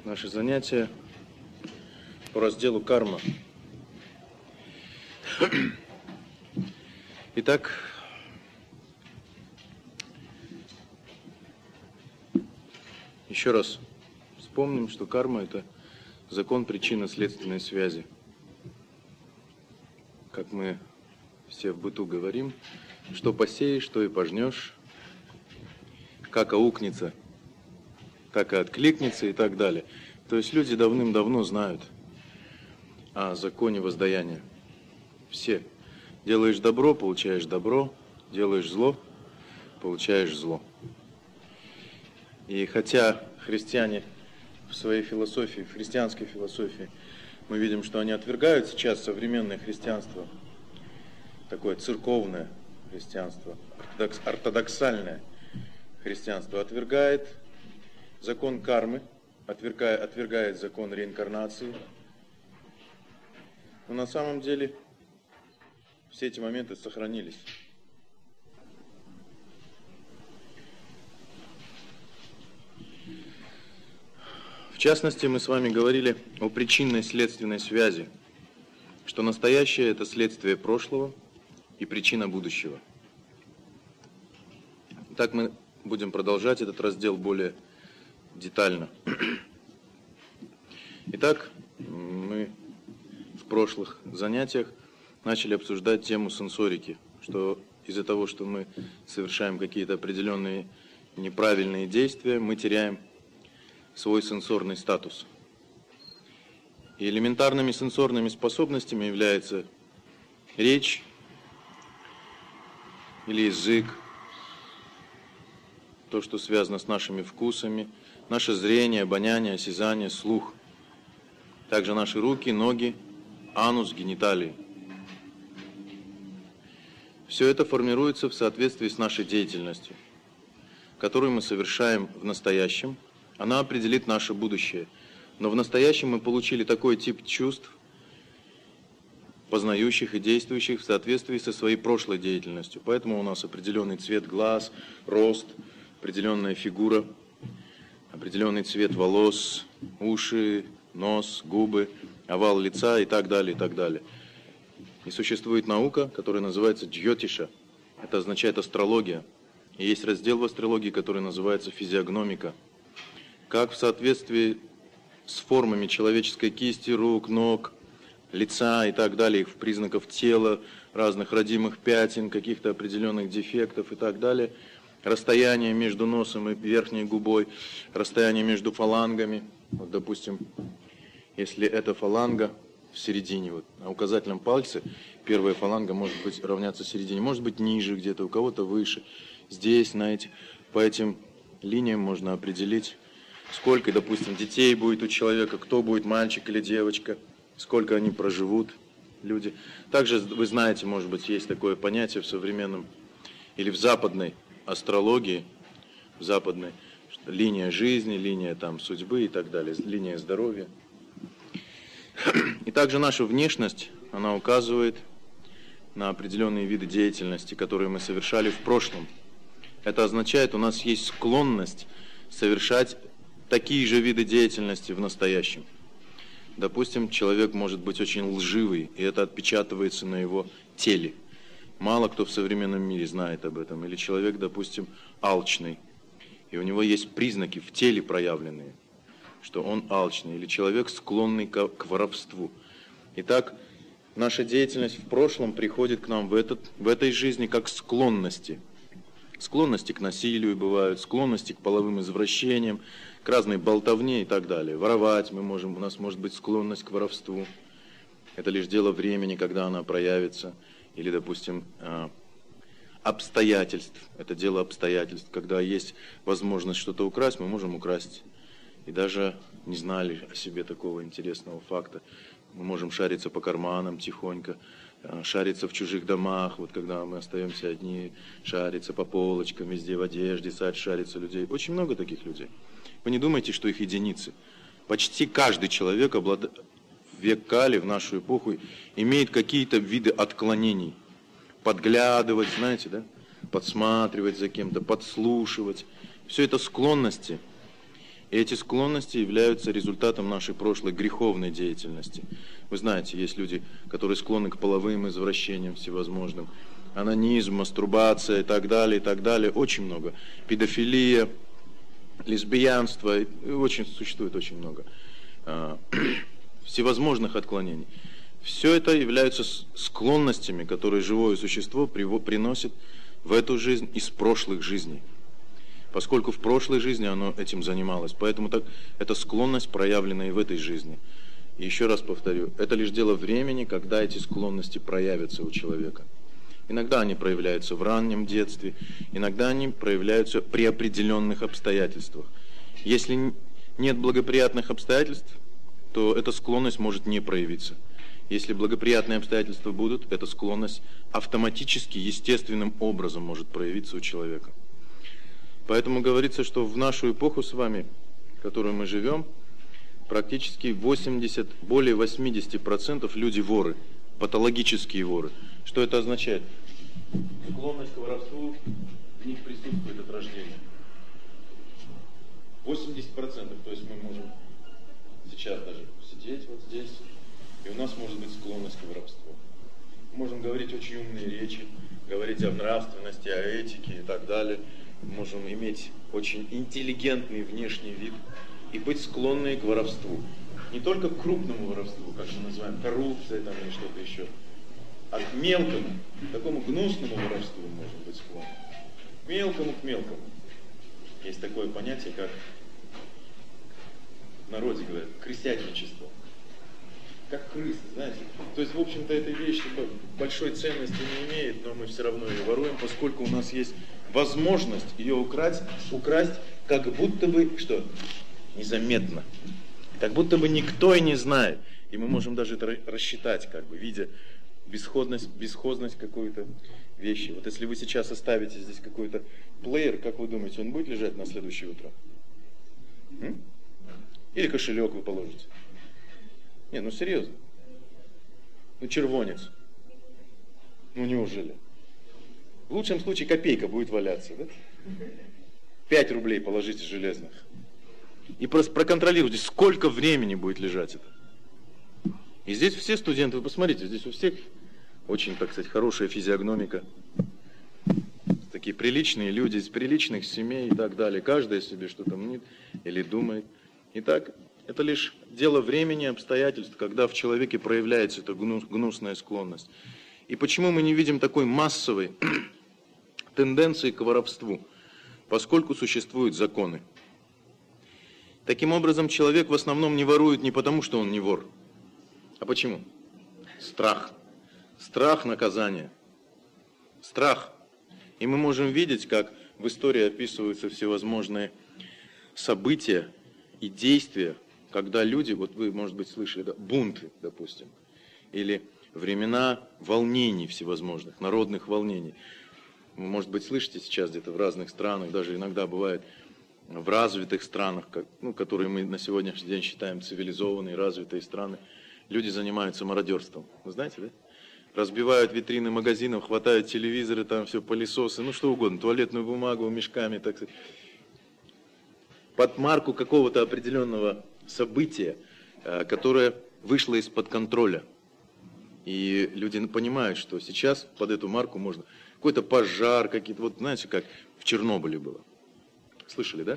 Наше занятие по разделу карма. Итак, еще раз вспомним, что карма – это закон причинно-следственной связи. Как мы все в быту говорим, что посеешь, то и пожнешь, как аукнется, так и откликнется и так далее. То есть люди давным-давно знают о законе воздаяния. Все. Делаешь добро, получаешь добро, делаешь зло, получаешь зло. И хотя христиане в своей философии, в христианской философии, мы видим, что они отвергают сейчас современное христианство, такое церковное христианство, ортодоксальное христианство, отвергает закон кармы, отвергает закон реинкарнации. Но на самом деле все эти моменты сохранились. В частности, мы с вами говорили о причинной следственной связи, что настоящее – это следствие прошлого и причина будущего. Так мы будем продолжать этот раздел более детально. Итак, мы в прошлых занятиях начали обсуждать тему сенсорики, что из-за того, что мы совершаем какие-то определенные неправильные действия, мы теряем свой сенсорный статус. И элементарными сенсорными способностями является речь или язык, то, что связано с нашими вкусами, наше зрение, обоняние, осязание, слух. Также наши руки, ноги, анус, гениталии. Все это формируется в соответствии с нашей деятельностью, которую мы совершаем в настоящем. Она определит наше будущее. Но в настоящем мы получили такой тип чувств, познающих и действующих в соответствии со своей прошлой деятельностью. Поэтому у нас определенный цвет глаз, рост, определенная фигура, определенный цвет волос, уши, нос, губы, овал лица и так далее, и так далее. И существует наука, которая называется джьотиша. Это означает астрология. И есть раздел в астрологии, который называется физиогномика. Как в соответствии с формами человеческой кисти, рук, ног, лица и так далее, их признаков тела, разных родимых пятен, каких-то определенных дефектов и так далее, расстояние между носом и верхней губой, расстояние между фалангами. Вот, допустим, если эта фаланга в середине, вот, на указательном пальце первая фаланга может быть равняться середине, может быть ниже где-то, у кого-то выше. Здесь, по этим линиям можно определить, сколько, допустим, детей будет у человека, кто будет, мальчик или девочка, сколько они проживут, люди. Также вы знаете, может быть, есть такое понятие в современном или в западной астрологии, в западной, линия жизни, линия там судьбы и так далее, линия здоровья. И также наша внешность, она указывает на определенные виды деятельности, которые мы совершали в прошлом. Это означает, у нас есть склонность совершать такие же виды деятельности в настоящем. Допустим, человек может быть очень лживый, и это отпечатывается на его теле. Мало кто в современном мире знает об этом. Или человек, допустим, алчный, и у него есть признаки в теле проявленные, что он алчный, или человек, склонный к воровству. Итак, наша деятельность в прошлом приходит к нам в этой жизни как склонности. Склонности к насилию бывают, склонности к половым извращениям, к разной болтовне и так далее. Воровать мы можем, у нас может быть склонность к воровству. Это лишь дело времени, когда она проявится. Или, допустим, обстоятельств. Это дело обстоятельств. Когда есть возможность что-то украсть, мы можем украсть. И даже не знали о себе такого интересного факта. Мы можем шариться по карманам тихонько, шариться в чужих домах, вот когда мы остаемся одни, шариться по полочкам, везде в одежде, шариться людей. Очень много таких людей. Вы не думайте, что их единицы. Почти каждый человек в век Кали, в нашу эпоху, имеет какие-то виды отклонений. Подглядывать, знаете, да? Подсматривать за кем-то, подслушивать. Все это склонности. И эти склонности являются результатом нашей прошлой греховной деятельности. Вы знаете, есть люди, которые склонны к половым извращениям всевозможным, анонизм, мастурбация и так далее, очень много. Педофилия, лесбиянство, существует очень много всевозможных отклонений. Все это являются склонностями, которые живое существо приносит в эту жизнь из прошлых жизней. Поскольку в прошлой жизни оно этим занималось. Поэтому эта склонность проявлена и в этой жизни. И еще раз повторю, это лишь дело времени, когда эти склонности проявятся у человека. Иногда они проявляются в раннем детстве, иногда они проявляются при определенных обстоятельствах. Если нет благоприятных обстоятельств, то эта склонность может не проявиться. Если благоприятные обстоятельства будут, эта склонность автоматически, естественным образом может проявиться у человека. Поэтому говорится, что в нашу эпоху с вами, в которой мы живем, практически более 80% люди воры, патологические воры. Что это означает? Склонность к воровству в них присутствует от рождения. 80%, то есть мы можем сейчас даже сидеть вот здесь, и у нас может быть склонность к воровству. Мы можем говорить очень умные речи, говорить о нравственности, о этике и так далее. Мы можем иметь очень интеллигентный внешний вид и быть склонны к воровству. Не только к крупному воровству, как мы называем, коррупция там, или что-то еще, а к мелкому, такому гнусному воровству можно быть склонны. К мелкому. Есть такое понятие, как в народе говорят, крысятничество. Как крысы, знаете. То есть, в общем-то, эта вещь большой ценности не имеет, но мы все равно ее воруем, поскольку у нас есть возможность ее украсть, как будто бы, что? Незаметно. Как будто бы никто и не знает. И мы можем даже это рассчитать, как бы, видя бесхозность какой-то вещи. Вот если вы сейчас оставите здесь какой-то плеер, как вы думаете, он будет лежать на следующее утро? Или кошелек вы положите? Не, ну серьезно. Ну червонец. Ну неужели? В лучшем случае копейка будет валяться, да? 5 рублей положите железных. И просто проконтролируйте, сколько времени будет лежать это. И здесь все студенты, вы посмотрите, здесь у всех очень, так сказать, хорошая физиогномика. Такие приличные люди из приличных семей и так далее. Каждый себе что-то мнит или думает. Итак, это лишь дело времени, обстоятельств, когда в человеке проявляется эта гнусная склонность. И почему мы не видим такой массовой тенденции к воровству? Поскольку существуют законы. Таким образом, человек в основном не ворует не потому, что он не вор. А почему? Страх. Страх наказания. Страх. И мы можем видеть, как в истории описываются всевозможные события и действия, когда люди, вот вы, может быть, слышали, да, бунты, допустим, или времена волнений всевозможных, народных волнений. Вы, может быть, слышите сейчас где-то в разных странах, даже иногда бывает в развитых странах, которые мы на сегодняшний день считаем цивилизованные, развитые страны, люди занимаются мародерством. Вы знаете, да? Разбивают витрины магазинов, хватают телевизоры, там все, пылесосы, ну что угодно, туалетную бумагу мешками, так сказать. Под марку какого-то определенного события, которое вышло из-под контроля. И люди понимают, что сейчас под эту марку можно... Какой-то пожар, какие-то, вот знаете, как в Чернобыле было. Слышали, да?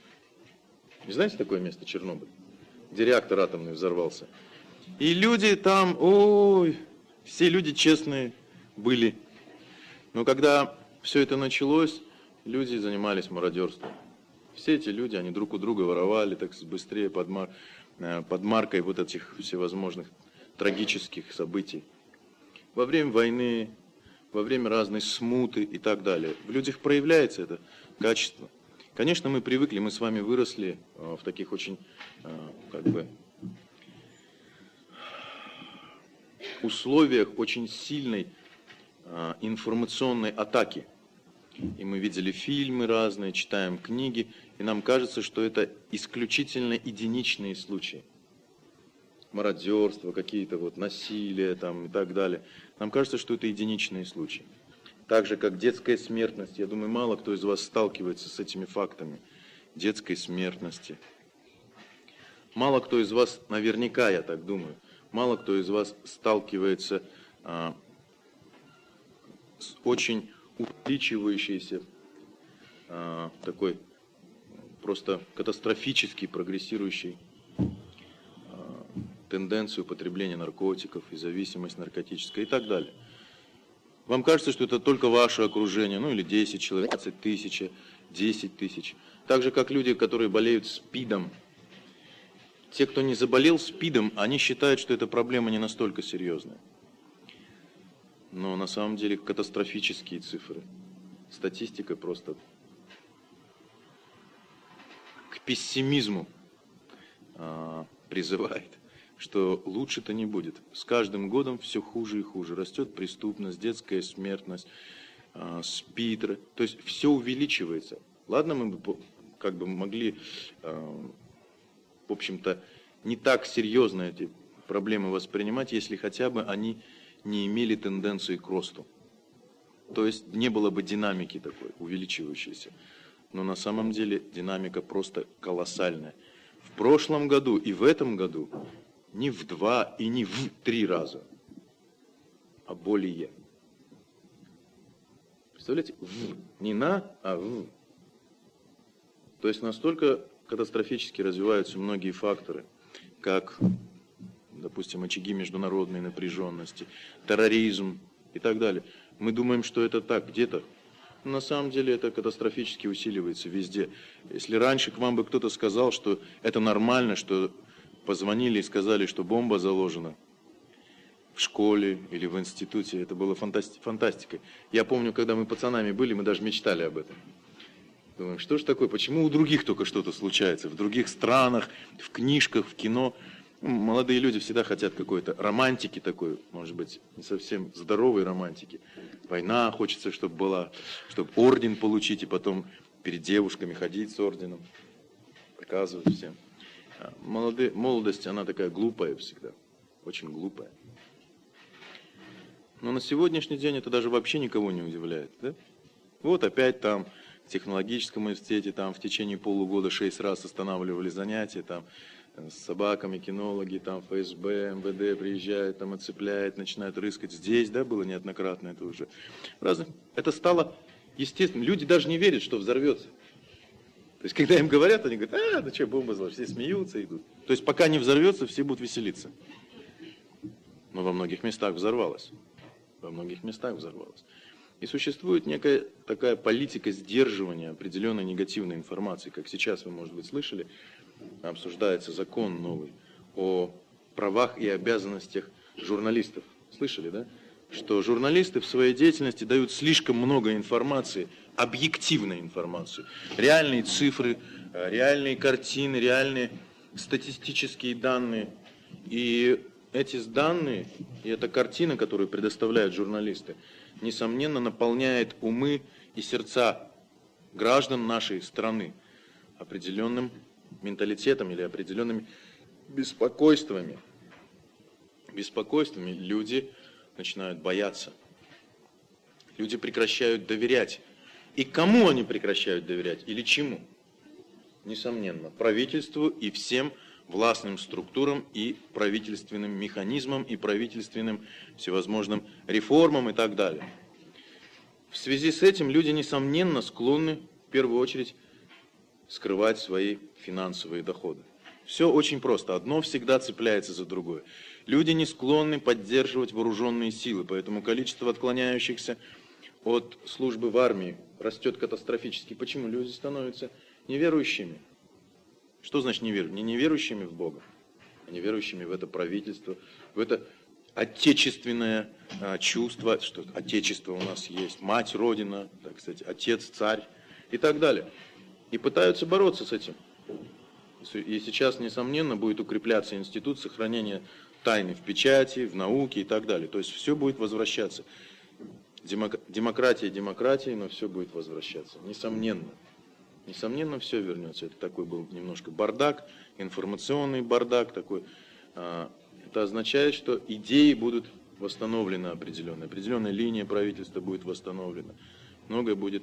Не знаете такое место, Чернобыль? Где реактор атомный взорвался. И люди там, все люди честные были. Но когда все это началось, люди занимались мародерством. Все эти люди, они друг у друга воровали, так быстрее под маркой вот этих всевозможных трагических событий. Во время войны, во время разной смуты и так далее. В людях проявляется это качество. Конечно, мы привыкли, мы с вами выросли в таких очень, условиях очень сильной информационной атаки. И мы видели фильмы разные, читаем книги, и нам кажется, что это исключительно единичные случаи. Мародерство, какие-то вот насилия там и так далее. Нам кажется, что это единичные случаи. Так же, как детская смертность. Я думаю, мало кто из вас сталкивается с этими фактами детской смертности. Мало кто из вас, наверняка, я так думаю, мало кто из вас сталкивается с очень увеличивающейся такой просто катастрофически прогрессирующей тенденцией употребления наркотиков и зависимость наркотическая и так далее. Вам кажется, что это только ваше окружение, ну или 10 человек, 20 тысяч, 10 тысяч. Так же, как люди, которые болеют СПИДом. Те, кто не заболел СПИДом, они считают, что эта проблема не настолько серьезная. Но на самом деле катастрофические цифры. Статистика просто к пессимизму призывает, что лучше-то не будет. С каждым годом все хуже и хуже. Растет преступность, детская смертность, СПИД. То есть все увеличивается. Ладно, мы бы как бы могли, в общем-то, не так серьезно эти проблемы воспринимать, если хотя бы они не имели тенденции к росту. То есть не было бы динамики такой, увеличивающейся. Но на самом деле динамика просто колоссальная. В прошлом году и в этом году не в 2 и не в 3 раза, а более. Представляете? Не на, а в. То есть настолько катастрофически развиваются многие факторы, как, допустим, очаги международной напряженности, терроризм и так далее. Мы думаем, что это так где-то. Но на самом деле это катастрофически усиливается везде. Если раньше к вам бы кто-то сказал, что это нормально, что позвонили и сказали, что бомба заложена в школе или в институте, это было фантастикой. Я помню, когда мы пацанами были, мы даже мечтали об этом. Думаем, что ж такое, почему у других только что-то случается, в других странах, в книжках, в кино. Молодые люди всегда хотят какой-то романтики такой, может быть, не совсем здоровой романтики. Война хочется, чтобы была, чтобы орден получить, и потом перед девушками ходить с орденом, показывать всем. Молодость, она такая глупая всегда, очень глупая. Но на сегодняшний день это даже вообще никого не удивляет. Да? Вот опять там в технологическом университете там в течение полугода 6 раз останавливали занятия, там с собаками, кинологи, там ФСБ, МВД приезжают, там оцепляют, начинают рыскать. Здесь, да, было неоднократно это уже. Это стало естественно. Люди даже не верят, что взорвется. То есть, когда им говорят, они говорят, да что, бомба взорвалась. Все смеются, идут. То есть, пока не взорвется, все будут веселиться. Но во многих местах взорвалось. Во многих местах взорвалось. И существует некая такая политика сдерживания определенной негативной информации, как сейчас вы, может быть, слышали, обсуждается закон новый о правах и обязанностях журналистов. Слышали, да? Что журналисты в своей деятельности дают слишком много информации, объективной информации. Реальные цифры, реальные картины, реальные статистические данные. И эти данные, и эта картина, которую предоставляют журналисты, несомненно, наполняет умы и сердца граждан нашей страны определенным менталитетом или определенными беспокойствами. Беспокойствами люди начинают бояться. Люди прекращают доверять. И кому они прекращают доверять? Или чему? Несомненно, правительству и всем властным структурам и правительственным механизмам и правительственным всевозможным реформам и так далее. В связи с этим люди, несомненно, склонны в первую очередь скрывать свои финансовые доходы. Все очень просто. Одно всегда цепляется за другое. Люди не склонны поддерживать вооруженные силы, поэтому количество отклоняющихся от службы в армии растет катастрофически. Почему? Люди становятся неверующими. Что значит неверующими? Не неверующими в Бога, а неверующими в это правительство, в это отечественное чувство, что отечество у нас есть, мать, родина, так сказать, отец, царь и так далее. И пытаются бороться с этим. И сейчас, несомненно, будет укрепляться институт сохранения тайны в печати, в науке и так далее. То есть все будет возвращаться. Демократия демократией, но все будет возвращаться. Несомненно. Несомненно, все вернется. Это такой был немножко бардак, информационный бардак такой. Это означает, что идеи будут восстановлены определенные. Определенная линия правительства будет восстановлена. Многое будет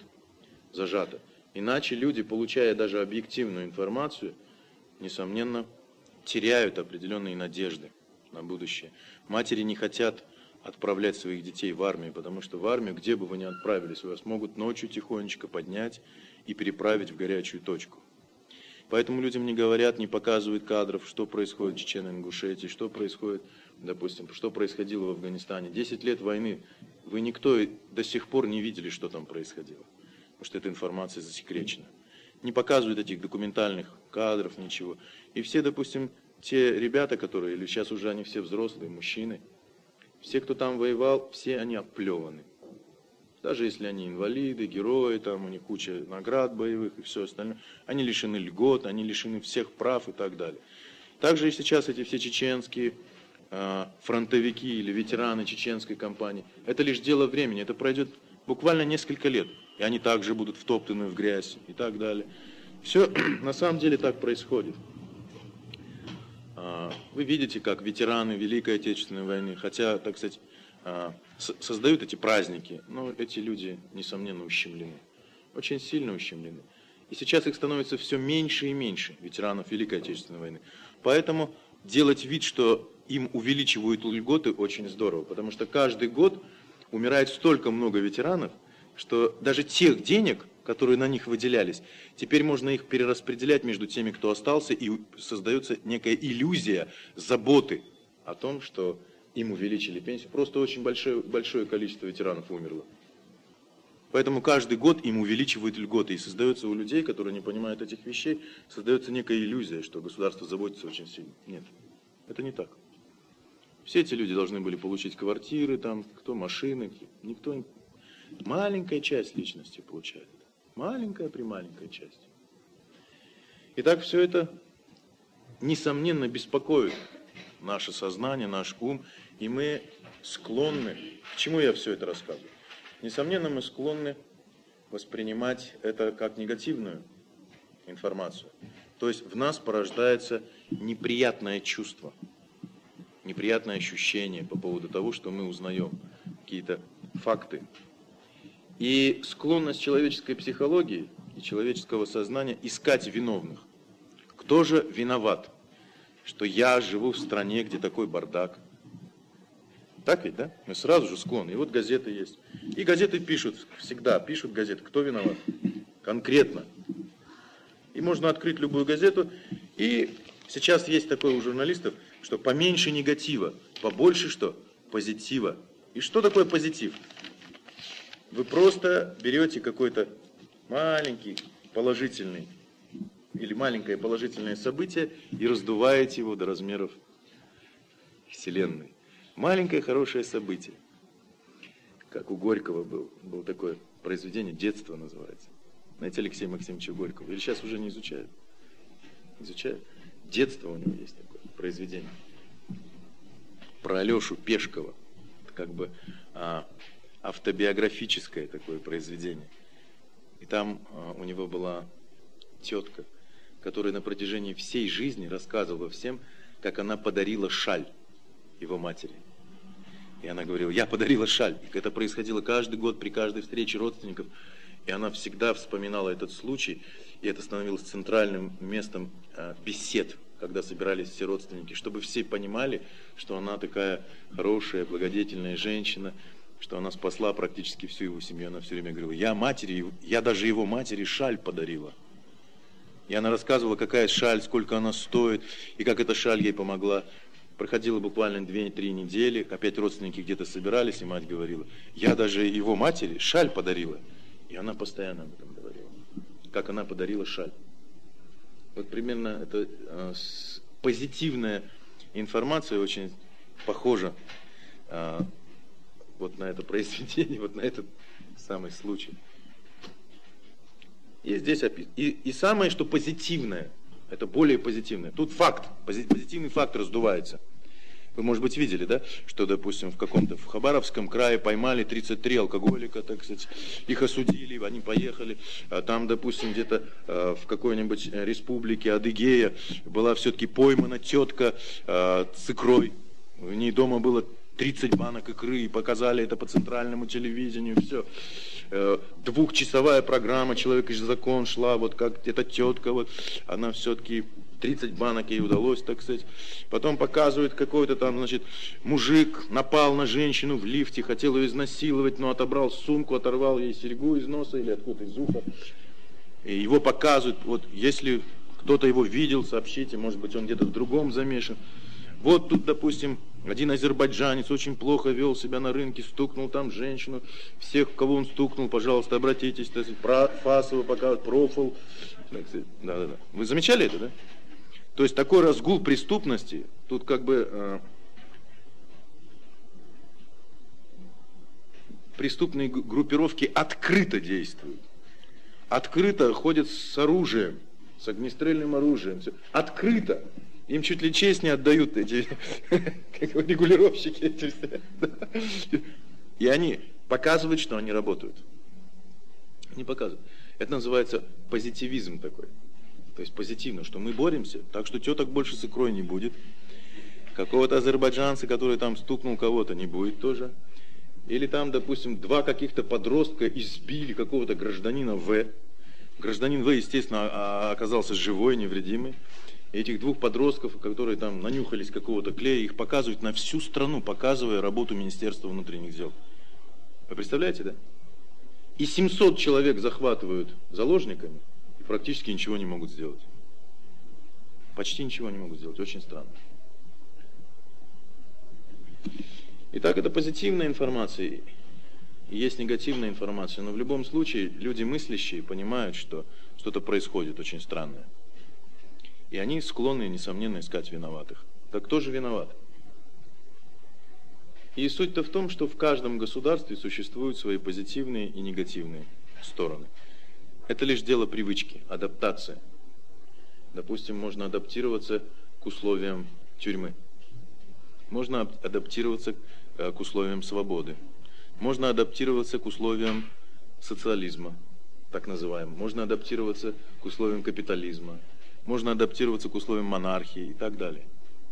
зажато. Иначе люди, получая даже объективную информацию, несомненно, теряют определенные надежды на будущее. Матери не хотят отправлять своих детей в армию, потому что в армию, где бы вы ни отправились, вас могут ночью тихонечко поднять и переправить в горячую точку. Поэтому людям не говорят, не показывают кадров, что происходит в Чечено-Ингушетии, что происходит, допустим, что происходило в Афганистане. 10 лет войны, вы никто до сих пор не видели, что там происходило, потому что эта информация засекречена. Не показывают этих документальных кадров, ничего. И все, допустим, те ребята, которые, или сейчас уже они все взрослые, мужчины, все, кто там воевал, все они оплеваны. Даже если они инвалиды, герои, там у них куча наград боевых и все остальное, они лишены льгот, они лишены всех прав и так далее. Также и сейчас эти все чеченские фронтовики или ветераны чеченской кампании, это лишь дело времени, это пройдет буквально несколько лет, и они также будут втоптаны в грязь и так далее. Все на самом деле так происходит. Вы видите, как ветераны Великой Отечественной войны, хотя, так сказать, создают эти праздники, но эти люди, несомненно, ущемлены. Очень сильно ущемлены. И сейчас их становится все меньше и меньше, ветеранов Великой Отечественной войны. Поэтому делать вид, что им увеличивают льготы, очень здорово. Потому что каждый год умирает столько много ветеранов, что даже тех денег, которые на них выделялись, теперь можно их перераспределять между теми, кто остался, и создается некая иллюзия заботы о том, что им увеличили пенсию. Просто очень большое количество ветеранов умерло. Поэтому каждый год им увеличивают льготы. И создается у людей, которые не понимают этих вещей, создается некая иллюзия, что государство заботится очень сильно. Нет, это не так. Все эти люди должны были получить квартиры, там, кто машины, никто не... Маленькая часть личности получает это. Маленькая часть. Итак, все это, несомненно, беспокоит наше сознание, наш ум, и мы склонны, к чему я все это рассказываю? Несомненно, мы склонны воспринимать это как негативную информацию. То есть в нас порождается неприятное чувство, неприятное ощущение по поводу того, что мы узнаем какие-то факты. И склонность человеческой психологии и человеческого сознания искать виновных. Кто же виноват, что я живу в стране, где такой бардак? Так ведь, да? Мы сразу же склонны. И вот газеты есть. И газеты пишут, всегда пишут газеты, кто виноват. Конкретно. И можно открыть любую газету. И сейчас есть такое у журналистов, что поменьше негатива, побольше что? Позитива. И что такое позитив? Вы просто берете какой-то маленький положительный или маленькое положительное событие и раздуваете его до размеров Вселенной. Маленькое хорошее событие. Как у Горького было такое произведение, «Детство» называется. Знаете Алексея Максимовича Горького? Или сейчас уже не изучают? Изучают? «Детство» у него есть такое произведение. Про Алешу Пешкова. Это как бы автобиографическое такое произведение. И там у него была тетка, которая на протяжении всей жизни рассказывала всем, как она подарила шаль его матери. И она говорила, я подарила шаль. И это происходило каждый год при каждой встрече родственников. И она всегда вспоминала этот случай, и это становилось центральным местом бесед, когда собирались все родственники, чтобы все понимали, что она такая хорошая, благодетельная женщина, что она спасла практически всю его семью. Она все время говорила, я даже его матери шаль подарила. И она рассказывала, какая шаль, сколько она стоит, и как эта шаль ей помогла. Проходило буквально 2-3 недели, опять родственники где-то собирались, и мать говорила, я даже его матери шаль подарила. И она постоянно об этом говорила, как она подарила шаль. Вот примерно это позитивная информация очень похожа вот на это произведение, вот на этот самый случай. И здесь описано. И самое, что позитивное, это более позитивное. Тут факт, позитивный факт раздувается. Вы, может быть, видели, да, что, допустим, в Хабаровском крае поймали 33 алкоголика, так сказать, их осудили, они поехали. А там, допустим, где-то в какой-нибудь республике Адыгея была все-таки поймана тетка с икрой. У нее дома было 30 банок икры, и показали это по центральному телевидению, все. 2-часовая программа «Человек и закон» шла, вот как эта тетка, вот, она все-таки 30 банок ей удалось, так сказать. Потом показывают, какой-то там, значит, мужик напал на женщину в лифте, хотел ее изнасиловать, но отобрал сумку, оторвал ей серьгу из носа или откуда-то из уха. И его показывают, вот если кто-то его видел, сообщите, может быть, он где-то в другом замешан. Вот тут, допустим, один азербайджанец очень плохо вел себя на рынке, стукнул там женщину. Всех, кого он стукнул, пожалуйста, обратитесь, так сказать, фасово показывают, профил. Да. Вы замечали это, да? То есть такой разгул преступности, тут как бы преступные группировки открыто действуют. Открыто ходят с оружием, с огнестрельным оружием. Открыто. Им чуть ли честь не отдают эти регулировщики. Эти все. И они показывают, что они работают. Они показывают. Это называется позитивизм такой. То есть позитивно, что мы боремся, так что теток больше с икрой не будет. Какого-то азербайджанца, который там стукнул кого-то, не будет тоже. Или там, допустим, два каких-то подростка избили какого-то гражданина В. Гражданин В, естественно, оказался живой, невредимый. И этих двух подростков, которые там нанюхались какого-то клея, их показывают на всю страну, показывая работу Министерства внутренних дел. Вы представляете, да? И 700 человек захватывают заложниками и практически ничего не могут сделать. Почти ничего не могут сделать. Очень странно. Итак, это позитивная информация и есть негативная информация. Но в любом случае люди мыслящие понимают, что что-то происходит очень странное. И они склонны, несомненно, искать виноватых. Так кто же виноват? И суть-то в том, что в каждом государстве существуют свои позитивные и негативные стороны. Это лишь дело привычки, адаптация. Допустим, можно адаптироваться к условиям тюрьмы. Можно адаптироваться к условиям свободы. Можно адаптироваться к условиям социализма, так называемым. Можно адаптироваться к условиям капитализма. Можно адаптироваться к условиям монархии и так далее.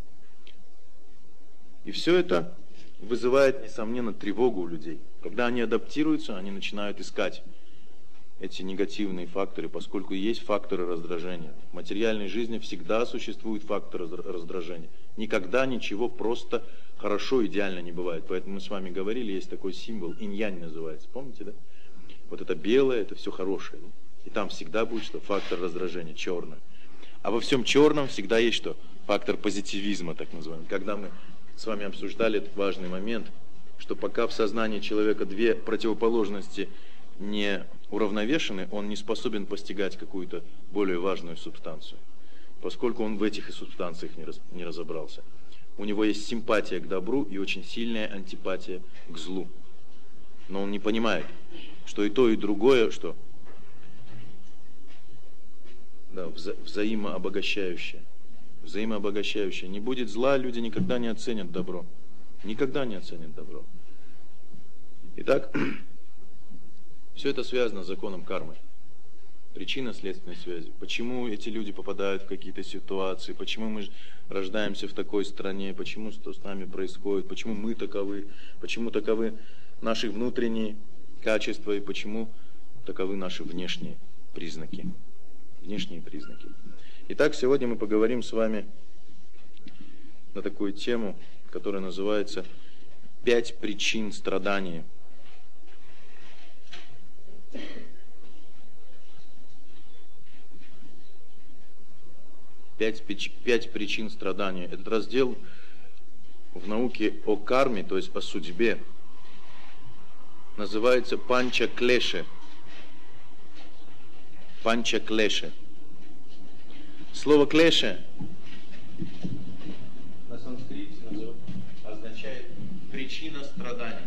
И все это вызывает, несомненно, тревогу у людей. Когда они адаптируются, они начинают искать эти негативные факторы, поскольку есть факторы раздражения. В материальной жизни всегда существует фактор раздражения. Никогда ничего просто хорошо, идеально не бывает. Поэтому мы с вами говорили, есть такой символ, инь-янь называется. Помните, да? Вот это белое, это все хорошее. И там всегда будет что? Фактор раздражения, черное. А во всем черном всегда есть что? Фактор позитивизма, так называемый. Когда мы с вами обсуждали этот важный момент, что пока в сознании человека две противоположности не уравновешены, он не способен постигать какую-то более важную субстанцию, поскольку он в этих субстанциях не разобрался. У него есть симпатия к добру и очень сильная антипатия к злу. Но он не понимает, что и то, и другое, что да, взаимообогащающее. Взаимообогащающее. Не будет зла, люди никогда не оценят добро. Никогда не оценят добро. Итак, все это связано с законом кармы. Причинно-следственной связи. Почему эти люди попадают в какие-то ситуации, почему мы рождаемся в такой стране, почему что с нами происходит, почему мы таковы, почему таковы наши внутренние качества и почему таковы наши внешние признаки. Внешние признаки. Итак, сегодня мы поговорим с вами на такую тему, которая называется «5 причин страдания». Пять причин страдания. Этот раздел в науке о карме, то есть о судьбе, называется панча-клеше. Панча-клеше. Слово клеше на санскрите означает причина страданий.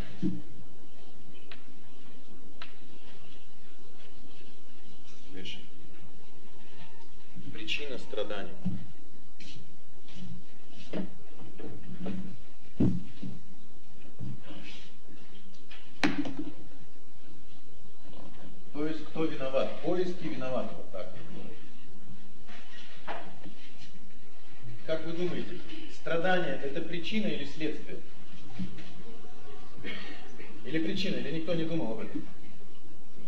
Клеше. Причина страданий. То есть кто виноват? Поиски виноватого. Так. Как вы думаете, страдание это причина или следствие? Или причина, или никто не думал об этом?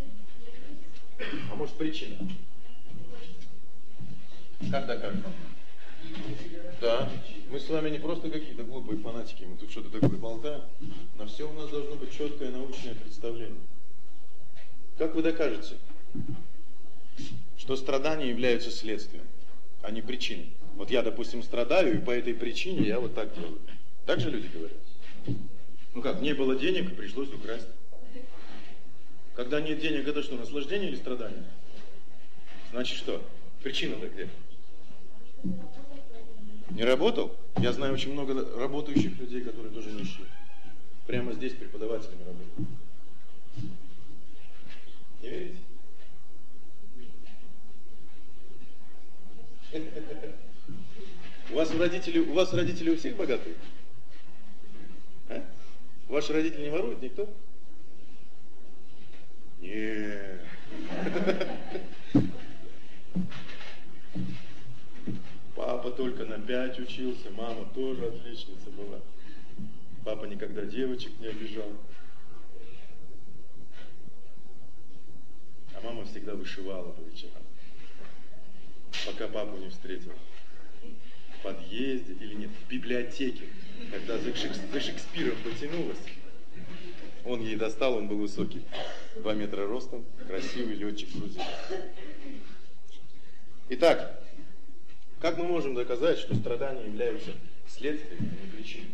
А может причина? Как докажем? Да, мы с вами не просто какие-то глупые фанатики, мы тут что-то такое болтаем. На все у нас должно быть четкое научное представление. Как вы докажете, что страдания являются следствием, а не причиной? Вот я, допустим, страдаю, и по этой причине я вот так делаю. Так же люди говорят? Ну как, не было денег, и пришлось украсть. Когда нет денег, это что, наслаждение или страдание? Значит что? Причина-то где? Не работал? Я знаю очень много работающих людей, которые тоже нищие. Прямо здесь преподавателями работают. Не верите? У вас родители у всех богатые? А? Ваши родители не воруют никто? Нет. Папа только на 5 учился, мама тоже отличница была. Папа никогда девочек не обижал. А мама всегда вышивала по вечерам. Пока папу не встретила. В подъезде или нет, в библиотеке. Когда за Шекспиром потянулась, он ей достал, он был высокий. 2 метра ростом, красивый летчик Грузии. Итак, как мы можем доказать, что страдания являются следствием, а не причиной?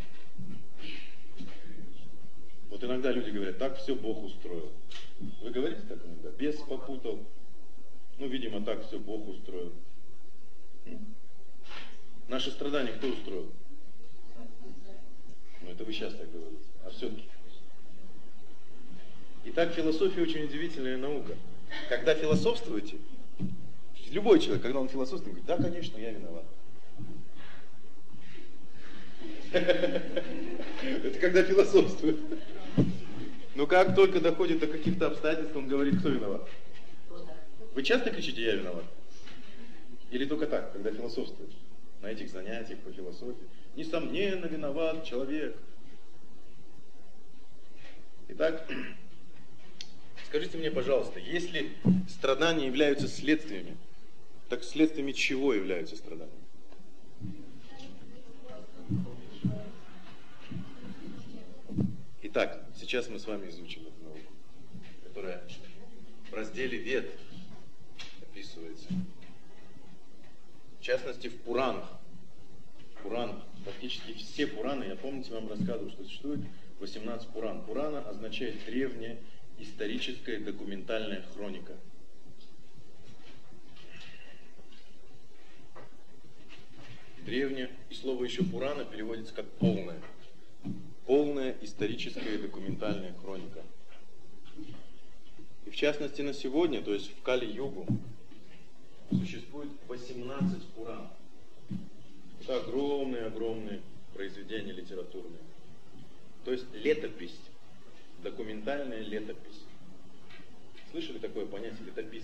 Вот иногда люди говорят, так все Бог устроил. Вы говорите так иногда? Бес попутал. Ну, видимо, так все Бог устроил. Наши страдания кто устроил? Ну, это вы сейчас так говорите. А все-таки. Итак, философия очень удивительная наука. Когда философствуете, любой человек, когда он философствует, говорит, да, конечно, я виноват. Это когда философствует. Но как только доходит до каких-то обстоятельств, он говорит, кто виноват. Вы часто кричите, я виноват? Или только так, когда философствуете? На этих занятиях по философии. Несомненно, виноват человек. Итак, скажите мне, пожалуйста, если страдания являются следствиями, так следствиями чего являются страдания? Итак, сейчас мы с вами изучим эту науку, которая в разделе Вед описывается. В частности, в Пуранах. Практически все Пураны, я помните, вам рассказывал, что существует 18 Пуран. Пурана означает древняя историческая документальная хроника. Древняя, и слово еще Пурана переводится как полная. Полная историческая документальная хроника. И в частности на сегодня, то есть в Кали-югу, существует 18 Пуран. Это огромные произведения литературные. То есть летопись, документальная летопись. Слышали такое понятие летописцы?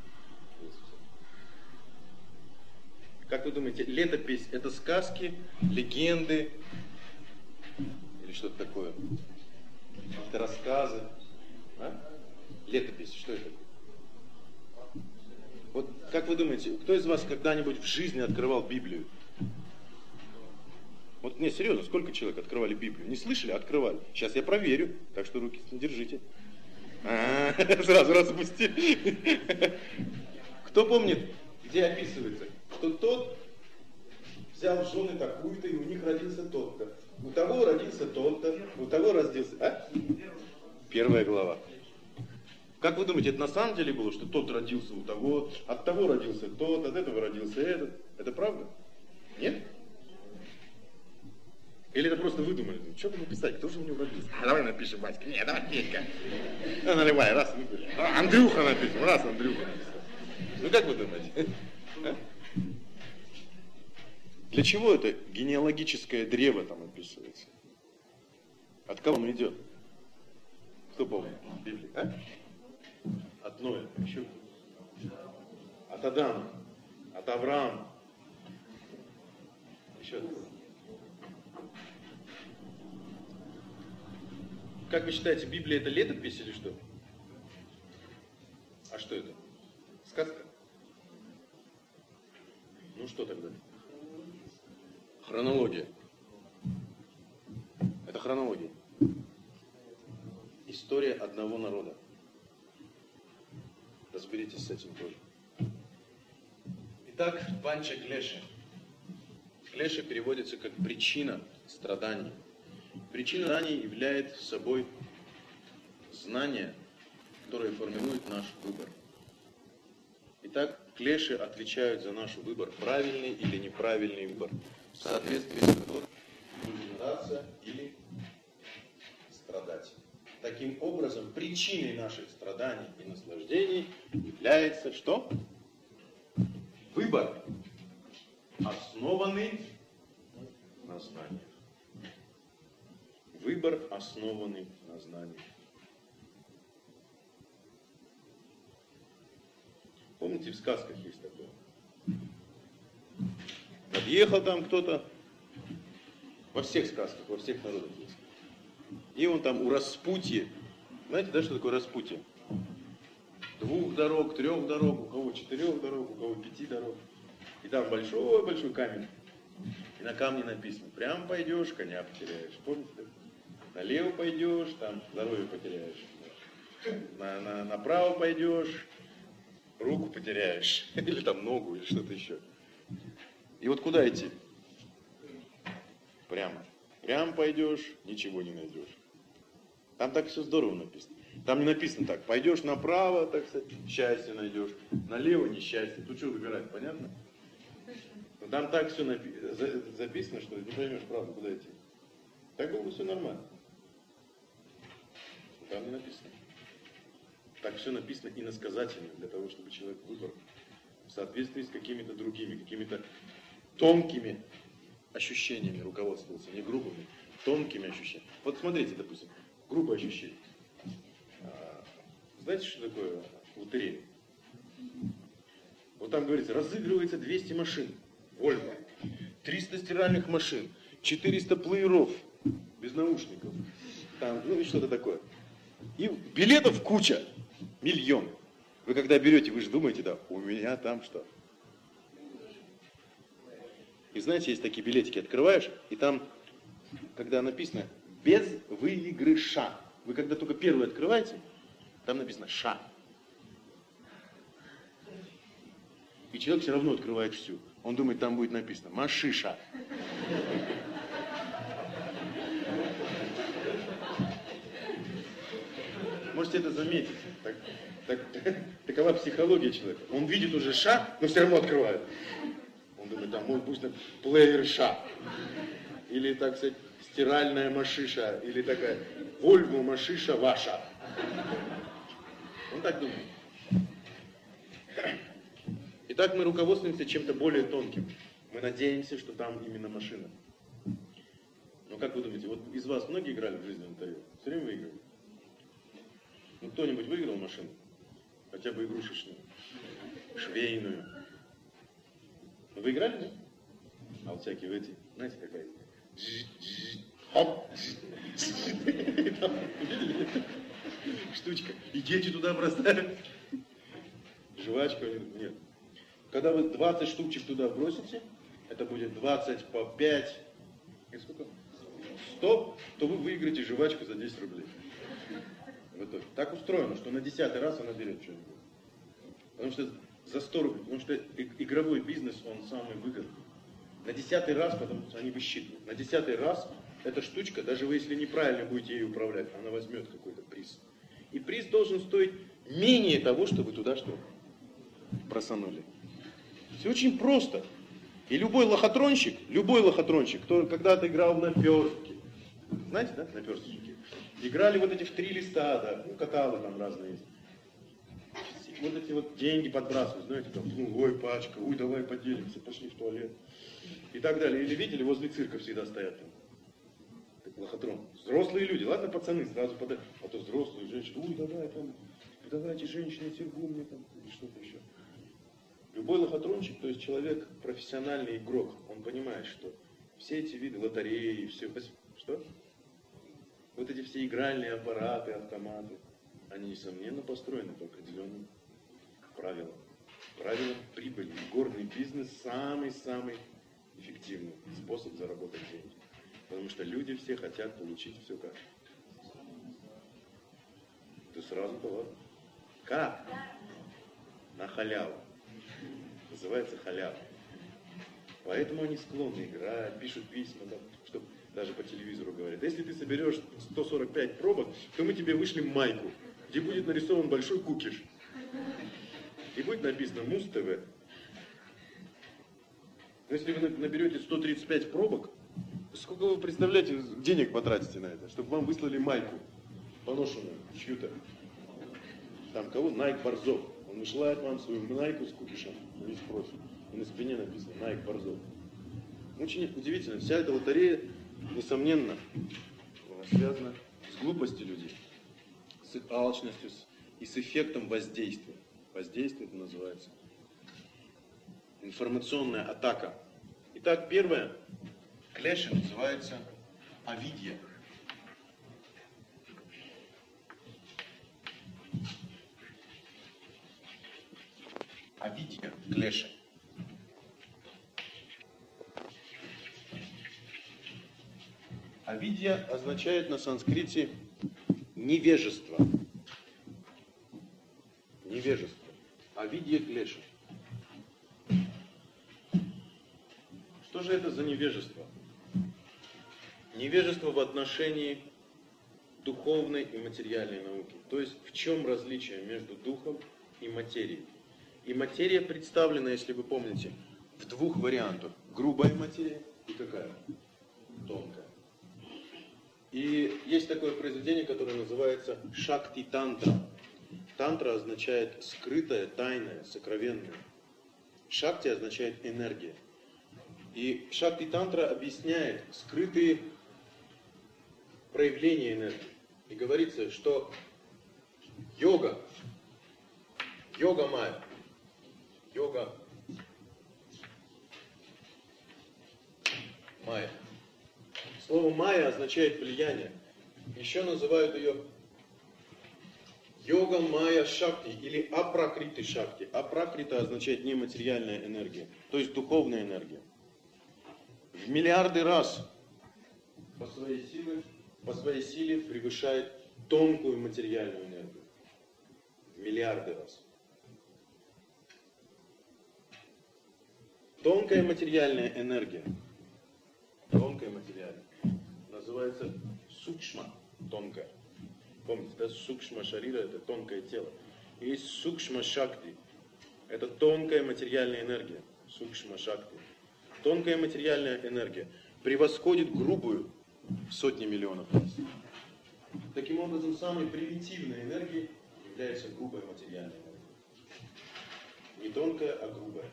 Как вы думаете, летопись это сказки, легенды или что-то такое? Это рассказы? А? Летопись, что это? Вот как вы думаете, кто из вас когда-нибудь в жизни открывал Библию? Вот не, серьезно, сколько человек открывали Библию? Не слышали? Открывали. Сейчас я проверю, так что руки держите. Сразу распустили. Кто помнит, где описывается, что тот взял в жены такую-то, и у них родился тот-то. У того родился тот-то, у того родился... А? 1 глава. Как вы думаете, это на самом деле было, что тот родился у того, от того родился тот, от этого родился этот? Это правда? Нет? Или это просто выдумали? Что бы написать? Кто же у него родился? Давай напишем, Васька. Нет, давай Петька. Наливай, раз выпили. Андрюха напишем, раз Андрюха написал. Ну как вы думаете? А? Для чего это генеалогическое древо там описывается? От кого он идет? Кто помнит в Библии? А? От Ноя. Еще? От Адама. От Авраама. Еще от кого? Как вы считаете, Библия это летопись или что? А что это? Сказка? Ну что тогда? Хронология. Это хронология. История одного народа. Разберитесь с этим тоже. Итак, панча клеша. Клеша переводится как причина страданий. Причина страданий является собой знание, которое формирует наш выбор. Итак, клеши отвечают за наш выбор, правильный или неправильный выбор, в соответствии с которым наслаждаться или страдать. Таким образом, причиной наших страданий и наслаждений является что? Выбор, основанный на знаниях. Выбор, основанный на знаниях. Помните, в сказках есть такое? Подъехал там кто-то, во всех сказках, во всех народах есть. И он там у распутья, знаете, да, что такое распутье? 2 дорог, 3 дорог, у кого 4 дорог, у кого 5 дорог. И там большой-большой камень. И на камне написано, прям пойдешь, коня потеряешь. Помните? Налево пойдешь, там здоровье потеряешь. Направо пойдешь, руку потеряешь. Или там ногу, или что-то еще. И вот куда идти? Прямо. Прямо пойдешь, ничего не найдешь. Там так все здорово написано. Там не написано так, пойдешь направо, так сказать, счастье найдешь, налево несчастье. Тут что выбирать, понятно? Но там так все записано, что не поймешь, правда, куда идти. Так было бы все нормально. Но там не написано. Так все написано иносказательно, для того, чтобы человек выбрал в соответствии с какими-то другими, какими-то тонкими ощущениями руководствовался, не грубыми, тонкими ощущениями. Вот смотрите, допустим, грубое ощущение. Знаете, что такое лотерея? Вот там говорится, разыгрывается 200 машин, Вольво, 300 стиральных машин, 400 плееров без наушников, там, ну и что-то такое. И билетов куча, 1 000 000. Вы когда берете, вы же думаете, да, у меня там что? И знаете, есть такие билетики, открываешь, и там, когда написано «без выигрыша», вы когда только первый открываете, там написано «ша». И человек все равно открывает всю. Он думает, там будет написано «машиша». Можете это заметить. Такова психология человека. Он видит уже «ша», но все равно открывает. Он думает, там может быть плеер «ша». Или, так сказать, стиральная машиша. Или такая «Вольво машиша ваша». Он так думает. Итак, мы руководствуемся чем-то более тонким. Мы надеемся, что там именно машина. Но как вы думаете, вот из вас многие играли в жизни в лотерею? Все время выиграли? Ну, кто-нибудь выиграл машину? Хотя бы игрушечную, швейную. Ну, вы играли, да? А вот всякие в эти, знаете, какая хоп, видели? Штучка. И дети туда бросают. Жвачка, нет. Когда вы 20 штучек туда бросите, это будет 20 по 5, и сколько? 100, то вы выиграете жвачку за 10 рублей. В итоге. Так устроено, что на 10-й раз она берет что-нибудь. Потому что за 100 рублей, потому что игровой бизнес, он самый выгодный. На 10-й раз, потому что они высчитывают, на 10-й раз эта штучка, даже вы если неправильно будете ей управлять, она возьмет какой-то приз. И приз должен стоить менее того, что вы туда что просанули. Все очень просто. И любой лохотронщик, кто когда-то играл на перстке, знаете, да, на перстке, играли вот эти в 3 листа, да, ну, каталы там разные есть. Вот эти вот деньги подбрасывают, знаете, там, ну, ой, пачка, ой, давай поделимся, пошли в туалет. И так далее. Или видели, возле цирка всегда стоят там. Так, лохотрон. Взрослые люди, ладно, пацаны, сразу подают. А то взрослые женщины, ой, давай там, давайте, женщины, тергу мне там, или что-то еще. Любой лохотронщик, то есть человек, профессиональный игрок, он понимает, что все эти виды лотереи, все, что? Вот эти все игральные аппараты, автоматы, они, несомненно, построены по определенным правилам. Правилам прибыли. Горный бизнес самый-самый эффективный способ заработать деньги. Потому что люди все хотят получить все как. Ты сразу-то ладно. Как? На халяву. Называется халява. Поэтому они склонны играть, пишут письма, там, что даже по телевизору говорят. Если ты соберешь 145 пробок, то мы тебе вышлем майку, где будет нарисован большой кукиш. И будет написано Муз-ТВ. Но если вы наберете 135 пробок, сколько вы представляете денег потратите на это, чтобы вам выслали майку, поношенную, чью-то. Там кого? Найк Борзов. Он вышивает вам свою майку с кукишем, весь профиль. И на спине написано Найк Борзов. Очень удивительно. Вся эта лотерея, несомненно, связана с глупостью людей, с их алчностью и с эффектом воздействия. Воздействие это называется. Информационная атака. Итак, первое. Клеша называется авидья. Авидья, клеша. Авидья означает на санскрите невежество. Невежество. Авидья клеша. Что же это за невежество? Невежество в отношении духовной и материальной науки. То есть в чем различие между духом и материей? И материя представлена, если вы помните, в двух вариантах. Грубая материя и какая? Тонкая. И есть такое произведение, которое называется Шакти-тантра. Тантра означает скрытое, тайное, сокровенное. Шакти означает энергия. И Шакти-тантра объясняет скрытые проявления энергии. И говорится, что йога майя, йога майя. Слово майя означает влияние. Еще называют ее йога майя шакти или апракриты шакти. Апракрита означает нематериальная энергия, то есть духовная энергия. В миллиарды раз по своей силе превышает тонкую материальную энергию. В миллиарды раз. Тонкая материальная энергия, называется сукшма, тонкая. Помните, да, сукшма шарира это тонкое тело. И есть сукшма шакти, это тонкая материальная энергия, сукшма шакти. Тонкая материальная энергия превосходит грубую в сотни миллионов раз. Таким образом, самой примитивной энергией является грубая материальная энергия. Не тонкая, а грубая.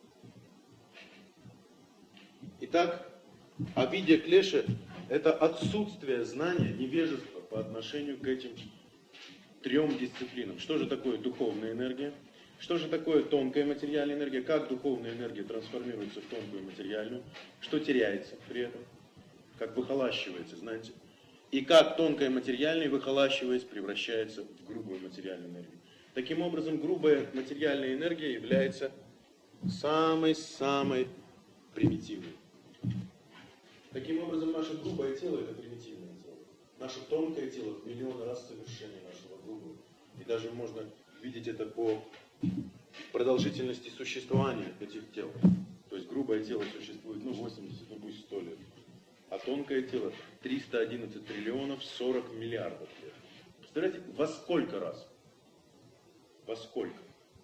Итак, авидья клеша – это отсутствие знания, невежества по отношению к этим трем дисциплинам. Что же такое духовная энергия? Что же такое тонкая материальная энергия? Как духовная энергия трансформируется в тонкую материальную? Что теряется при этом? Как выхолащивается, знаете? И как тонкая материальная, выхолащиваясь, превращается в грубую материальную энергию. Таким образом, грубая материальная энергия является самой-самой примитивной. Таким образом, наше грубое тело – это примитивное тело. Наше тонкое тело в миллионы раз совершеннее нашего грубого. И даже можно видеть это по продолжительности существования этих тел. То есть грубое тело существует 80, пусть 100 лет. А тонкое тело 311 триллионов 40 миллиардов лет. Представляете, во сколько раз? Во сколько?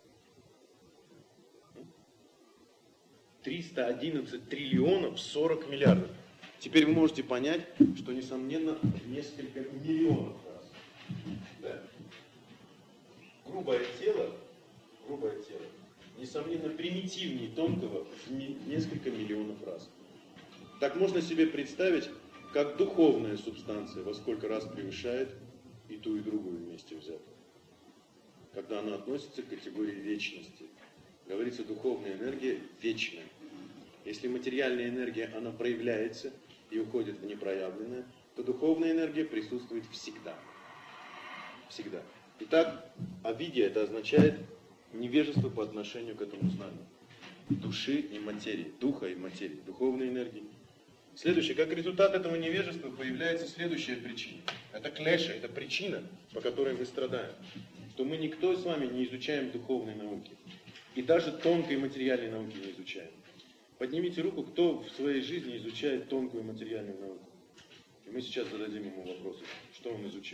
311 триллионов 40 миллиардов. Теперь вы можете понять, что, несомненно, несколько миллионов раз. Да. Грубое тело, несомненно, примитивнее тонкого в несколько миллионов раз. Так можно себе представить, как духовная субстанция во сколько раз превышает и ту, и другую вместе взятую. Когда она относится к категории вечности. Говорится, духовная энергия вечная. Если материальная энергия, она проявляется и уходит в непроявленное, то духовная энергия присутствует всегда. Всегда. Итак, авидья это означает невежество по отношению к этому знанию. души и материи, духа и материи, духовной энергии. Следующее, как результат этого невежества появляется следующая причина. Это клеша, это причина, по которой мы страдаем. Что мы никто с вами не изучаем духовной науки. И даже тонкой материальной науки не изучаем. Поднимите руку, кто в своей жизни изучает тонкую материальную науку. И мы сейчас зададим ему вопросы, что он изучил.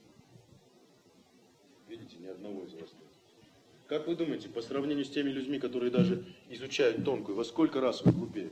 Видите, ни одного из вас нет. Как вы думаете, по сравнению с теми людьми, которые даже изучают тонкую, во сколько раз вы глупее?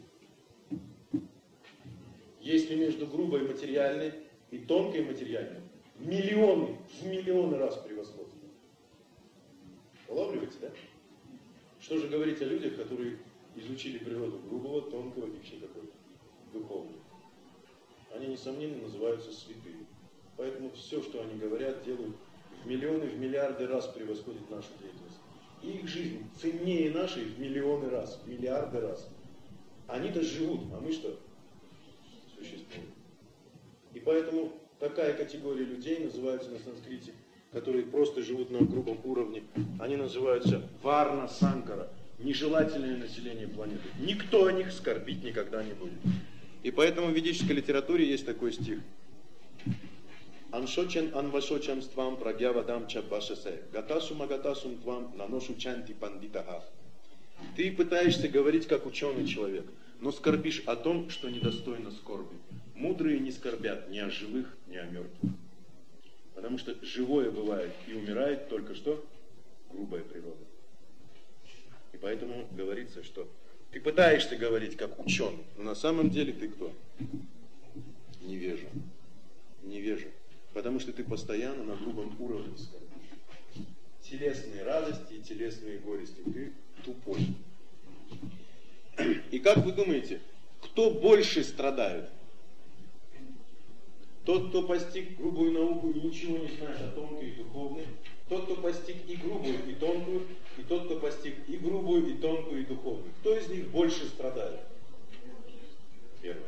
Если между грубой материальной и тонкой материальной в миллионы раз превосходство. Улавливаете, да? Что же говорить о людях, которые изучили природу грубого, тонкого и вообще такого духовного? Они, несомненно, называются святыми. Поэтому все, что они говорят, делают, в миллионы, в миллиарды раз превосходит нашу деятельность. И их жизнь ценнее нашей в миллионы раз, в миллиарды раз. Они-то живут, а мы что? Существуем. И поэтому такая категория людей называется на санскрите, которые просто живут на грубом уровне, они называются варна санкара, нежелательное население планеты. Никто о них скорбить никогда не будет. И поэтому в ведической литературе есть такой стих. Аншочен анвашочам ствам прагьявадам чабашасе, гатасум агатасум твам наношу чанти пандитаха. Ты пытаешься говорить как ученый человек, но скорбишь о том, что недостойно скорби. Мудрые не скорбят ни о живых, ни о мертвых. Потому что живое бывает и умирает только что грубая природа. И поэтому говорится, что ты пытаешься говорить как ученый, но на самом деле ты кто? Невежа. Невежа. Потому что ты постоянно на грубом уровне скорбишь. Телесные радости и телесные горести. Ты тупой. И как вы думаете, кто больше страдает? Тот, кто постиг грубую науку и ничего не знает о тонкой и духовной, тот, кто постиг и грубую, и тонкую, и тот, кто постиг и грубую, и тонкую, и духовную. Кто из них больше страдает? Первое.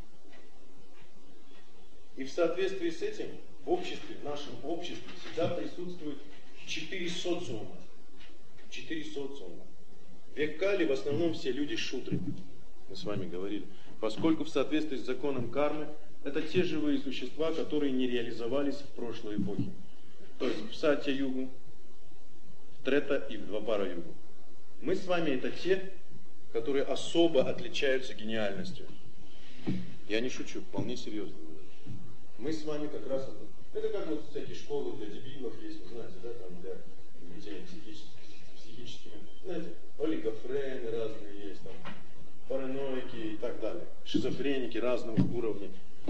И в соответствии с этим в обществе, в нашем обществе всегда присутствует 4 социума. 4 социума. В век-кали в основном все люди шудры. Мы с вами говорили. Поскольку в соответствии с законом кармы это те живые существа, которые не реализовались в прошлой эпохе. То есть в Сатья-югу, в Трета и в Двапара-югу. Мы с вами это те, которые особо отличаются гениальностью. Я не шучу, вполне серьезно. Мы с вами как раз... Это как вот всякие школы для дебилов есть, вы знаете, да, там для людей психическими. Знаете, олигофрены разные есть, там, параноики и так далее. Шизофреники разного уровня.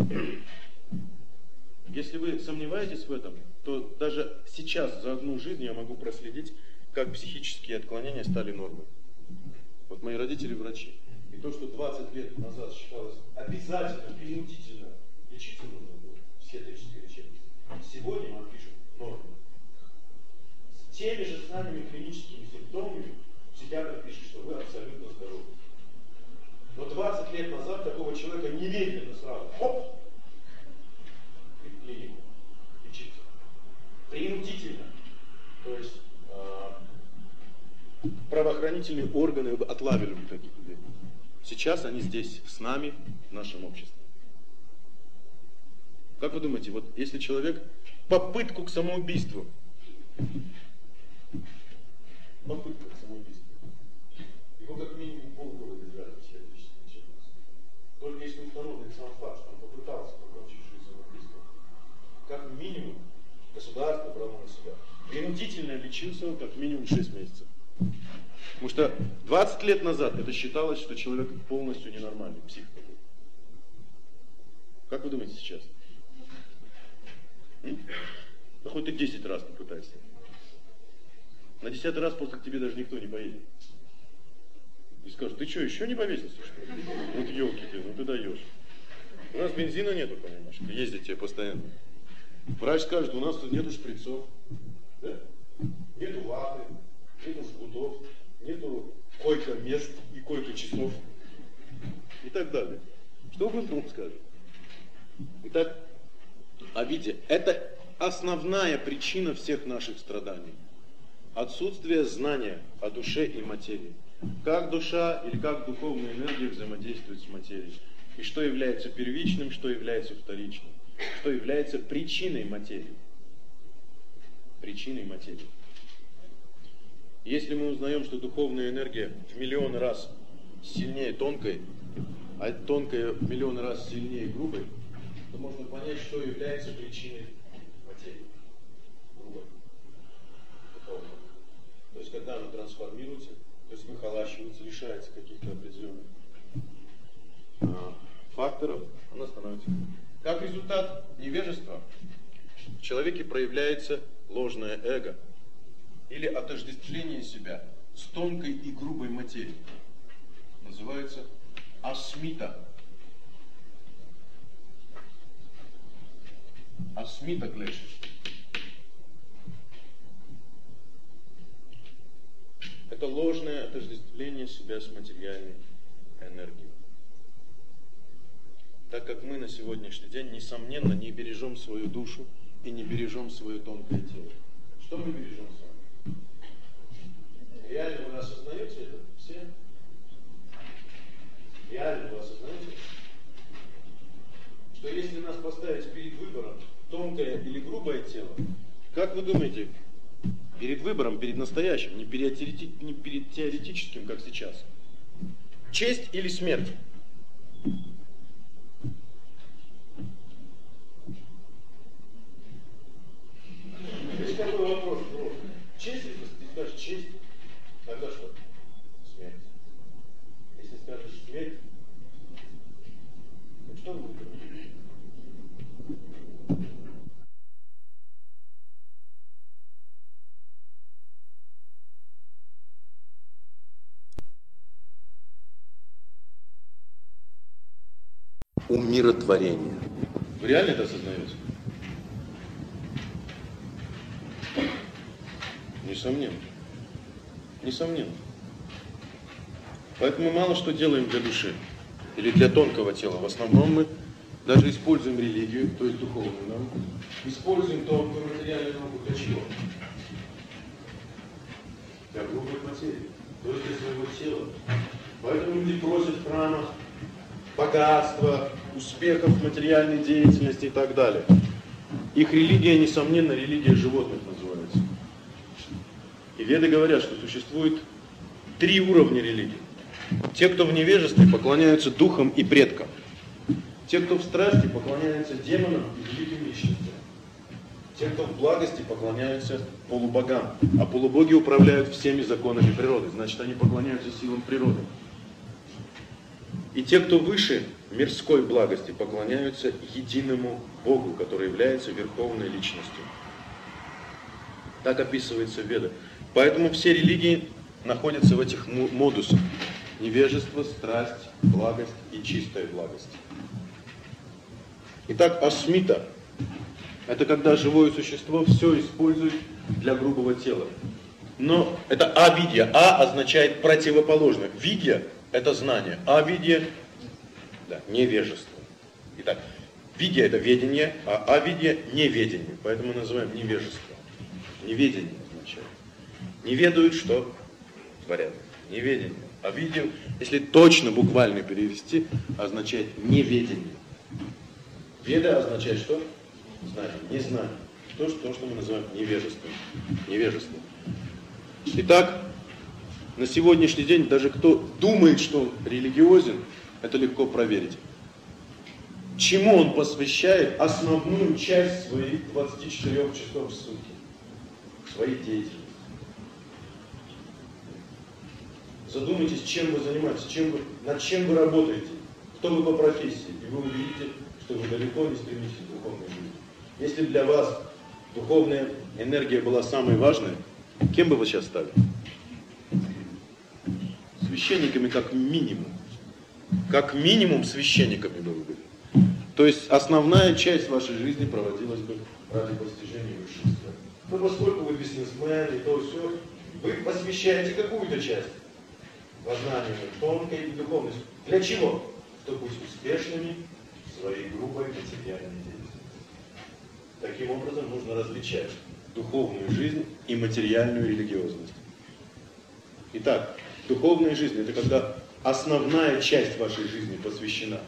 Если вы сомневаетесь в этом, то даже сейчас за одну жизнь я могу проследить, как психические отклонения стали нормой. Вот мои родители врачи. И то, что 20 лет назад считалось обязательно, принудительно лечиться нужно было в психиатрической лечебнице, сегодня вам пишут нормы. С теми же самыми клиническими симптомами психиатр пишет, что вы абсолютно здоровы. Но 20 лет назад такого человека немедленно сразу, хоп, и в клинику лечиться. Принудительно. То есть правоохранительные органы отлавили бы таких людей. Сейчас они здесь с нами, в нашем обществе. Как вы думаете, вот если человек попытку к самоубийству, его как минимум полгода держали в психиатрической лечебнице. Только если установлен сам факт, что он попытался покончить жизнь самоубийством, как минимум государство брало на себя. Принудительно лечился он как минимум 6 месяцев. Потому что 20 лет назад это считалось, что человек полностью ненормальный, псих такой. Как вы думаете сейчас? Да хоть ты 10 раз попытайся. На 10-й раз просто к тебе даже никто не поедет. И скажут, ты что, еще не повесился, что ли? Вот елки ты, ну ты даешь. У нас бензина нету, понимаешь, ездите постоянно. Врач скажет, у нас тут нету шприцов, да? Нету ваты, нету жгутов, нету койко-мест и койко-часов и так далее. Что он вам скажет? Итак, а видите, это основная причина всех наших страданий. Отсутствие знания о душе и материи. Как душа или как духовная энергия взаимодействует с материей. И что является первичным, что является вторичным. Что является причиной материи. Причиной материи. Если мы узнаем, что духовная энергия в миллион раз сильнее тонкой, а тонкая в миллион раз сильнее грубой, то можно понять, что является причиной материи. Грубой. Духовной. То есть, когда она трансформируется, то есть выхолащивается, лишается каких-то определенных факторов, она становится. Как результат невежества в человеке проявляется ложное эго или отождествление себя с тонкой и грубой материей. Называется асмита. Асмита клеш. Это ложное отождествление себя с материальной энергией. Так как мы на сегодняшний день, несомненно, не бережем свою душу и не бережем свое тонкое тело. Что мы бережем с вами? Реально вы осознаете это? Все? Реально вы осознаете? Что если нас поставить перед выбором тонкое или грубое тело, как вы думаете, перед выбором, перед настоящим, не перед теоретическим, как сейчас, честь или смерть? Есть такой вопрос. Честь, если ты скажешь честь, тогда что? Смерть. Если скажешь смерть, то что вы выберете? Умиротворение. Вы реально это осознаете? Несомненно. Несомненно. Поэтому мы мало что делаем для души или для тонкого тела. В основном мы даже используем религию, то есть духовную науку, используем тонкую материальную науку для чего? Для грубой материи, то есть для своего тела. Поэтому люди просят в храмах богатства, успехов в материальной деятельности и так далее. Их религия, несомненно, религия животных называется. И веды говорят, что существует 3 уровня религии. Те, кто в невежестве, поклоняются духам и предкам. Те, кто в страсти, поклоняются демонам и великим личностям. Те, кто в благости, поклоняются полубогам. А полубоги управляют всеми законами природы. Значит, они поклоняются силам природы. И те, кто выше мирской благости, поклоняются единому Богу, который является верховной личностью. Так описывается в Ведах. Поэтому все религии находятся в этих модусах. Невежество, страсть, благость и чистая благость. Итак, асмита – это когда живое существо все использует для грубого тела. Но это авидья. А означает противоположное. Видья – это знание. Авидья – да, невежество. Итак, видья – это ведение, а авидья – неведение. Поэтому мы называем невежество. Неведение означает. Не ведают, что творят. Неведение. А видео, если точно буквально перевести, означает неведение. Веда означает что? Знание. Незнание. То, что мы называем невежеством. Невежеством. Итак, на сегодняшний день даже кто думает, что он религиозен, это легко проверить. Чему он посвящает основную часть своих 24 часов в сутки? Своей деятельности. Задумайтесь, чем вы занимаетесь, над чем вы работаете, кто вы по профессии, и вы увидите, что вы далеко не стремитесь к духовной жизни. Если для вас духовная энергия была самой важной, кем бы вы сейчас стали? Священниками как минимум. Как минимум священниками бы вы были. То есть основная часть вашей жизни проводилась бы ради постижения высших сфер. Но поскольку вы бизнесмен и то все, вы посвящаете какую-то часть познанию тонкой и духовной. Для чего? Чтобы быть успешными в своей грубой материальной деятельности. Таким образом нужно различать духовную жизнь и материальную религиозность. Итак, Духовная жизнь – это когда основная часть вашей жизни посвящена.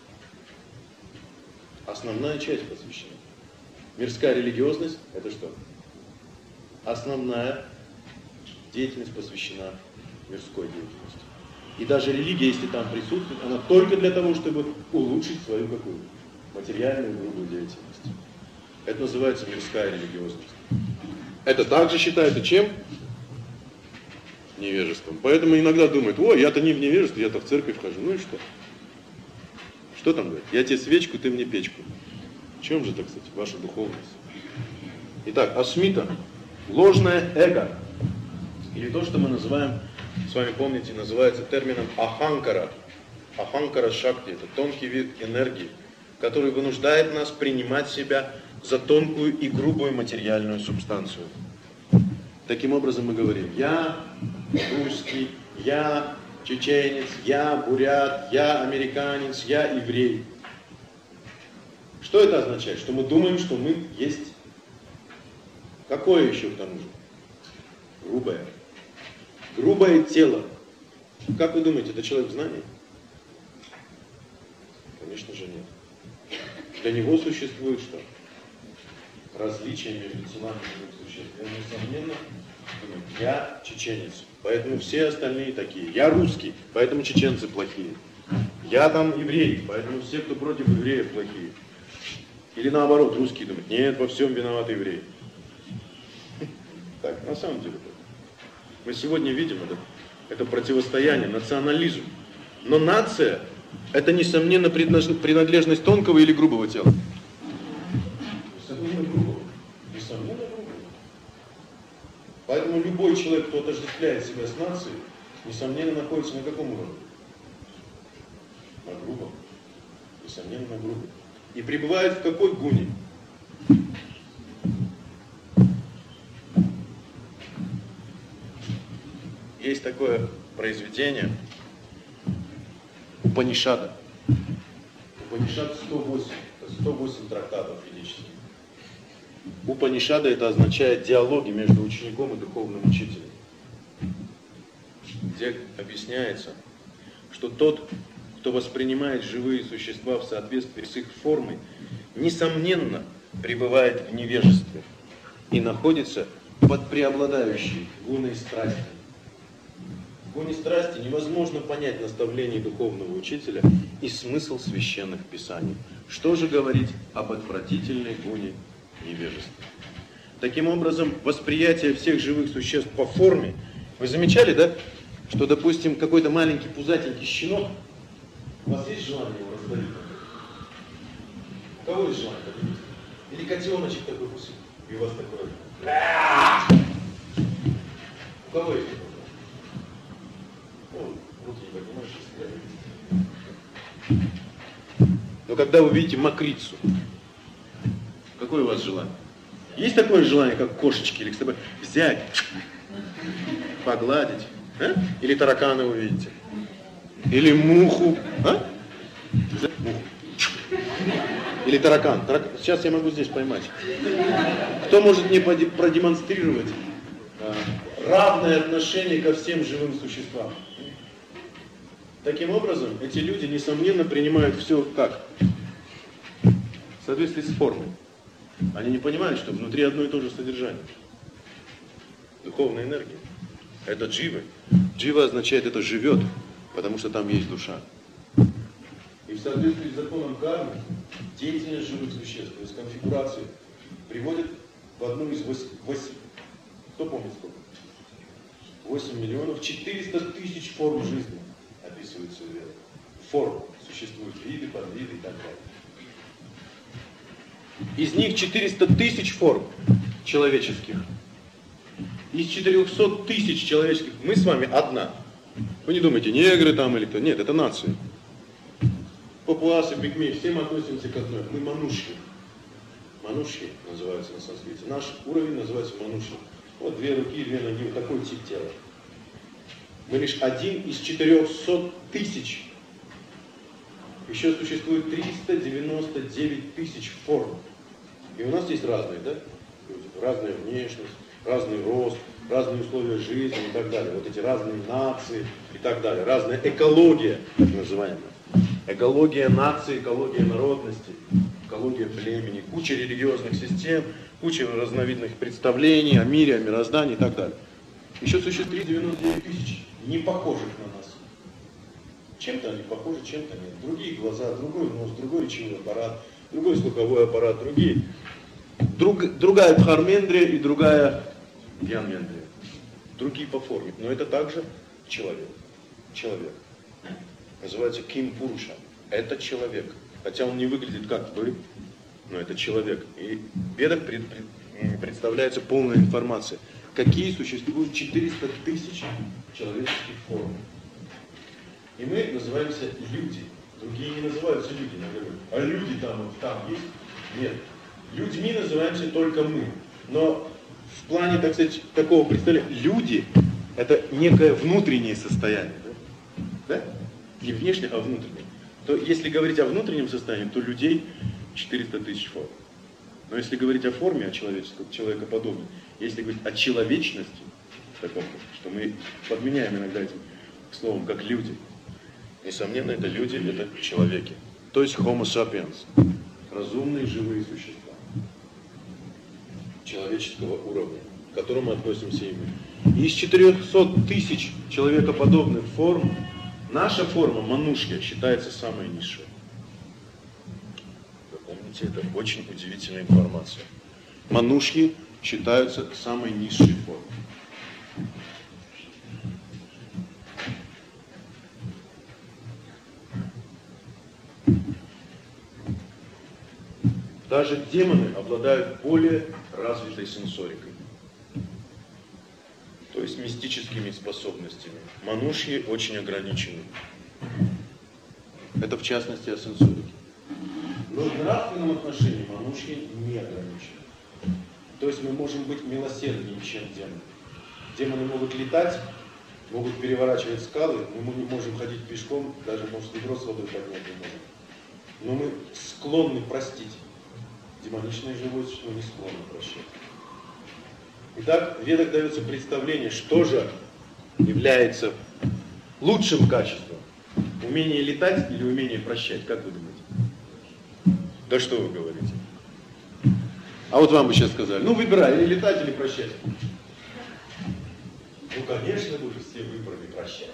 Основная часть посвящена. Мирская религиозность – это что? Основная деятельность посвящена мирской деятельности. И даже религия, если там присутствует, она только для того, чтобы улучшить свою какую? Материальную грубую деятельность. Это называется мирская религиозность. Это также считается чем? Невежеством. Поэтому иногда думают, ой, я-то не в невежестве, я-то в церковь хожу. Ну и что? Что там говорит? Я тебе свечку, ты мне печку. В чем же, так сказать, ваша духовность? Итак, асмита, ложное эго. Или то, что мы называем, с вами помните, называется термином аханкара. Аханкара шакти, это тонкий вид энергии, который вынуждает нас принимать себя за тонкую и грубую материальную субстанцию. Таким образом мы говорим, я русский, я чеченец, я бурят, я американец, я еврей. Что это означает? Что мы думаем, что мы есть. Какое еще к тому же? Грубое. Грубое тело. Как вы думаете, это человек в знании? Конечно же нет. Для него существует что? Различие между телами живых существ. Я, несомненно, думаю, я чеченец, поэтому все остальные такие. Я русский, поэтому чеченцы плохие. Я там еврей, поэтому все, кто против евреев, плохие. Или наоборот, русские думают, нет, во всем виноват еврей. Так, на самом деле, мы сегодня видим это противостояние, национализм. Но нация – это, несомненно, принадлежность тонкого или грубого тела. Несомненно, грубого. Несомненно, грубого. Поэтому любой человек, кто отождествляет себя с нацией, несомненно, находится на каком уровне? На грубом. Несомненно, на грубом. И пребывает в какой гуне? Есть такое произведение Упанишада. Упанишад 108 трактатов ведических. Упанишада это означает диалоги между учеником и духовным учителем. Где объясняется, что тот, кто воспринимает живые существа в соответствии с их формой, несомненно пребывает в невежестве и находится под преобладающей гуной страсти. В гуне страсти невозможно понять наставление духовного учителя и смысл священных писаний. Что же говорить об отвратительной гуне невежества? Таким образом, восприятие всех живых существ по форме, вы замечали, да, что, допустим, какой-то маленький пузатенький щенок, у вас есть желание его раздавить? У кого есть желание? Или котеночек такой пусть, и у вас такой. У кого есть такой? Руки не поднимаешь. Но когда вы видите мокрицу, какое у вас желание? Есть такое желание, как кошечки, или чтобы взять, погладить? А? Или таракана вы видите? Или муху? А? Муху. Или таракан. Сейчас я могу здесь поймать. Кто может мне продемонстрировать равное отношение ко всем живым существам? Таким образом, эти люди, несомненно, принимают все как? В соответствии с формой. Они не понимают, что внутри одно и то же содержание. Духовная энергия. Это джива. Джива означает, это живет, потому что там есть душа. И в соответствии с законом кармы, деятельность живых существ, то есть конфигурации, приводит в одну из 8, кто помнит сколько? 8 миллионов 400 тысяч форм жизни описывается в Ведах. Форм. Существуют виды, подвиды и так далее. Из них 400 тысяч форм человеческих. Из 400 тысяч человеческих мы с вами одна. Вы не думаете, негры там или кто? Нет, это нация. Папуасы, пигмеи, все мы относимся к одной. Мы мануши. Мануши называются на санскрите. Наш уровень называется мануши. Вот 2 руки, 2 ноги, вот такой тип тела. Мы лишь один из 400 тысяч. Еще существует 399 тысяч форм. И у нас есть разные, да? Разная внешность, разный рост, разные условия жизни и так далее. Вот эти разные нации и так далее. Разная экология, так называемая. Экология нации, экология народности, экология племени, куча религиозных систем, куча разновидных представлений о мире, о мироздании и так далее. Еще существует 99 тысяч не похожих на нас. Чем-то они похожи, чем-то нет. Другие глаза, другой нос, другой речевой аппарат, другой слуховой аппарат, другие. Другая Дхармендрия и другая Гьянмендрия. Другие по форме. Но это также человек. Человек. Называется Ким Пуруша. Это человек. Хотя он не выглядит как вы, но это человек. И в Ведах представляется полная информация. Какие существуют 400 тысяч человеческих форм. И мы называемся люди. Другие не называются люди. А люди там есть? Нет. Людьми называемся только мы. Но в плане, так сказать, такого представления, люди — это некое внутреннее состояние. Да? Не внешнее, а внутреннее. То если говорить о внутреннем состоянии, то людей 400 тысяч форм. Но если говорить о форме, о человекоподобной, если говорить о человечности, таком, что мы подменяем иногда этим словом, как люди, несомненно, это люди, это человеки. То есть Homo sapiens. Разумные живые существа. Человеческого уровня, к которому мы относимся и мы. Из 400 тысяч человекоподобных форм, наша форма, манушья, считается самой низшей. Запомните, это очень удивительная информация. Манушьи считаются самой низшей формой. Даже демоны обладают более развитой сенсорикой, то есть мистическими способностями. Манушьи очень ограничены. Это в частности о сенсорике. Но в нравственном отношении манушьи не ограничены. То есть мы можем быть милосерднее, чем демоны. Демоны могут летать, могут переворачивать скалы, мы не можем ходить пешком, даже, может, ведро с водой поднять не можем. Но мы склонны простить. Демоничное живое существо не склонно прощать. Итак, в Ведах дается представление, что же является лучшим качеством. Умение летать или умение прощать, как вы думаете? Да что вы говорите? А вот вам бы сейчас сказали, ну выбирай, или летать, или прощать. Ну, конечно, вы же все выбрали прощать.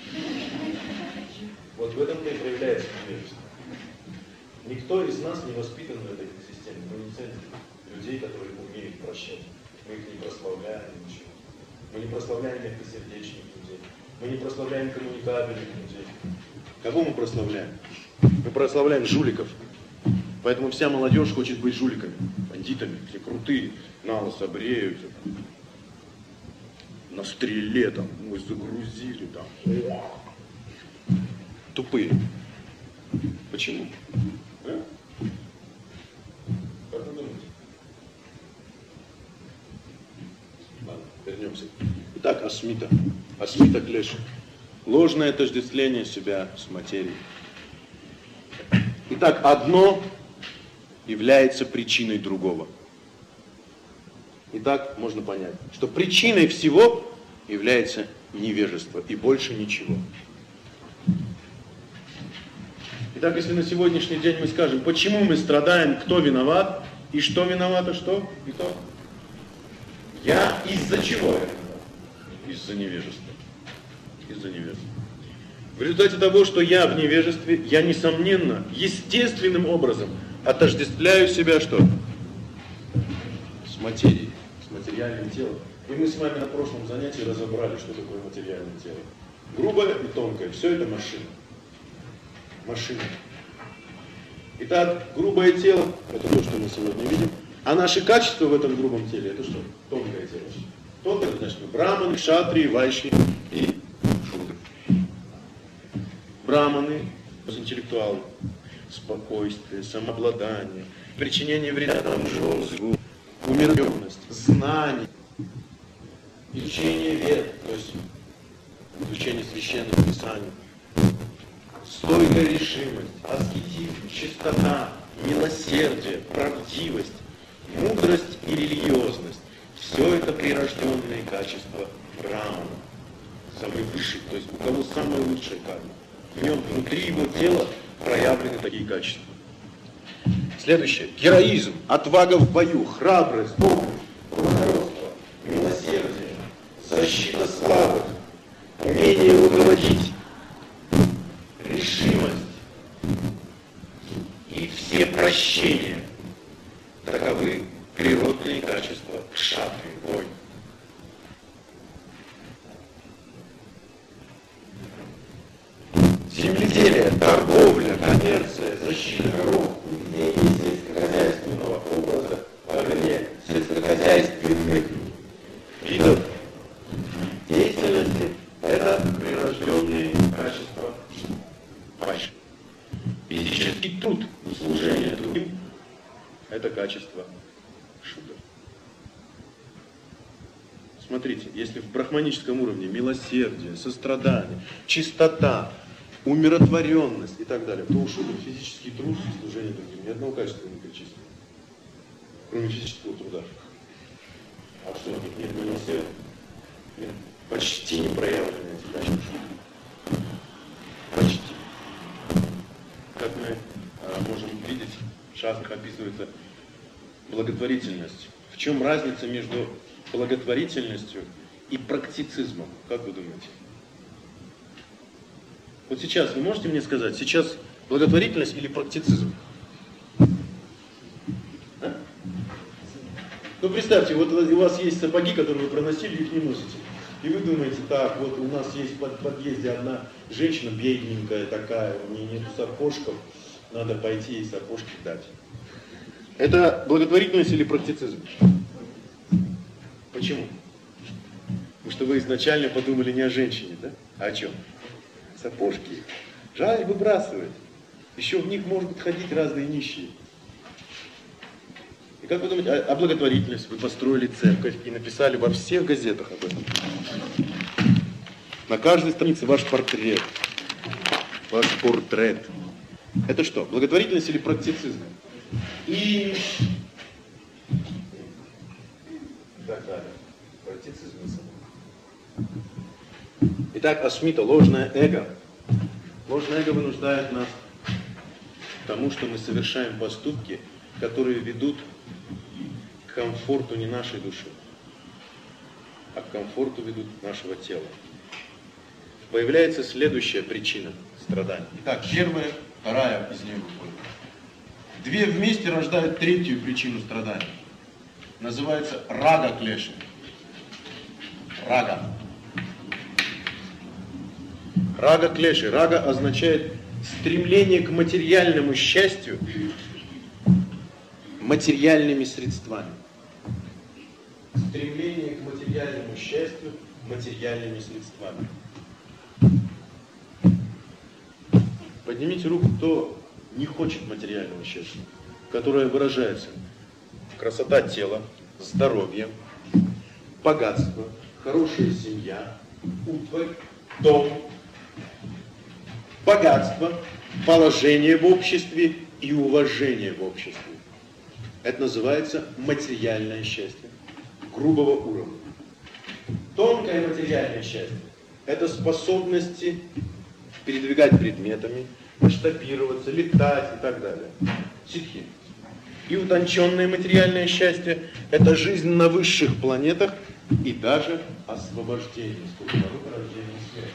Вот в этом-то и проявляется невежество. Никто из нас не воспитан в этой системе. Мы не ценим людей, которые умеют прощать. Мы их не прославляем, ничего. Мы не прославляем мягкосердечных людей. Мы не прославляем коммуникабельных людей. Кого мы прославляем? Мы прославляем жуликов. Поэтому вся молодежь хочет быть жуликами, бандитами. Все крутые, налысо бреются. На стреле там, мы загрузили там. Тупые. Почему? А? Как вы думаете? Ладно, вернемся. Итак, асмита. Асмита клеша. Ложное отождествление себя с материей. Итак, одно является причиной другого. Итак, можно понять, что причиной всего является невежество и больше ничего. Итак, если на сегодняшний день мы скажем, почему мы страдаем, кто виноват, и что виновато, что и кто? Я из-за чего я виноват? Из-за невежества. Из-за невежества. В результате того, что я в невежестве, я, несомненно, естественным образом отождествляю себя что? С материей, с материальным телом. И мы с вами на прошлом занятии разобрали, что такое материальное тело. Грубое и тонкое, все это машина. Машина. Итак, грубое тело, это то, что мы сегодня видим, а наши качества в этом грубом теле, это что? Тонкое тело. Тонкое, значит, мы браманы, кшатрии, вайши и шудры. Браманы, интеллектуалы, спокойствие, самообладание, причинение вреда мужу, умеренность, знание, изучение вед, то есть изучение священных писаний, стойкая решимость, аскетизм, чистота, милосердие, правдивость, мудрость и религиозность. Все это прирожденные качества Брахмана, самый высший, то есть у кого самая лучшая карма. В нем, внутри его тела проявлены такие качества. Следующее. Героизм, отвага в бою, храбрость, благородство, милосердие, защита слабых, умение руководить, решимость и все прощения. Таковы природные качества кшатрии, воина. Земледелие, торговля, коммерция, защита коров, ведение сельскохозяйственного образа во время сельскохозяйственных видов деятельности – это прирожденные качества вайши. Физический труд, служение другим – это качество шудра. Смотрите, если в брахманическом уровне милосердие, сострадание, чистота, умиротворенность и так далее, то у шудра физический труд и служение другим. Ни одного качества не перечислено, кроме физического труда. А что, нет милосердия? Нет, почти не проявлены эти качества. Почти. Как мы можем видеть, в шастрах описывается благотворительность. В чем разница между благотворительностью и практицизмом? Как вы думаете? Вот сейчас вы можете мне сказать, сейчас благотворительность или практицизм? А? Ну представьте, вот у вас есть сапоги, которые вы проносили, их не носите. И вы думаете, так, вот у нас есть в подъезде одна женщина бедненькая такая, у нее нет сапожков, надо пойти ей сапожки дать. Это благотворительность или практицизм? Почему? Потому что вы изначально подумали не о женщине, да? А о чем? Сапожки. Жаль выбрасывать. Еще в них могут ходить разные нищие. И как вы думаете, а благотворительность? Вы построили церковь и написали во всех газетах об этом. На каждой странице ваш портрет. Ваш портрет. Это что, благотворительность или практицизм? И так далее. Практицизм. Итак, асмита, ложное эго. Ложное эго вынуждает нас к тому, что мы совершаем поступки, которые ведут к комфорту не нашей души, а к комфорту ведут нашего тела. Появляется следующая причина страданий. Итак, первая, вторая из нее выходит. Две вместе рождают третью причину страданий. Называется рага-клеши. Рага. Рага-клеши. Рага означает стремление к материальному счастью материальными средствами. Стремление к материальному счастью материальными средствами. Поднимите руку, кто не хочет материального счастья, которое выражается красота тела, здоровье, богатство, хорошая семья, утварь, дом, богатство, положение в обществе и уважение в обществе. Это называется материальное счастье грубого уровня. Тонкое материальное счастье – это способности передвигать предметами, масштабироваться, летать и так далее. Ситхи. И утонченное материальное счастье – это жизнь на высших планетах и даже освобождение, рождение смерти.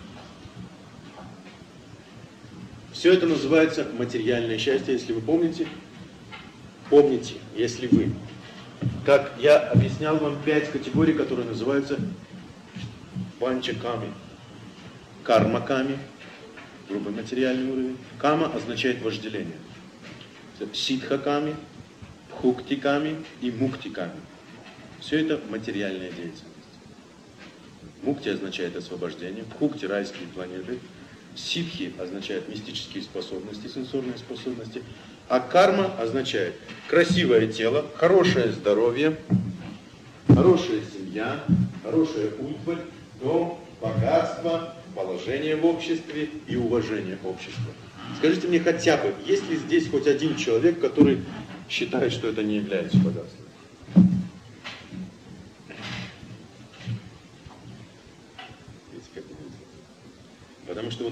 Все это называется материальное счастье, если вы помните. Помните, если вы. Как я объяснял вам 5 категорий, которые называются панчаками. Карма-ками, грубый материальный уровень. Кама означает вожделение. Ситха-ками, бхукти-ками и мукти-ками. Все это материальная деятельность. Мукти означает освобождение, бхукти – райские планеты, ситхи означает мистические способности, сенсорные способности, а карма означает красивое тело, хорошее здоровье, хорошая семья, хорошая утварь, дом, богатство, положение в обществе и уважение общества. Скажите мне хотя бы, есть ли здесь хоть один человек, который считает, что это не является богатством?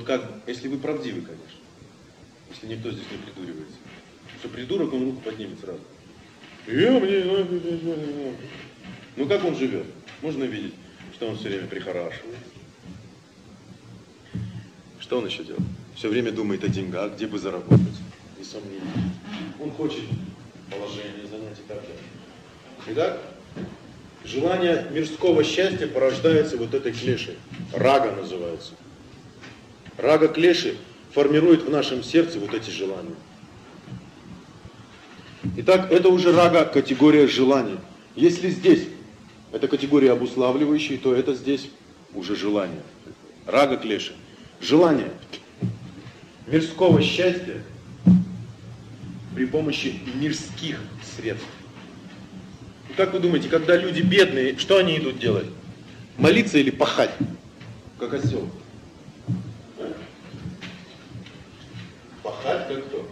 как, если вы правдивы, конечно, если никто здесь не придуривается. Что придурок, он руку поднимет сразу. Ну как он живет? Можно видеть, что он все время прихорашивается. Что он еще делает? Все время думает о деньгах, где бы заработать. Несомненно. Он хочет положение занять и так далее. Итак, желание мирского счастья порождается вот этой клешей. Рага называется. Рага клеши формирует в нашем сердце вот эти желания. Итак, это уже рага категория желаний. Если здесь это категория обуславливающая, то это здесь уже желание. Рага клеши. Желание мирского счастья при помощи мирских средств. И как вы думаете, когда люди бедные, что они идут делать? Молиться или пахать? Как осел. Пахать как кто?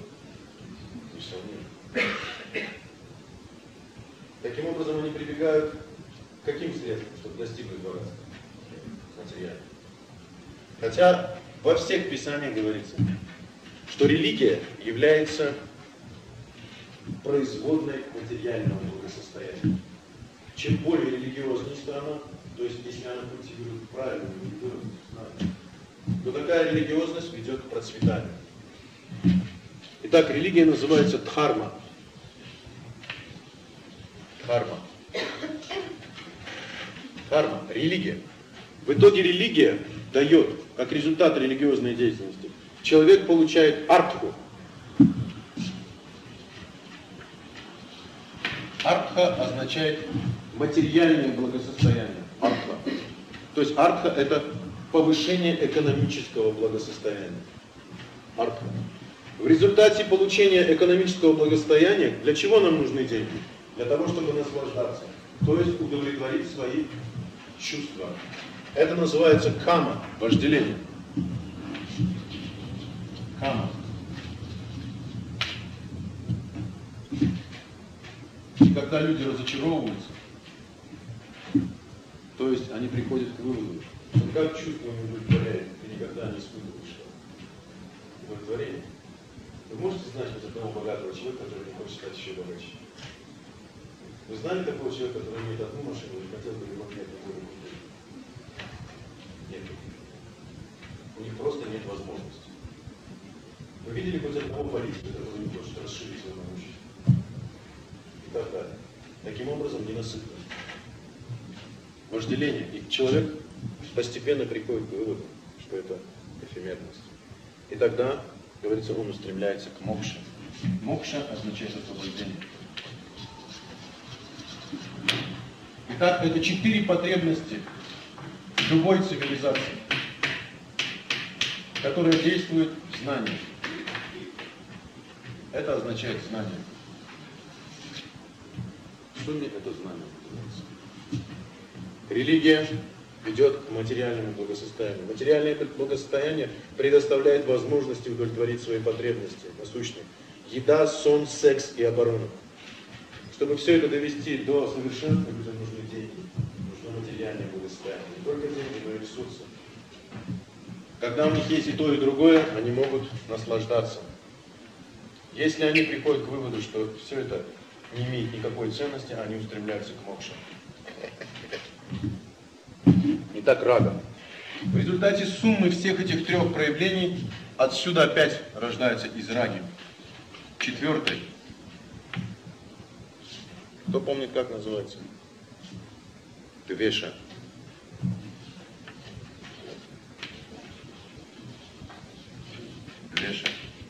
Таким образом они прибегают к каким средствам, чтобы достигнуть богатства? Материально. Хотя во всех писаниях говорится, что религия является производной материального благосостояния. Чем более религиозная страна, то есть если она культивирует правильную религиозность, то такая религиозность ведет к процветанию. Итак, религия называется дхарма. Дхарма. Дхарма. Религия. В итоге религия дает, как результат религиозной деятельности, человек получает артху. Артха означает материальное благосостояние. Артха. То есть артха – это повышение экономического благосостояния. Артха. В результате получения экономического благосостояния, для чего нам нужны деньги? Для того, чтобы наслаждаться. То есть удовлетворить свои чувства. Это называется кама, вожделение. Кама. И когда люди разочаровываются, то есть они приходят к выводу, что как чувство не удовлетворяет, ты никогда не испытываешь удовлетворение. Вы можете знать вот одного богатого человека, который не хочет стать еще богаче? Вы знали такого человека, который имеет одну машину и хотел бы его иметь другую? Нет. У них просто нет возможности. Вы видели хоть одного политика, который не хочет расширить свое имущество? И так далее. Таким образом, ненасытность. Вожделение. И человек постепенно приходит к выводу, что это эфемерность. И тогда, говорится, он устремляется к мокше. Мокша означает освобождение. Итак, это 4 потребности любой цивилизации, которая действует в знании. Это означает знание. В сумме это знание. Религия ведет к материальному благосостоянию. Материальное благосостояние предоставляет возможности удовлетворить свои потребности насущные. Еда, сон, секс и оборона. Чтобы все это довести до совершенства, людям нужны деньги, нужно материальное благосостояние. Не только деньги, но и ресурсы. Когда у них есть и то, и другое, они могут наслаждаться. Если они приходят к выводу, что все это не имеет никакой ценности, они устремляются к мокше. Итак, рага. В результате суммы всех этих 3 проявлений отсюда опять рождается из раги. 4. Кто помнит, как называется? Двеша. Двеша.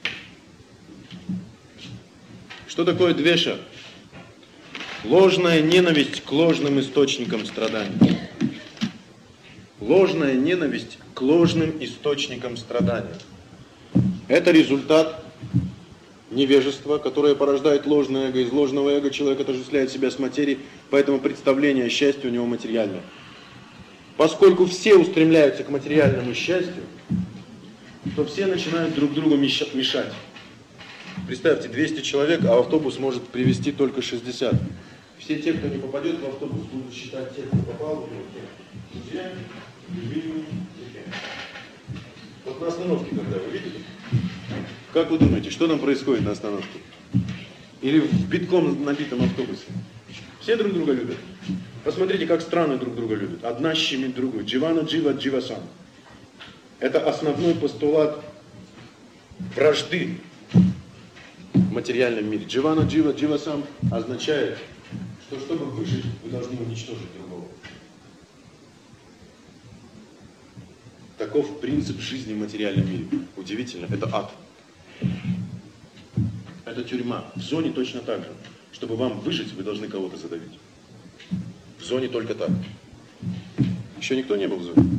Что такое двеша? Ложная ненависть к ложным источникам страданий. Ложная ненависть к ложным источникам страданий. Это результат невежества, которое порождает ложное эго. Из ложного эго человек отождествляет себя с материей, поэтому представление о счастье у него материальное. Поскольку все устремляются к материальному счастью, то все начинают друг другу мешать. Представьте, 200 человек, а автобус может привезти только 60. Все те, кто не попадет в автобус, будут считать тех, кто попал в него, друзьями, любимыми, Вот на остановке, когда вы видите, как вы думаете, что там происходит на остановке? Или в битком набитом автобусе? Все друг друга любят. Посмотрите, как страны друг друга любят. Одна щемит другую. Дживана джива дживасан. Это основной постулат вражды в материальном мире. Дживана джива дживасан означает, что чтобы выжить, вы должны уничтожить другого. Таков принцип жизни в материальном мире. Удивительно, это ад. Это тюрьма. В зоне точно так же. Чтобы вам выжить, вы должны кого-то задавить. В зоне только так. Еще никто не был в зоне?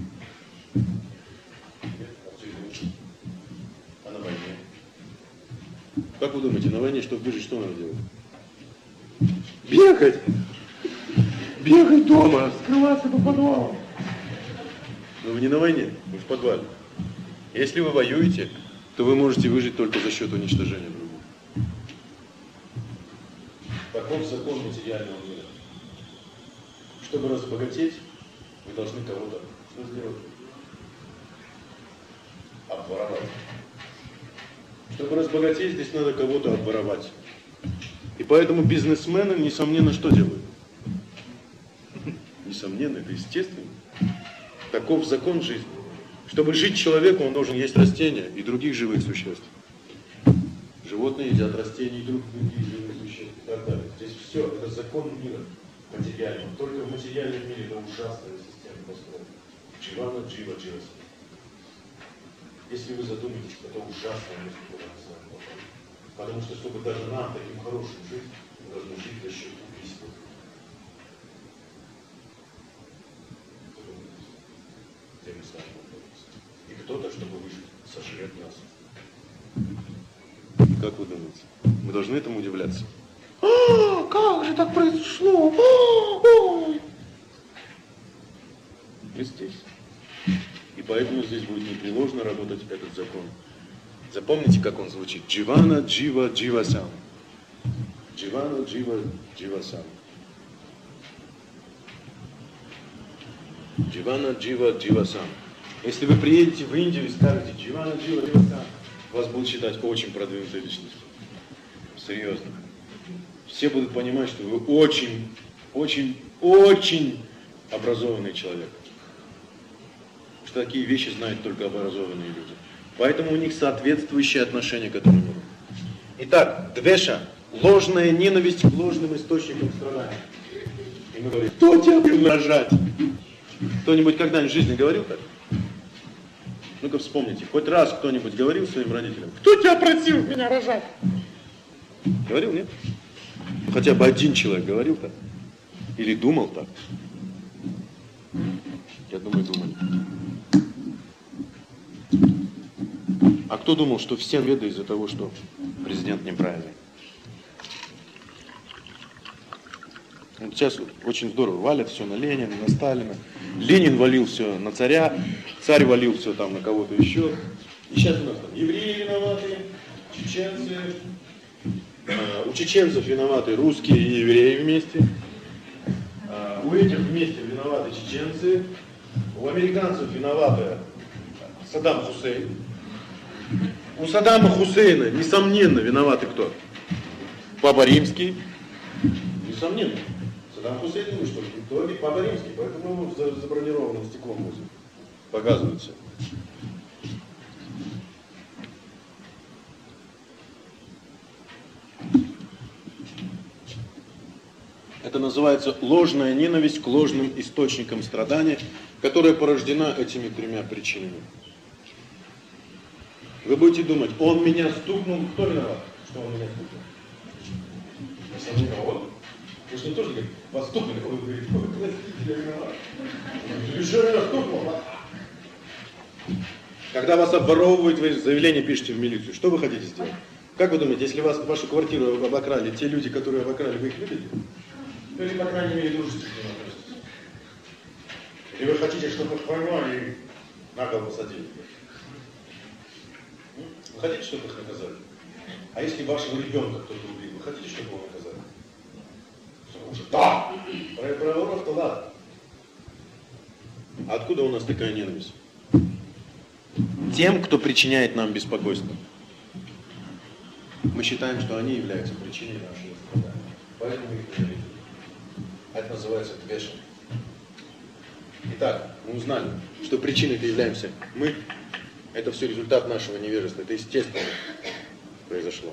А на войне? Как вы думаете, на войне, чтобы выжить, что надо делать? Бегать! Бегать дома, скрываться по подвалам. Но вы не на войне, вы в подвале. Если вы воюете, то вы можете выжить только за счет уничтожения другого. Таков закон материального мира. Чтобы разбогатеть, вы должны кого-то что сделать? Обворовать. Чтобы разбогатеть, здесь надо кого-то обворовать. И поэтому бизнесмены, несомненно, что делают? Несомненно, это естественно. Таков закон жизни. Чтобы жить человеку, он должен есть растения и других живых существ. Животные едят растения и других живых существ и так далее. Здесь все, это закон мира материального. Только в материальном мире это ужасная система построена. Дживана джива дживаса. Если вы задумаетесь, это ужасное место, куда мы с вами попали. Потому что, чтобы даже нам, таким хорошим жить, мы должны жить за счет убийства. Где мы с вами находимся. И кто-то, чтобы выжить, сожрет нас. Как вы думаете? Мы должны этому удивляться? Как же так произошло? Мы здесь. И поэтому здесь будет непреложно работать этот закон. Запомните, как он звучит. Дживана джива дживасан. Дживана джива дживасан. Дживана джива дживасан. Если вы приедете в Индию и скажете Дживана джива дживасан, вас будут считать очень продвинутой личностью. Серьезно. Все будут понимать, что вы очень, очень, очень образованный человек. Что такие вещи знают только образованные люди. Поэтому у них соответствующее отношение к этому миру. Итак, двеша, ложная ненависть к ложным источникам страдания. И мы говорим, кто тебя будет рожать? Кто-нибудь когда-нибудь в жизни говорил так? Ну-ка вспомните, хоть раз кто-нибудь говорил своим родителям, кто тебя просил меня рожать? Говорил, нет? Хотя бы один человек говорил так? Или думал так? Я думаю, думали. А кто думал, что все беды из-за того, что президент неправильный? Вот сейчас очень здорово, валят все на Ленина, на Сталина. Ленин валил все на царя, царь валил все там на кого-то еще. И сейчас у нас там евреи виноваты, чеченцы. У чеченцев виноваты русские и евреи вместе. У этих вместе виноваты чеченцы. У американцев виноваты Саддам Хусейн. У Саддама Хусейна, несомненно, виноваты кто? Папа Римский. Несомненно. Саддам Хусейн думает, что кто? Папа Римский. Поэтому его забронированным стеклом возят. Показывается. Это называется ложная ненависть к ложным источникам страдания, которая порождена этими тремя причинами. Вы будете думать, он меня стукнул, кто виноват, что он меня стукнул? Несомненно, он. Вы что тоже говорите, вас стукнули, он говорит, ой, простите, я виноват. Еще меня стукнул. Когда вас обворовывают, вы заявление пишете в милицию, что вы хотите сделать? Как вы думаете, если вас, вашу квартиру обокрали, те люди, которые обокрали, вы их любите? Или, по крайней мере, дружите с ними относитесь? Или вы хотите, чтобы их поймали и на голову посадили? Вы хотите, чтобы их наказали? А если вашего ребенка кто-то убил, вы хотите, чтобы его наказали? Да! Про воров-то ладно. А откуда у нас такая ненависть? тем, кто причиняет нам беспокойство. Мы считаем, что они являются причиной нашего страдания. Поэтому их ненавидим. Это называется двешем. Итак, мы узнали, что причиной-то являемся мы. Это все результат нашего невежества. Это естественно произошло.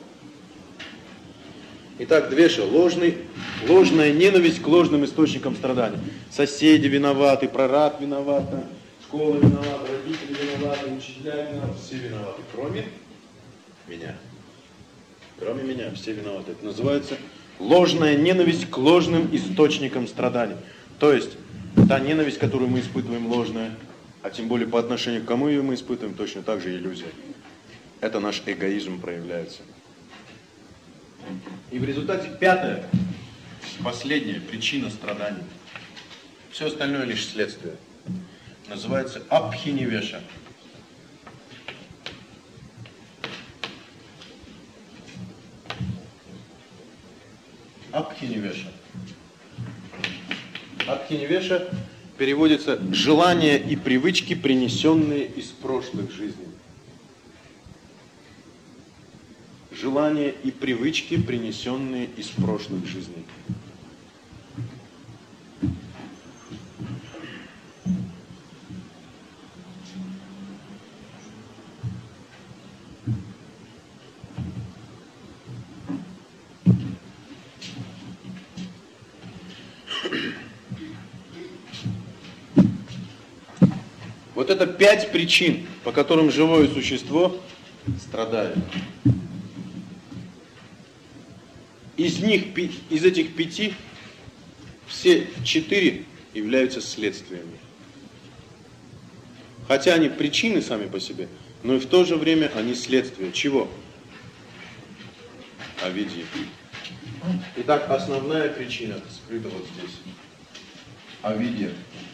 Итак, двеша, ложная ненависть к ложным источникам страданий. Соседи виноваты, прораб виноват, школа виновата, родители виноваты, учителя виноваты, все виноваты, кроме меня. Кроме меня, все виноваты. Это называется ложная ненависть к ложным источникам страданий. То есть, та ненависть, которую мы испытываем, ложная, а тем более по отношению к кому ее мы испытываем, точно так же иллюзия. Это наш эгоизм проявляется. И в результате пятая, последняя причина страданий. Все остальное лишь следствие. Называется абхинивеша. Абхинивеша. Абхинивеша переводится желания и привычки, принесенные из прошлых жизней. Желания и привычки, принесенные из прошлых жизней. Вот это 5 причин, по которым живое существо страдает. Из этих 5 все 4 являются следствиями. Хотя они причины сами по себе, но и в то же время они следствия. Чего? Авидьи. Итак, основная причина скрыта вот здесь. Авидья.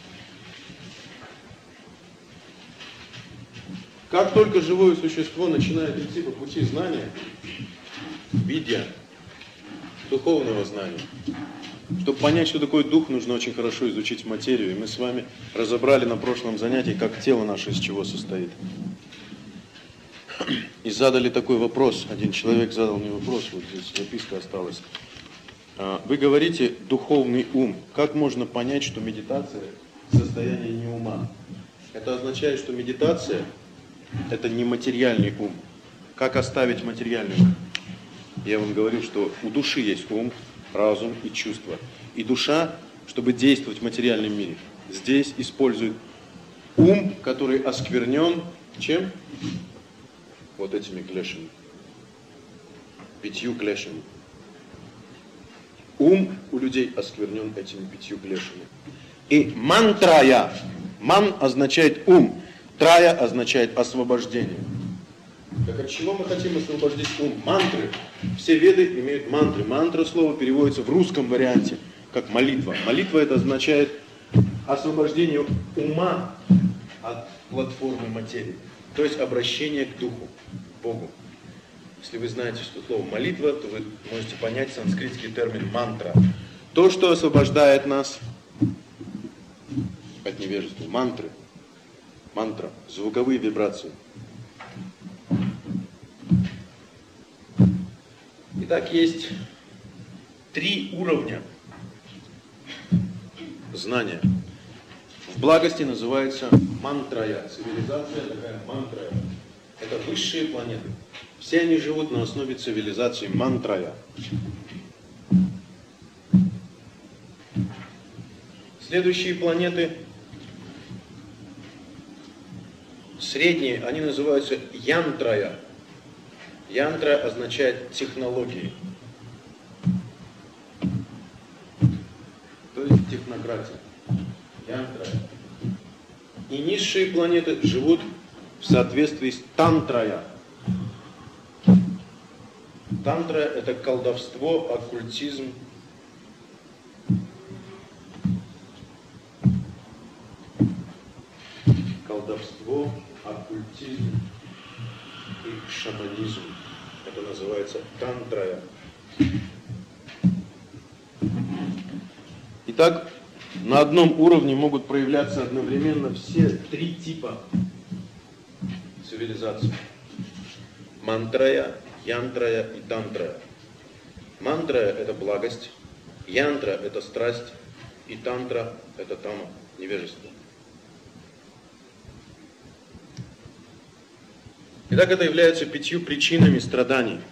Как только живое существо начинает идти по пути знания, видя, духовного знания, чтобы понять, что такое дух, нужно очень хорошо изучить материю. И мы с вами разобрали на прошлом занятии, как тело наше из чего состоит. И задали такой вопрос. Один человек задал мне вопрос, вот здесь записка осталась. Вы говорите духовный ум. Как можно понять, что медитация – состояние не ума? Это означает, что медитация – это не материальный ум. Как оставить материальный ум? Я вам говорил, что у души есть ум, разум и чувства. И душа, чтобы действовать в материальном мире, здесь использует ум, который осквернен чем? Вот этими клешами. 5 клешами. Ум у людей осквернен этими 5 клешами. И мантрая. Ман означает ум. Трая означает освобождение. Так от чего мы хотим освободить ум? Мантры. Все веды имеют мантры. Мантра слово переводится в русском варианте как молитва. Молитва это означает освобождение ума от платформы материи. То есть обращение к духу, к Богу. Если вы знаете, что слово молитва, то вы можете понять санскритский термин мантра. То, что освобождает нас от невежества. Мантры. Мантра. Звуковые вибрации. Итак, есть 3 уровня знания. В благости называется мантрая. Цивилизация такая мантрая. Это высшие планеты. Все они живут на основе цивилизации мантрая. Следующие планеты средние, они называются янтрая. Янтра означает технологии. То есть технократия. Янтра. И низшие планеты живут в соответствии с тантрая. Тантра – это колдовство, оккультизм. Колдовство, оккультизм и шаманизм. Это называется тантрая. Итак, на одном уровне могут проявляться одновременно все 3 типа цивилизации. Мантрая, янтрая и тантрая. Мантрая – это благость, янтра – это страсть, и тантра – это тама, невежество. Итак, это является 5 причинами страданий.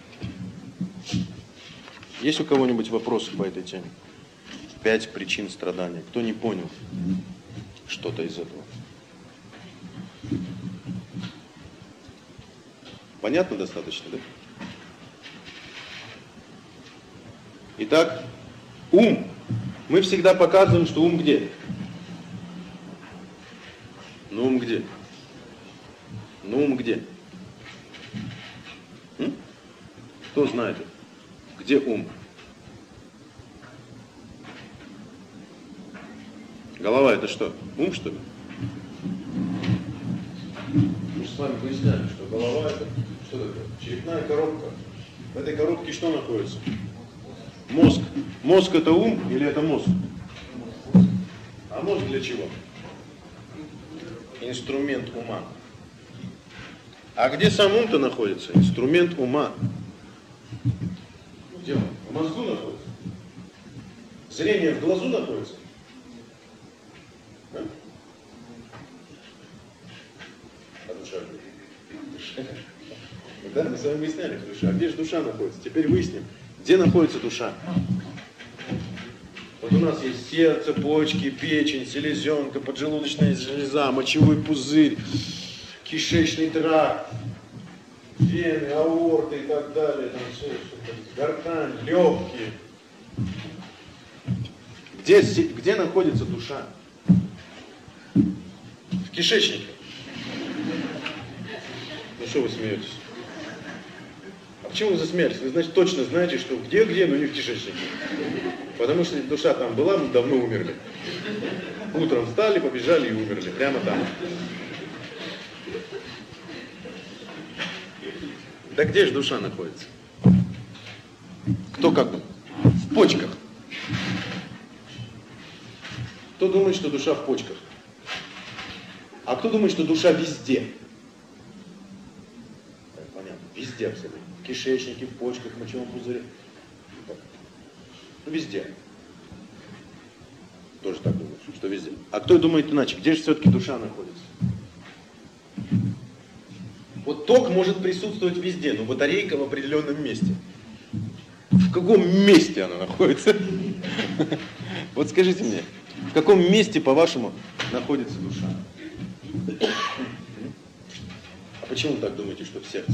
Есть у кого-нибудь вопросы по этой теме? 5 причин страдания. Кто не понял что-то из этого? Понятно достаточно, да? Итак, ум. Мы всегда показываем, что ум где? Ну ум где? Ну ум где? Кто знает? Где ум? Голова это что? Ум, что ли? Мы же с вами выясняли, что голова это что такое? Черепная коробка. В этой коробке что находится? Мозг. Мозг это ум или это мозг? А мозг для чего? Инструмент ума. А где сам ум-то находится? Инструмент ума. Где он? В мозгу находится? Зрение в глазу находится? А? А душа? Да, мы с вами выясняли, душа. А где же душа находится? Теперь выясним, где находится душа. Вот у нас есть сердце, почки, печень, селезенка, поджелудочная железа, мочевой пузырь, кишечный тракт, вены, аорты и так далее, там все, гортань, легкие. Где находится душа? В кишечнике. Ну что вы смеетесь? А почему вы засмеялись? Вы, значит, точно знаете, что где, но не в кишечнике. Потому что душа там была, мы давно умерли. Утром встали, побежали и умерли. Прямо там. Да где же душа находится? Кто как? В почках. Кто думает, что душа в почках? А кто думает, что душа везде? Понятно. Везде абсолютно. В кишечнике, в почках, в мочевом пузыре. Ну, везде. Тоже так думаешь, что везде. А кто думает иначе? Где же все-таки душа находится? Вот ток может присутствовать везде, но батарейка в определенном месте. В каком месте она находится? Вот скажите мне, в каком месте, по-вашему, находится душа? А почему вы так думаете, что в сердце?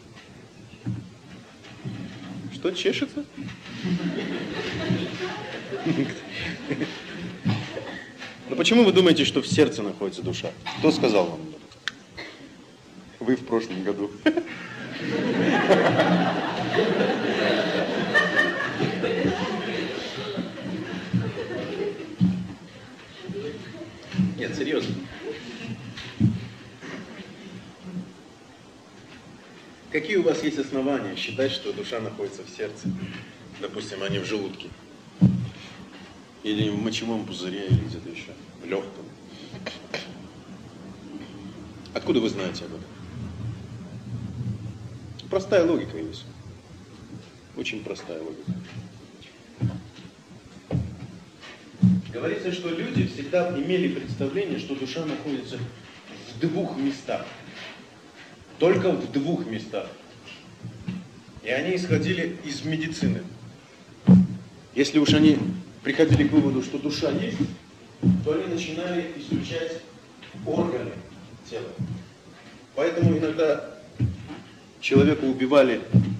Что, чешется? Но почему вы думаете, что в сердце находится душа? Кто сказал вам это? Вы в прошлом году. Нет, серьезно. Какие у вас есть основания считать, что душа находится в сердце? Допустим, а не в желудке. Или в мочевом пузыре, или где-то еще. В легком. Откуда вы знаете об этом? Простая логика есть. Очень простая логика. Говорится, что люди всегда имели представление, что душа находится в 2 местах. Только в 2 местах. И они исходили из медицины. Если уж они приходили к выводу, что душа есть, то они начинали изучать органы тела. Поэтому иногда человека убивали,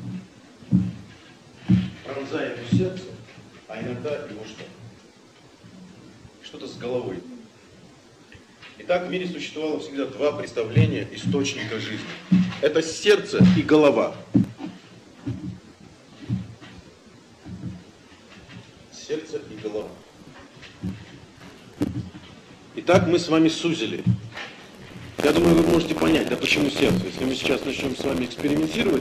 пронзая ему сердце, а иногда его что? Что-то с головой. Итак, в мире существовало всегда 2 представления источника жизни. Это сердце и голова. Сердце и голова. Итак, мы с вами сузили. Я думаю, вы можете понять, да почему сердце. Если мы сейчас начнем с вами экспериментировать,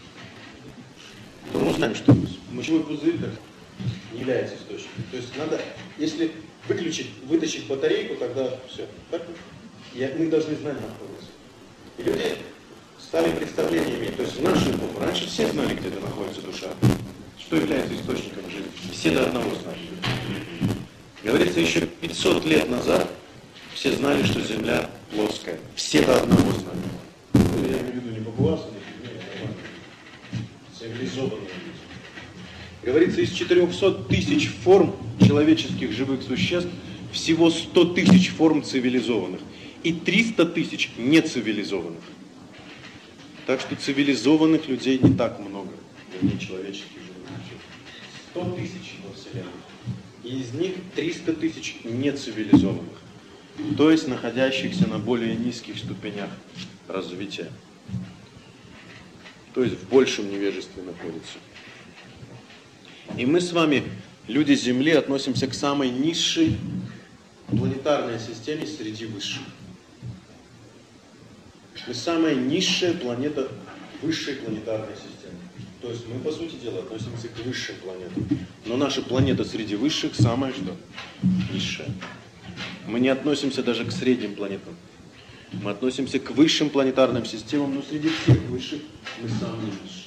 то мы узнаем, что мочевой пузырь не является источником. То есть надо, если вытащить батарейку, тогда все. Так? Мы должны знать, находится. И люди стали представление иметь. То есть в нашу эпоху раньше все знали, где находится душа, что является источником жизни. Все до одного знали. Говорится, еще 500 лет назад все знали, что Земля плоская. Все до одного знали. Я имею в виду не папуасы, цивилизованные люди. Говорится, из 400 тысяч форм человеческих живых существ всего 100 тысяч форм цивилизованных и 300 тысяч нецивилизованных. Так что цивилизованных людей не так много, вернее, человеческих живых существ. 100 тысяч во Вселенной. И из них 300 тысяч нецивилизованных, то есть находящихся на более низких ступенях развития. То есть в большем невежестве находятся. И мы с вами, люди Земли, относимся к самой низшей планетарной системе среди высших. Мы самая низшая планета высшей планетарной системы. То есть мы, по сути дела, относимся к высшим планетам. Но наша планета среди высших самая что? Низшая. Мы не относимся даже к средним планетам. Мы относимся к высшим планетарным системам, но среди всех высших мы самые низшие.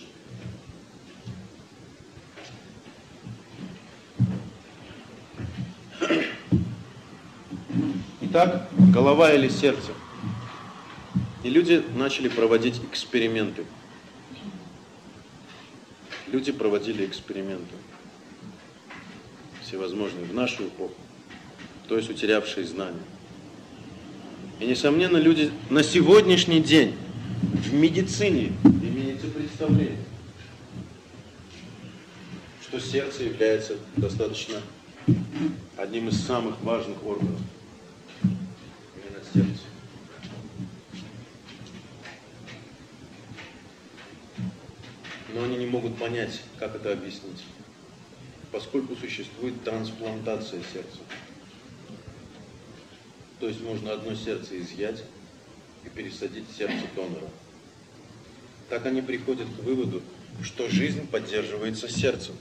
Итак, голова или сердце. И люди начали проводить эксперименты. Люди проводили эксперименты. Всевозможные в нашу эпоху. То есть утерявшие знания. И, несомненно, люди на сегодняшний день в медицине имеется представление, что сердце является достаточно одним из самых важных органов. Именно сердце. Но они не могут понять, как это объяснить, поскольку существует трансплантация сердца. То есть можно одно сердце изъять и пересадить в сердце донора. Так они приходят к выводу, что жизнь поддерживается сердцем.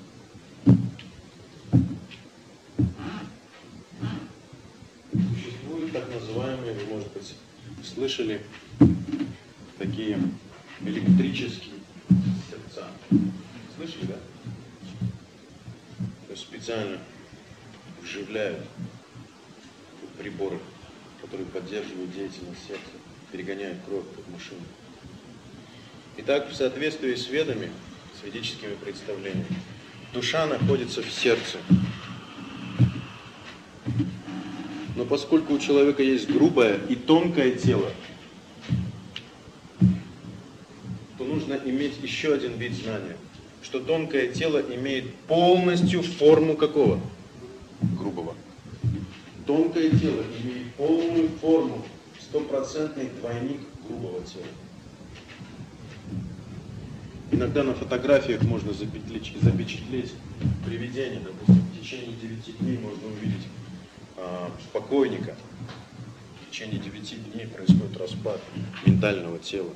Существуют так называемые, вы, может быть, слышали, такие электрические сердца. Слышали, да? То есть специально вживляют приборы, которые поддерживают деятельность сердца, перегоняют кровь как машину. Итак, в соответствии с ведами, с ведическими представлениями, душа находится в сердце. Но поскольку у человека есть грубое и тонкое тело, то нужно иметь еще один вид знания, что тонкое тело имеет полностью форму какого? Грубого. Тонкое тело имеет полную форму, стопроцентный двойник грубого тела. Иногда на фотографиях можно запечатлеть привидение, допустим, в течение 9 дней можно увидеть покойника. В течение 9 дней происходит распад ментального тела.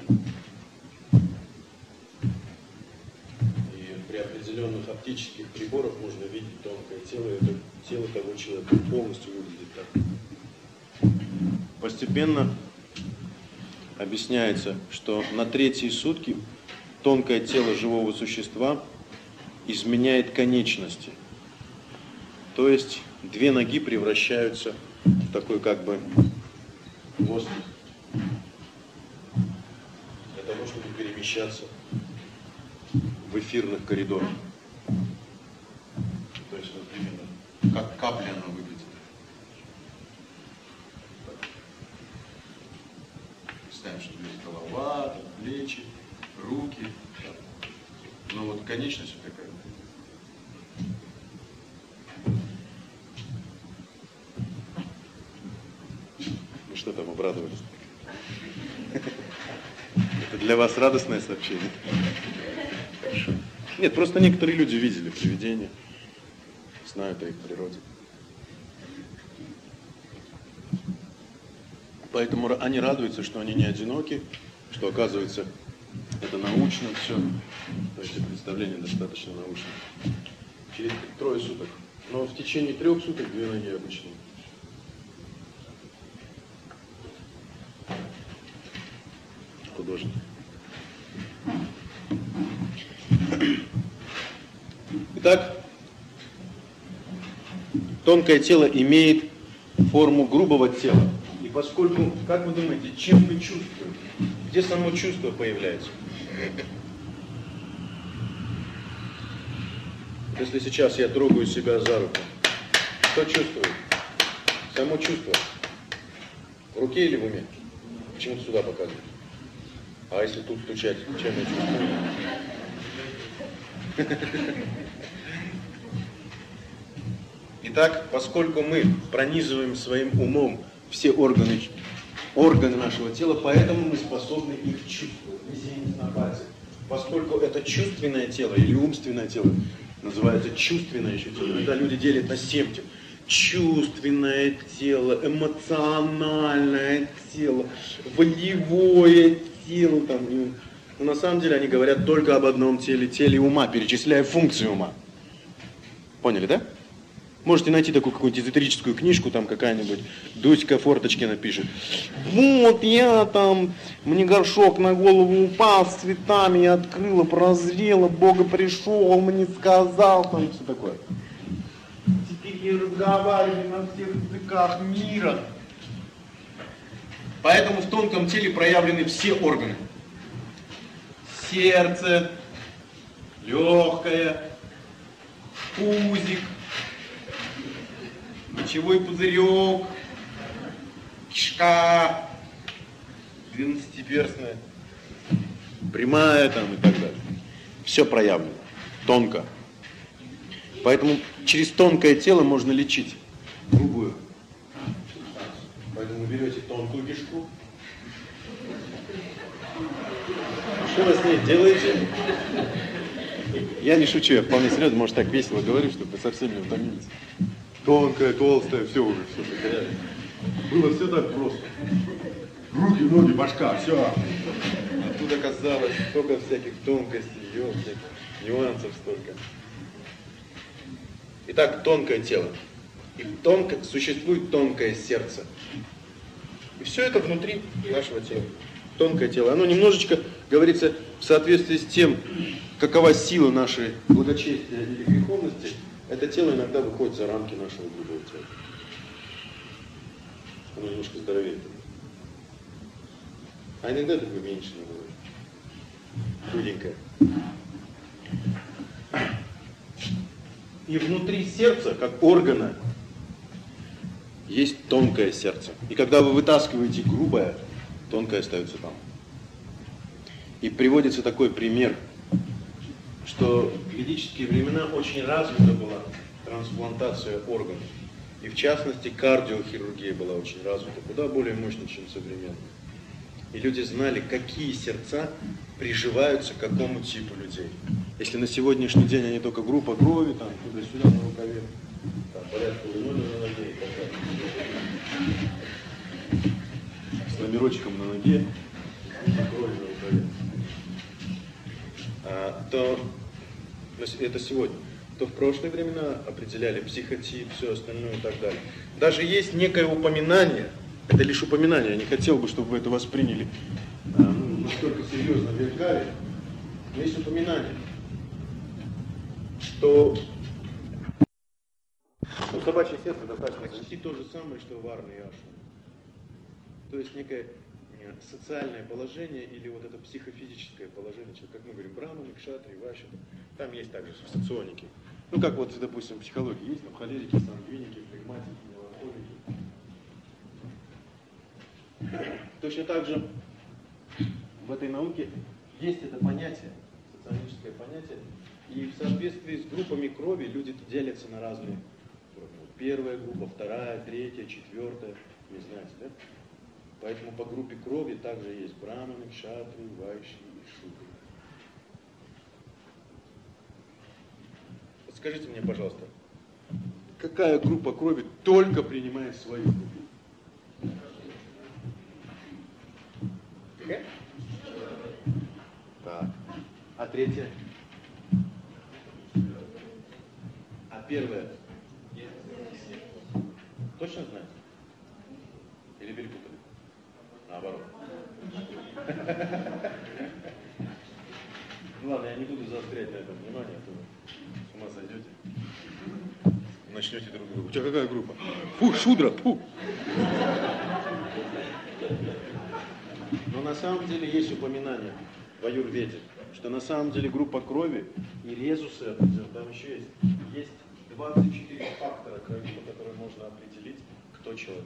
И при определенных оптических приборах можно видеть тонкое тело, и это тело того человека полностью выглядит так. Постепенно объясняется, что на 3-е сутки тонкое тело живого существа изменяет конечности. То есть 2 ноги превращаются в такой как бы хвост для того, чтобы перемещаться в эфирных коридорах. То есть вот именно как капля она выглядит. Представим, что есть голова, плечи, руки. Но вот конечность вот такая. Ну что там, обрадовались? Это для вас радостное сообщение? Хорошо. Нет, просто некоторые люди видели привидения, знают о их природе. Поэтому они радуются, что они не одиноки, что, оказывается, это научно все. То есть представление достаточно научное. Через 3 суток. Но в течение 3 суток 2 ноги обычно. Художник. Итак, тонкое тело имеет форму грубого тела. И поскольку, как вы думаете, чем мы чувствуем? Где само чувство появляется? Если сейчас я трогаю себя за руку, что чувствую? Само чувство. В руке или в уме? Почему-то сюда показывает. А если тут стучать, чем я чувствую? Итак, поскольку мы пронизываем своим умом все органы нашего тела, поэтому мы способны их чувствовать, не на пальце. Поскольку это чувственное тело или умственное тело, называется чувственное еще тело. Когда люди делят на 7 тел. Чувственное тело, эмоциональное тело, волевое тело. Там. Но на самом деле они говорят только об одном теле, теле ума, перечисляя функции ума. Поняли, да? Можете найти такую какую-нибудь эзотерическую книжку, там какая-нибудь Дуська Форточкина пишет. Вот я там, мне горшок на голову упал с цветами, я открыла, прозрела, Бога пришел, мне сказал, там все такое. Теперь я разговариваю на всех языках мира. Поэтому в тонком теле проявлены все органы. Сердце, легкое, пузик, мочевой пузырек, кишка, 12-перстная, прямая там и так далее. Все проявлено, тонко. Поэтому через тонкое тело можно лечить грубую. Поэтому берете тонкую кишку. Что вы с ней делаете? Я не шучу, я вполне серьезно, может так весело говорю, чтобы вы совсем не утомились. Тонкая, толстая, все уже, все потеряли. Было все так просто. Руки, ноги, башка, все. А тут оказалось столько всяких тонкостей, всяких нюансов столько. Итак, тонкое тело. И существует тонкое сердце. И все это внутри нашего тела. Тонкое тело. Оно немножечко, говорится, в соответствии с тем, какова сила нашей благочестия или греховности, это тело иногда выходит за рамки нашего грубого тела. Оно немножко здоровее. А иногда такое меньше бывает. Худенькое. И внутри сердца, как органа, есть тонкое сердце. И когда вы вытаскиваете грубое, тонкое остается там. И приводится такой пример, что в ведические времена очень развита была трансплантация органов. И в частности кардиохирургия была очень развита, куда более мощно, чем современная. И люди знали, какие сердца приживаются к какому типу людей. Если на сегодняшний день они только группа крови, там, туда-сюда на рукаве, там, порядка линолеума на ноге и так далее. С номерочком на ноге, крови на рукаве. То это сегодня. То в прошлые времена определяли психотип, все остальное и так далее. Даже есть некое упоминание, это лишь упоминание, я не хотел бы, чтобы вы это восприняли настолько серьезно вергали, но есть упоминание, что у собачьего сердца достаточно почти то же самое, что в Арне и Ашу. То есть некое социальное положение или вот это психофизическое положение, как мы говорим, браманы, кшатри, вайши, там есть также соционики. Ну, как вот, допустим, в психологии есть, там, холерики, сангвиники, флегматики, меланхолики. Точно так же в этой науке есть это понятие, социологическое понятие, и в соответствии с группами крови люди делятся на разные группы. Первая группа, вторая, третья, четвертая, не знаете, да? Поэтому по группе крови также есть браманы, кшатри, вайши и шудри. Скажите мне, пожалуйста, какая группа крови только принимает свою группу? Так. А третья? А первая? Точно знаете? Или перепутали? Наоборот. Ладно, я не буду заострять на этом внимание, а то с ума сойдете. начнете друг друга. У тебя какая группа? Фу, шудра, фу. Но на самом деле есть упоминание в аюрведе, что на самом деле группа крови и резусы, там еще есть 24 фактора крови, по которым можно определить, кто человек.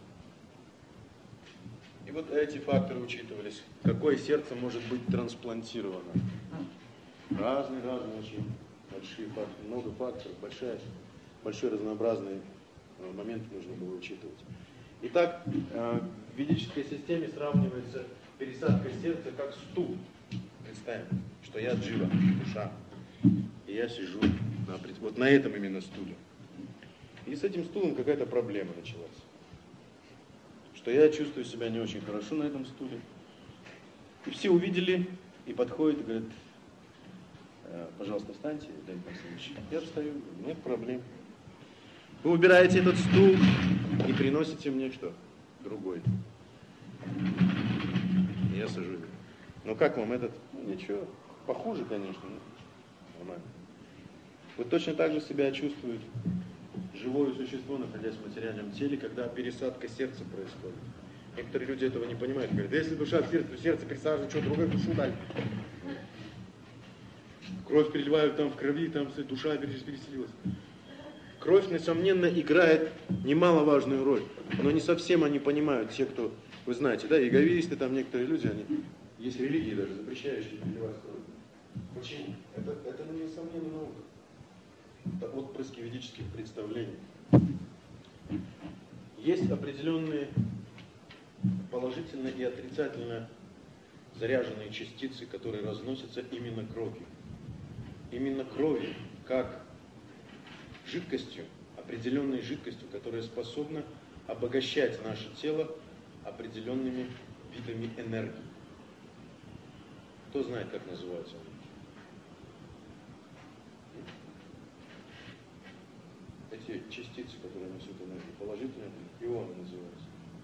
И вот эти факторы учитывались. Какое сердце может быть трансплантировано? Разные очень большие факторы, много факторов, большой разнообразный момент нужно было учитывать. Итак, в ведической системе сравнивается пересадка сердца как стул. Представим, что я джива, душа, и я сижу вот на этом именно стуле. И с этим стулом какая-то проблема началась. Что я чувствую себя не очень хорошо на этом стуле. И все увидели, и подходят, и говорят: пожалуйста, встаньте, дайте нам следующий. Я встаю, нет проблем. Вы убираете этот стул и приносите мне что? Другой. Я сажу. Ну как вам этот? Ну, ничего, похуже, конечно, но нормально. Вот точно так же себя чувствует живое существо, находясь в материальном теле, когда пересадка сердца происходит. Некоторые люди этого не понимают. Говорят: да если душа в сердце, то сердце пересаживают, что, другую душу дали. Кровь переливают там в крови, там душа переселилась. Кровь, несомненно, играет немаловажную роль, но не совсем они понимают, те, кто, вы знаете, да, иеговисты, там некоторые люди, они, есть религии даже, запрещающие переливать кровь. Почему? Это несомненно, наука. Это отпрыски ведических представлений. Есть определенные положительно и отрицательно заряженные частицы, которые разносятся именно кровью. Именно кровью, как жидкостью, определенной жидкостью, которая способна обогащать наше тело определенными видами энергии. Кто знает, как называются они? Эти частицы, которые несут энергию, положительные, ионы называются.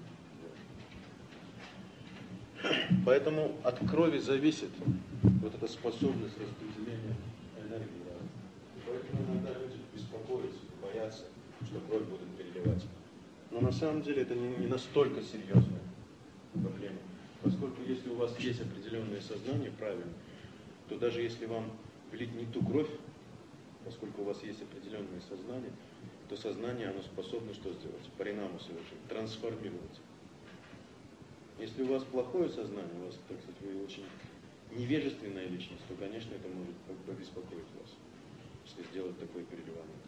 Поэтому от крови зависит вот эта способность распределения энергии. Поэтому иногда люди беспокоятся, боятся, что кровь будут переливать. Но на самом деле это не настолько серьезная проблема. Поскольку если у вас есть определенное сознание, правильно, то даже если вам влить не ту кровь, поскольку у вас есть определенное сознание, то сознание, оно способно что сделать? Паринаму совершить, трансформировать. Если у вас плохое сознание, у вас, так сказать, вы очень невежественная личность, то, конечно, это может побеспокоить вас, если сделать такое переливание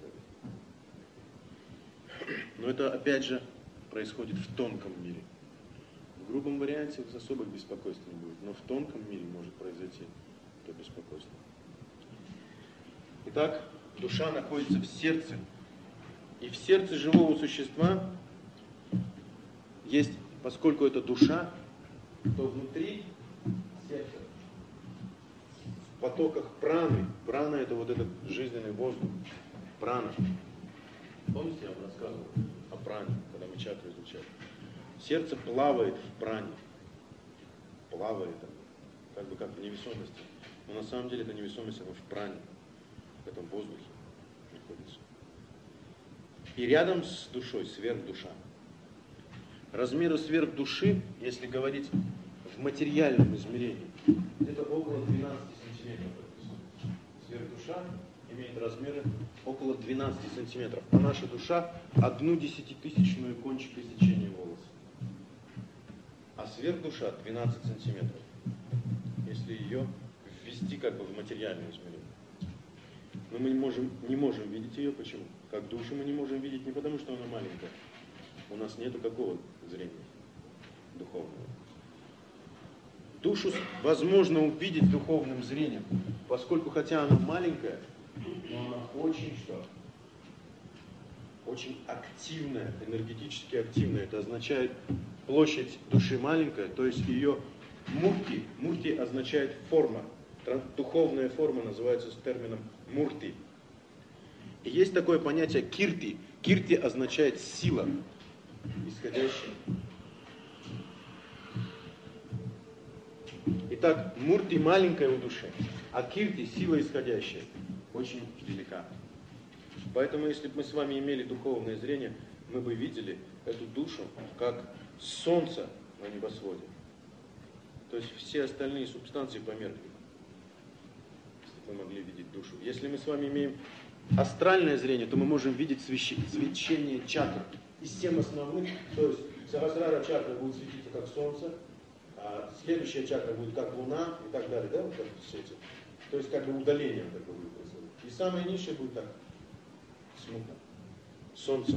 крови. Но это, опять же, происходит в тонком мире. В грубом варианте особых беспокойств не будет, но в тонком мире может произойти это беспокойство. Итак, душа находится в сердце. И в сердце живого существа есть, поскольку это душа, то внутри сердца, в потоках праны, прана это вот этот жизненный воздух, прана. Помните, я вам рассказывал о пране, когда мы чакры изучали? Сердце плавает в пране, плавает, как бы как в невесомости. Но на самом деле это невесомость, она в пране, в этом воздухе находится. И рядом с душой сверхдуша. Размеры сверхдуши, если говорить в материальном измерении, где-то около 12 сантиметров. Сверхдуша имеет размеры около 12 сантиметров, а наша душа 1/100000 кончика сечения волоса. А сверхдуша 12 сантиметров, если ее ввести как бы в материальное измерение. Но мы не можем видеть ее. Почему? Как душу мы не можем видеть не потому, что она маленькая. У нас нету какого зрения духовного. Душу возможно увидеть духовным зрением, поскольку хотя она маленькая, но она очень что? Очень активная, энергетически активная. Это означает площадь души маленькая, то есть ее мурти. Мурти означает форма. Духовная форма называется с термином мурти. И есть такое понятие кирти. Кирти означает сила, исходящая. Итак, мурти маленькая у души, а кирти, сила исходящая, очень велика. Поэтому, если бы мы с вами имели духовное зрение, мы бы видели эту душу как солнце на небосводе. То есть все остальные субстанции померкли, если бы мы могли видеть душу. Если мы с вами имеем астральное зрение, то мы можем видеть свечение чакр. Из 7 основных, то есть Сахасрара чакра будет светиться как солнце, а следующая чакра будет как луна и так далее, да, вот как светит. То есть как бы удаление такое будет происходить. И самое низшее будет так, смутно, солнце.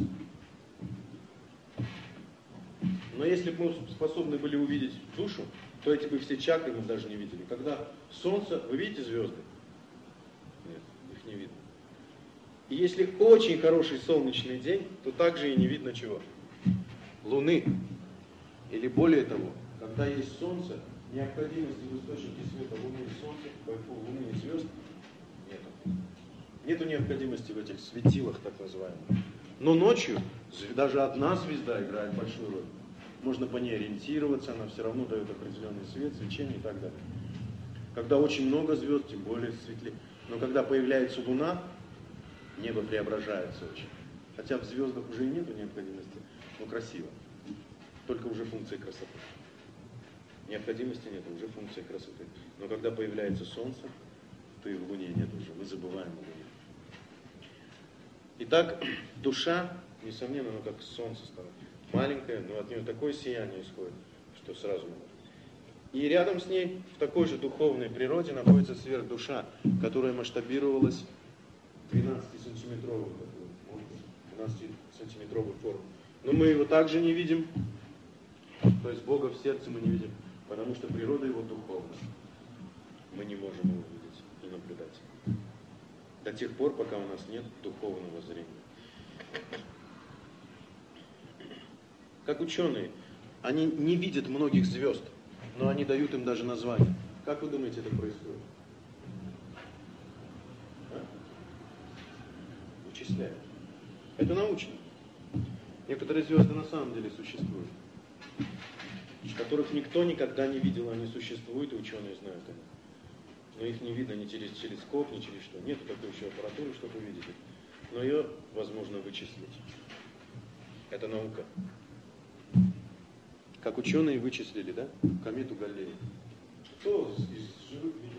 Но если бы мы способны были увидеть душу, то эти бы все чакры мы даже не видели. Когда солнце, вы видите звезды? Нет, их не видно. И если очень хороший солнечный день, то также и не видно чего? Луны. Или более того, когда есть солнце, необходимости в источнике света Луны и Солнца, Луны и звезд нету. Нету необходимости в этих светилах, так называемых. Но ночью даже одна звезда играет большую роль. Можно по ней ориентироваться, она все равно дает определенный свет, свечение и так далее. Когда очень много звезд, тем более светлее. Но когда появляется Луна, небо преображается очень. Хотя в звездах уже и нету необходимости, но красиво. Только уже функция красоты. Необходимости нет, уже функция красоты. Но когда появляется Солнце, то и в Луне нет уже. Мы забываем о Луне. Итак, душа, несомненно, она как Солнце стало. Маленькая, но от нее такое сияние исходит, что сразу можно. И рядом с ней, в такой же духовной природе, находится сверхдуша, которая масштабировалась 12-сантиметровую форму. Но мы его также не видим, то есть Бога в сердце мы не видим, потому что природа его духовна. Мы не можем его видеть и наблюдать. До тех пор, пока у нас нет духовного зрения. Как ученые, они не видят многих звезд, но они дают им даже название. Как вы думаете, это происходит? Вычисляют. Это научно. Некоторые звезды на самом деле существуют, которых никто никогда не видел, они существуют, и ученые знают о них. Но их не видно ни через телескоп, ни через что. Нет такой еще аппаратуры, чтобы увидеть их. Но ее возможно вычислить. Это наука. Как ученые вычислили, да, комету Галлея. Кто из живых видел?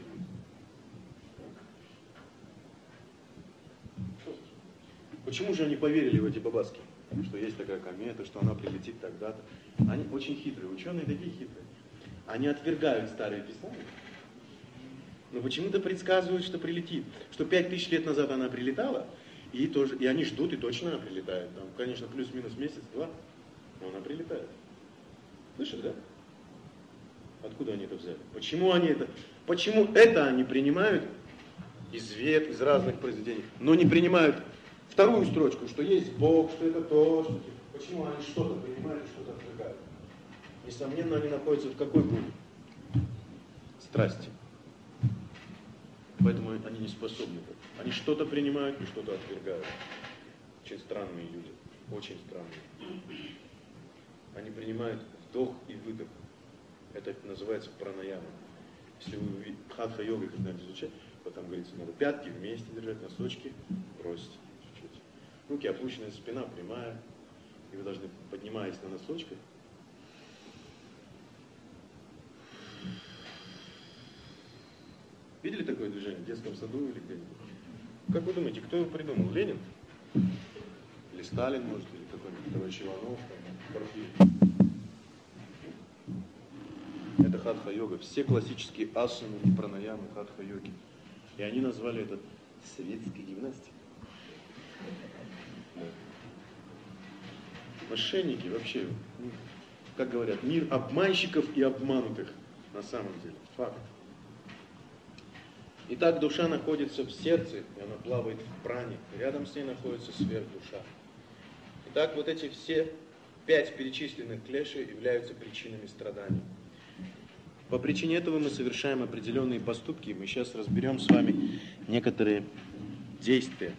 Почему же они поверили в эти бабаски? Что есть такая комета, что она прилетит тогда-то. Они очень хитрые, ученые такие хитрые. Они отвергают старые писания, но почему-то предсказывают, что прилетит. Что 5000 лет назад она прилетала, и они ждут, и точно она прилетает. Там, конечно, плюс-минус месяц-два, но она прилетает. Слышали, да? Откуда они это взяли? Почему это они принимают из разных произведений, но не принимают вторую строчку, что есть Бог, что это то, что... Почему они что-то принимают и что-то отвергают? Несомненно, они находятся в какой группе? Страсти. Поэтому они не способны. Они что-то принимают и что-то отвергают. Очень странные люди. Очень странные. Они принимают вдох и выдох. Это называется пранаяма. Если вы хатха-йогой когда-нибудь изучаете, вот там говорится, надо пятки вместе держать, носочки бросить чуть-чуть. Руки опущены, спина прямая. И вы должны, поднимаясь на носочках, видели такое движение в детском саду или где-нибудь? Как вы думаете, кто его придумал? Ленин? Или Сталин, может, или какой-нибудь товарищ Иванов, Порфирий? Это хатха-йога. Все классические асаны и пранаямы хатха-йоги. И они назвали это советской гимнастикой. Да. Мошенники вообще, как говорят, мир обманщиков и обманутых на самом деле. Факт. Итак, душа находится в сердце, и она плавает в пране. Рядом с ней находится сверхдуша. Итак, вот эти все 5 перечисленных клешей являются причинами страданий. По причине этого мы совершаем определенные поступки. Мы сейчас разберем с вами некоторые действия.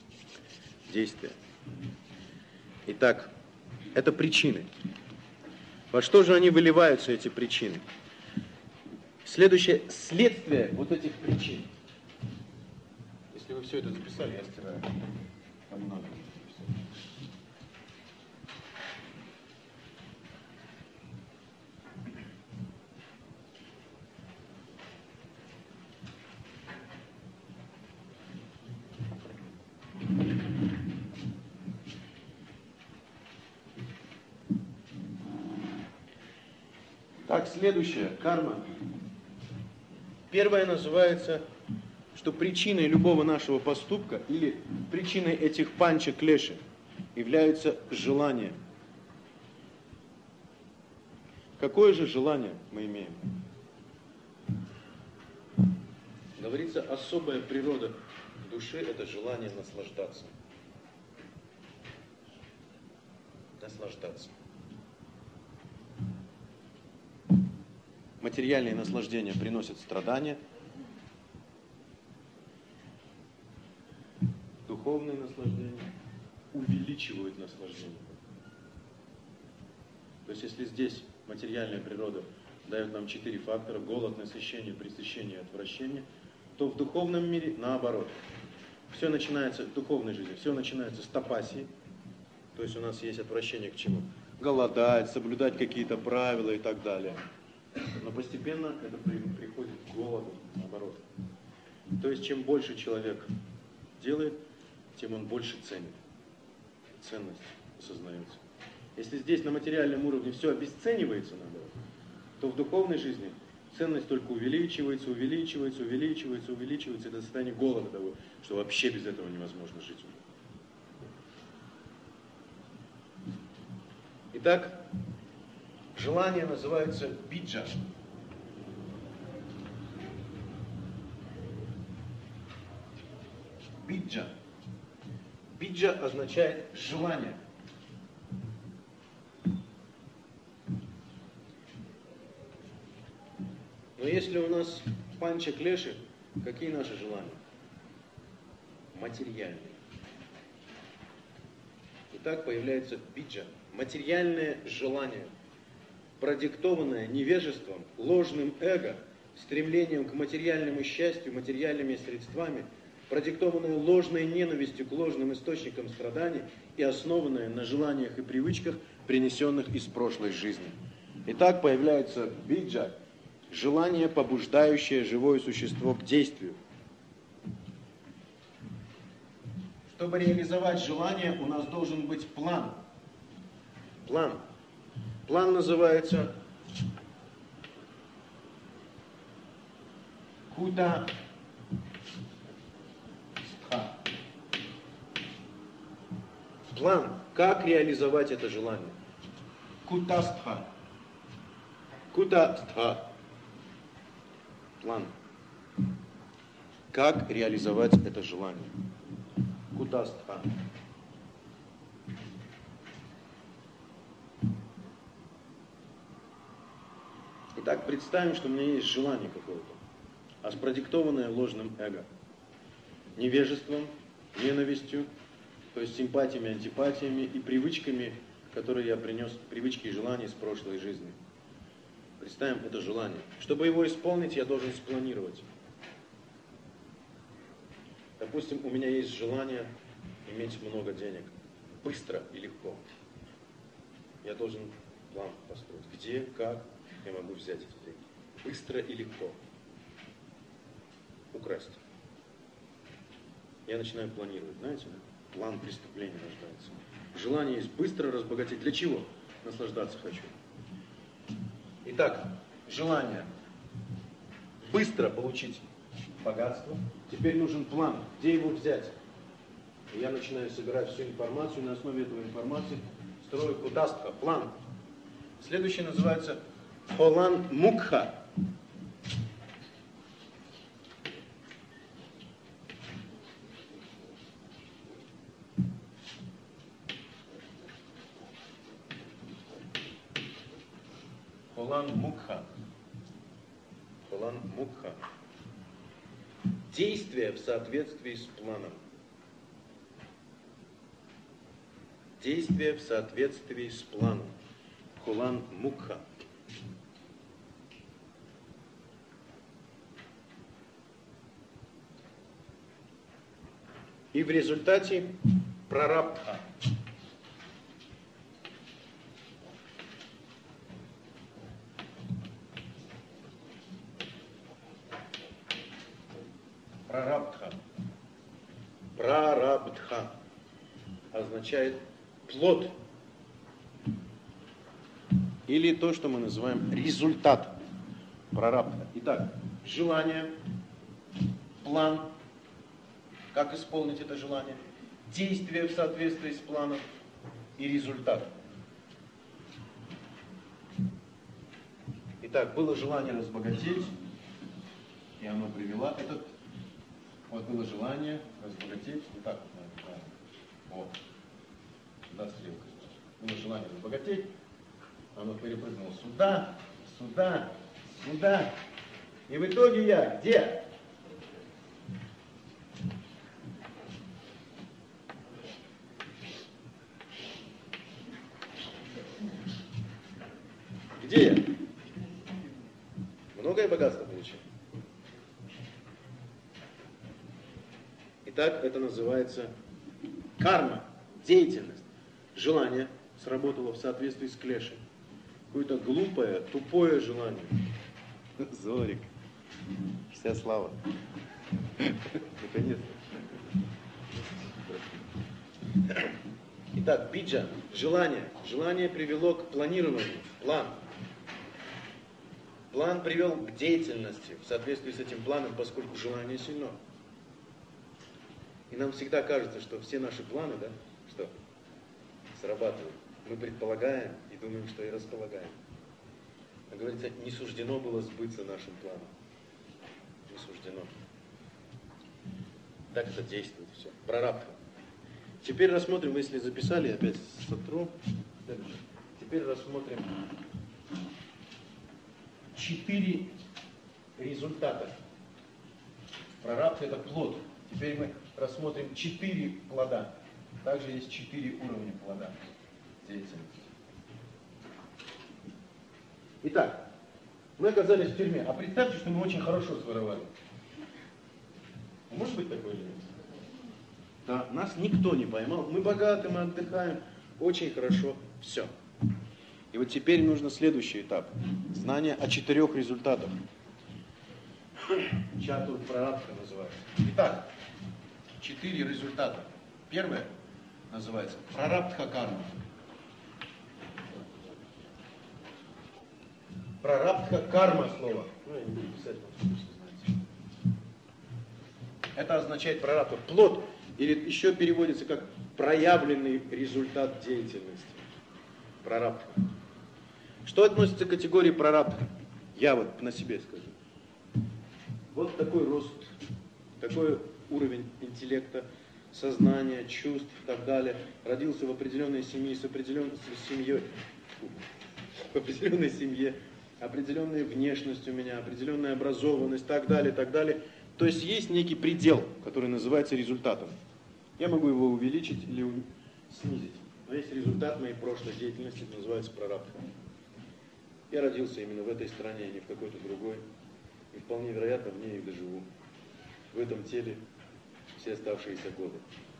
Итак, это причины. Во что же они выливаются, эти причины? Следующее следствие вот этих причин. Если вы все это записали, я стираю. Кому надо. Так, следующее, карма. Первое называется, что причиной любого нашего поступка или причиной этих панча-клеши является желание. Какое же желание мы имеем? Говорится, особая природа души – это желание наслаждаться. Наслаждаться. Материальные наслаждения приносят страдания, духовные наслаждения увеличивают наслаждение. То есть, если здесь материальная природа дает нам 4 фактора: голод, насыщение, пресыщение и отвращение, то в духовном мире наоборот. Все начинается, в духовной жизни, все начинается с тапаси, то есть у нас есть отвращение к чему? Голодать, соблюдать какие-то правила и так далее. Но постепенно это приходит к голоду, наоборот. То есть, чем больше человек делает, тем он больше ценит. Ценность осознается. Если здесь на материальном уровне все обесценивается, наоборот, то в духовной жизни ценность только увеличивается, увеличивается, увеличивается, увеличивается, и до состояния голода того, что вообще без этого невозможно жить уже. Итак, желание называется биджа. Биджа. Биджа означает желание. Но если у нас панча-клеши, какие наши желания? Материальные. Итак, появляется биджа. Материальное желание, продиктованное невежеством, ложным эго, стремлением к материальному счастью, материальными средствами, продиктованное ложной ненавистью к ложным источникам страданий и основанное на желаниях и привычках, принесенных из прошлой жизни. Итак, появляется биджа, желание, побуждающее живое существо к действию. Чтобы реализовать желание, у нас должен быть план. План. План называется кута-стха. План. Как реализовать это желание? Кута-стха. Кута-стха. План. Как реализовать это желание? Кута-стха. Итак, представим, что у меня есть желание какое-то, а спродиктованное ложным эго, невежеством, ненавистью, то есть симпатиями, антипатиями и привычками, которые я принес, привычки и желания из прошлой жизни. Представим это желание. Чтобы его исполнить, я должен спланировать. Допустим, у меня есть желание иметь много денег, быстро и легко. Я должен план построить. Где, как я могу взять эти деньги? Быстро и легко. Украсть. Я начинаю планировать, знаете, да? План преступления рождается. Желание есть быстро разбогатеть. Для чего? Наслаждаться хочу. Итак, желание быстро получить богатство. Теперь нужен план, где его взять. И я начинаю собирать всю информацию, на основе этой информации строю кутастха, план. Следующий называется холан мукха. Холан мукха. Холан мукха. Действие в соответствии с планом. Действие в соответствии с планом. Холан мукха. И в результате прарабдха. Прарабдха. Прарабдха означает плод. Или то, что мы называем результат. Прарабдха. Итак, желание, план, как исполнить это желание, действие в соответствии с планом и результат. Итак, было желание разбогатеть, и оно привело этот. Вот было желание разбогатеть, вот так вот, наверное, вот, сюда стрелка. Было желание разбогатеть, оно перепрыгнуло сюда, сюда, сюда. И в итоге я где? Где я? Многое богатство получил. Итак, это называется карма, деятельность. Желание сработало в соответствии с клешей. Какое-то глупое, тупое желание. Зорик, вся слава. Наконец-то. Итак, биджа, желание. Желание привело к планированию, план. План привел к деятельности в соответствии с этим планом, поскольку желание сильно. И нам всегда кажется, что все наши планы, да, что срабатывают. Мы предполагаем и думаем, что и располагаем. Как говорится, не суждено было сбыться нашим планом. Не суждено. Так это действует все. Прарабдха. Теперь рассмотрим, если записали, опять сотру. Теперь рассмотрим 4 результата. Прарабдха — это плод. Теперь мы рассмотрим 4 плода. Также есть 4 уровня плода деятельности. Итак, мы оказались в тюрьме. А представьте, что мы очень хорошо своровали. Может быть такое или нет? Да, нас никто не поймал. Мы богаты, мы отдыхаем. Очень хорошо. Все. И вот теперь нужно следующий этап. Знание о 4 результатах. Чатур прарабдха называется. Итак, 4 результата. Первое называется прарабдха карма. Прарабдха карма слово. Ну, я не буду писать, потому что знаете. Это означает прарабдха, плод, или еще переводится как проявленный результат деятельности. Прарабдха. Что относится к категории прарабдха? Я вот на себе скажу. Вот такой рост, такой уровень интеллекта, сознания, чувств и так далее. Родился в определенной семье, с определенной семьей, в определенной семье, определенная внешность у меня, определенная образованность, так далее, так далее. То есть есть некий предел, который называется результатом. Я могу его увеличить или снизить. Но есть результат моей прошлой деятельности, это называется прарабдха. Я родился именно в этой стране, а не в какой-то другой. И вполне вероятно, в ней и доживу. В этом теле все оставшиеся годы.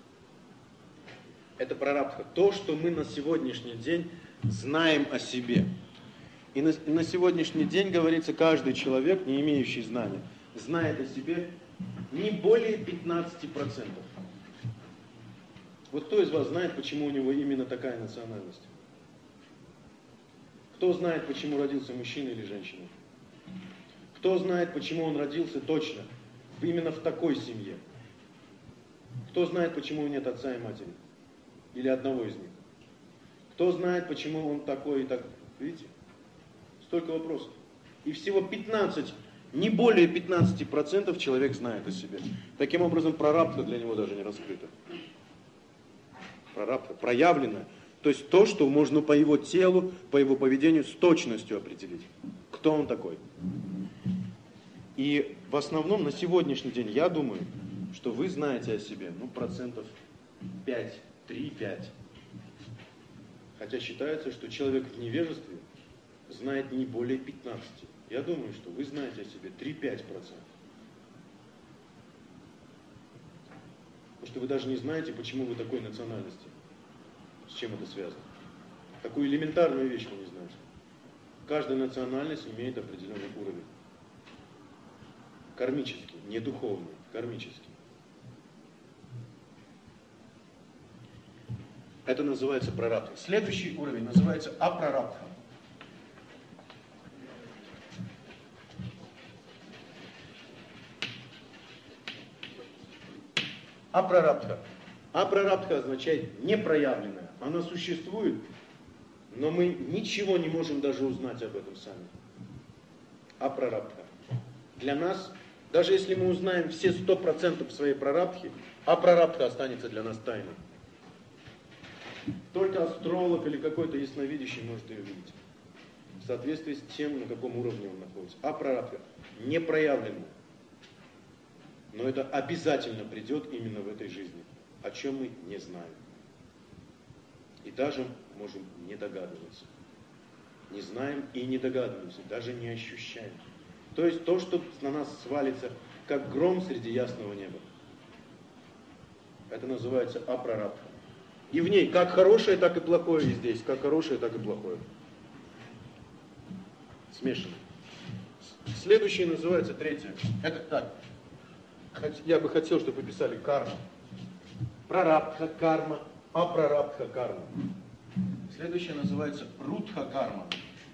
Это прарабдха. То, что мы на сегодняшний день знаем о себе. И на сегодняшний день, говорится, каждый человек, не имеющий знания, знает о себе не более 15%. Вот кто из вас знает, почему у него именно такая национальность? Кто знает, почему родился мужчина или женщина? Кто знает, почему он родился точно, именно в такой семье? Кто знает, почему у него нет отца и матери? Или одного из них? Кто знает, почему он такой и так? Видите? Столько вопросов. И всего 15, не более 15% человек знает о себе. Таким образом, прарабдха для него даже не раскрыта. Прарабдха, проявленная. То есть то, что можно по его телу, по его поведению с точностью определить. Кто он такой? И в основном на сегодняшний день я думаю, что вы знаете о себе, процентов 5, 3-5. Хотя считается, что человек в невежестве знает не более 15. Я думаю, что вы знаете о себе 3-5%. Потому что вы даже не знаете, почему вы такой национальности. С чем это связано. Такую элементарную вещь вы не знаете. Каждая национальность имеет определенный уровень. Кармический, не духовный, кармический. Это называется прарабдха. Следующий уровень называется апрарабдха. Апрарабдха. Апрарабдха означает непроявленное. Она существует, но мы ничего не можем даже узнать об этом сами. Апрарабдха. Для нас, даже если мы узнаем все 100% своей прарабдхи, апрарабдха останется для нас тайной. Только астролог или какой-то ясновидящий может ее видеть. В соответствии с тем, на каком уровне он находится. Апрарабдха непроявленная. Но это обязательно придет именно в этой жизни, о чем мы не знаем. И даже можем не догадываться. Не знаем и не догадываемся, даже не ощущаем. То есть то, что на нас свалится, как гром среди ясного неба. Это называется апрарабдха. И в ней как хорошее, так и плохое, и здесь как хорошее, так и плохое. Смешано. Следующее называется третье. Это так. Я бы хотел, чтобы вы писали карма. Прарабдха карма, апрарабдха карма. Следующее называется рудха карма.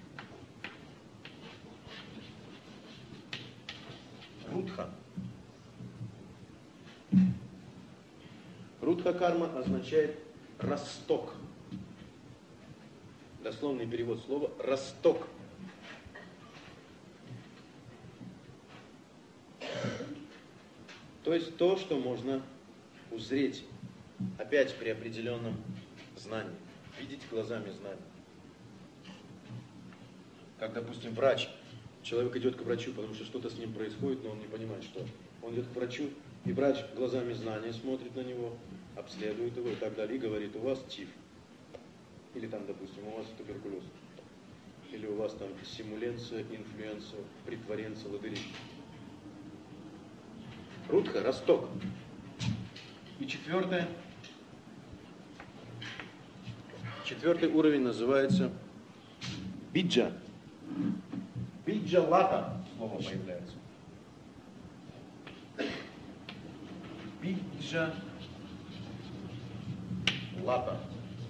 Рудха. Рудха карма означает росток. Дословный перевод слова росток. То есть то, что можно узреть, опять при определенном знании, видеть глазами знания. Как, допустим, врач. Человек идет к врачу, потому что что-то с ним происходит, но он не понимает, что. Он идет к врачу, и врач глазами знания смотрит на него, обследует его и так далее, и говорит: у вас тиф. Или там, допустим, у вас туберкулез. Или у вас там симуленция, инфлюенция, притворенция, лодыри. Рудха, росток. И четвертый уровень называется биджа. Биджа лата слово появляется. Биджа лата.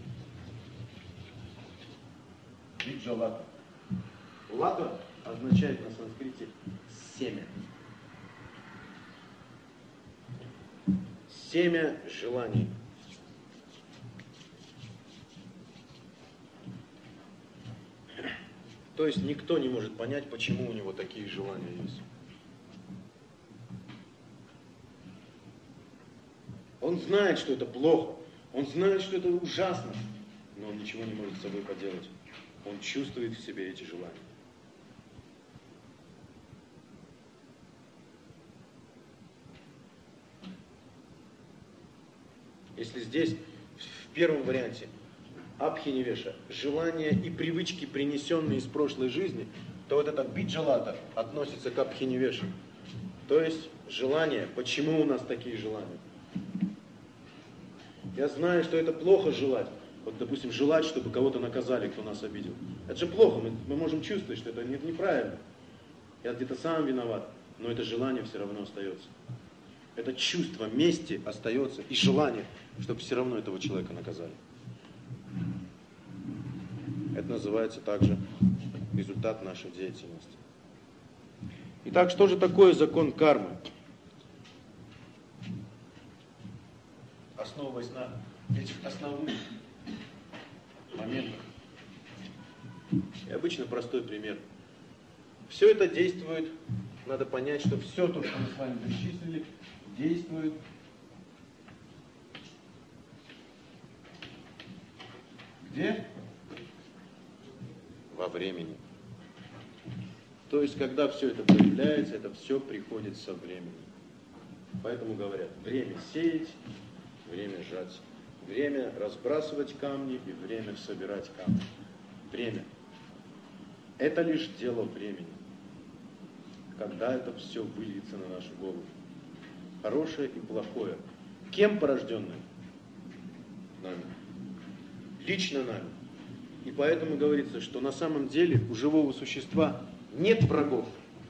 Биджа лата. Лата означает на санскрите семя. Семя желаний. То есть никто не может понять, почему у него такие желания есть. Он знает, что это плохо, он знает, что это ужасно, но он ничего не может с собой поделать. Он чувствует в себе эти желания. Если здесь, в первом варианте, абхинивеша, желания и привычки, принесенные из прошлой жизни, то вот это биджалата относится к абхинивеше. То есть желание, почему у нас такие желания? Я знаю, что это плохо желать. Вот, допустим, желать, чтобы кого-то наказали, кто нас обидел. Это же плохо, мы можем чувствовать, что это неправильно. Я где-то сам виноват, но это желание все равно остается. Это чувство мести остается и желание, чтобы все равно этого человека наказали. Это называется также результат нашей деятельности. Итак, что же такое закон кармы? Основываясь на этих основных моментах. И обычно простой пример. Все это действует, надо понять, что все то, что мы с вами перечислили, действует где? Во времени. То есть, когда все это проявляется, это все приходит со временем. Поэтому говорят, время сеять, время жать, время разбрасывать камни и время собирать камни. Время. Это лишь дело времени. Когда это все выльется на нашу голову. Хорошее и плохое Кем порожденное? Нами. Лично нами. И поэтому говорится, что на самом деле у живого существа нет врагов.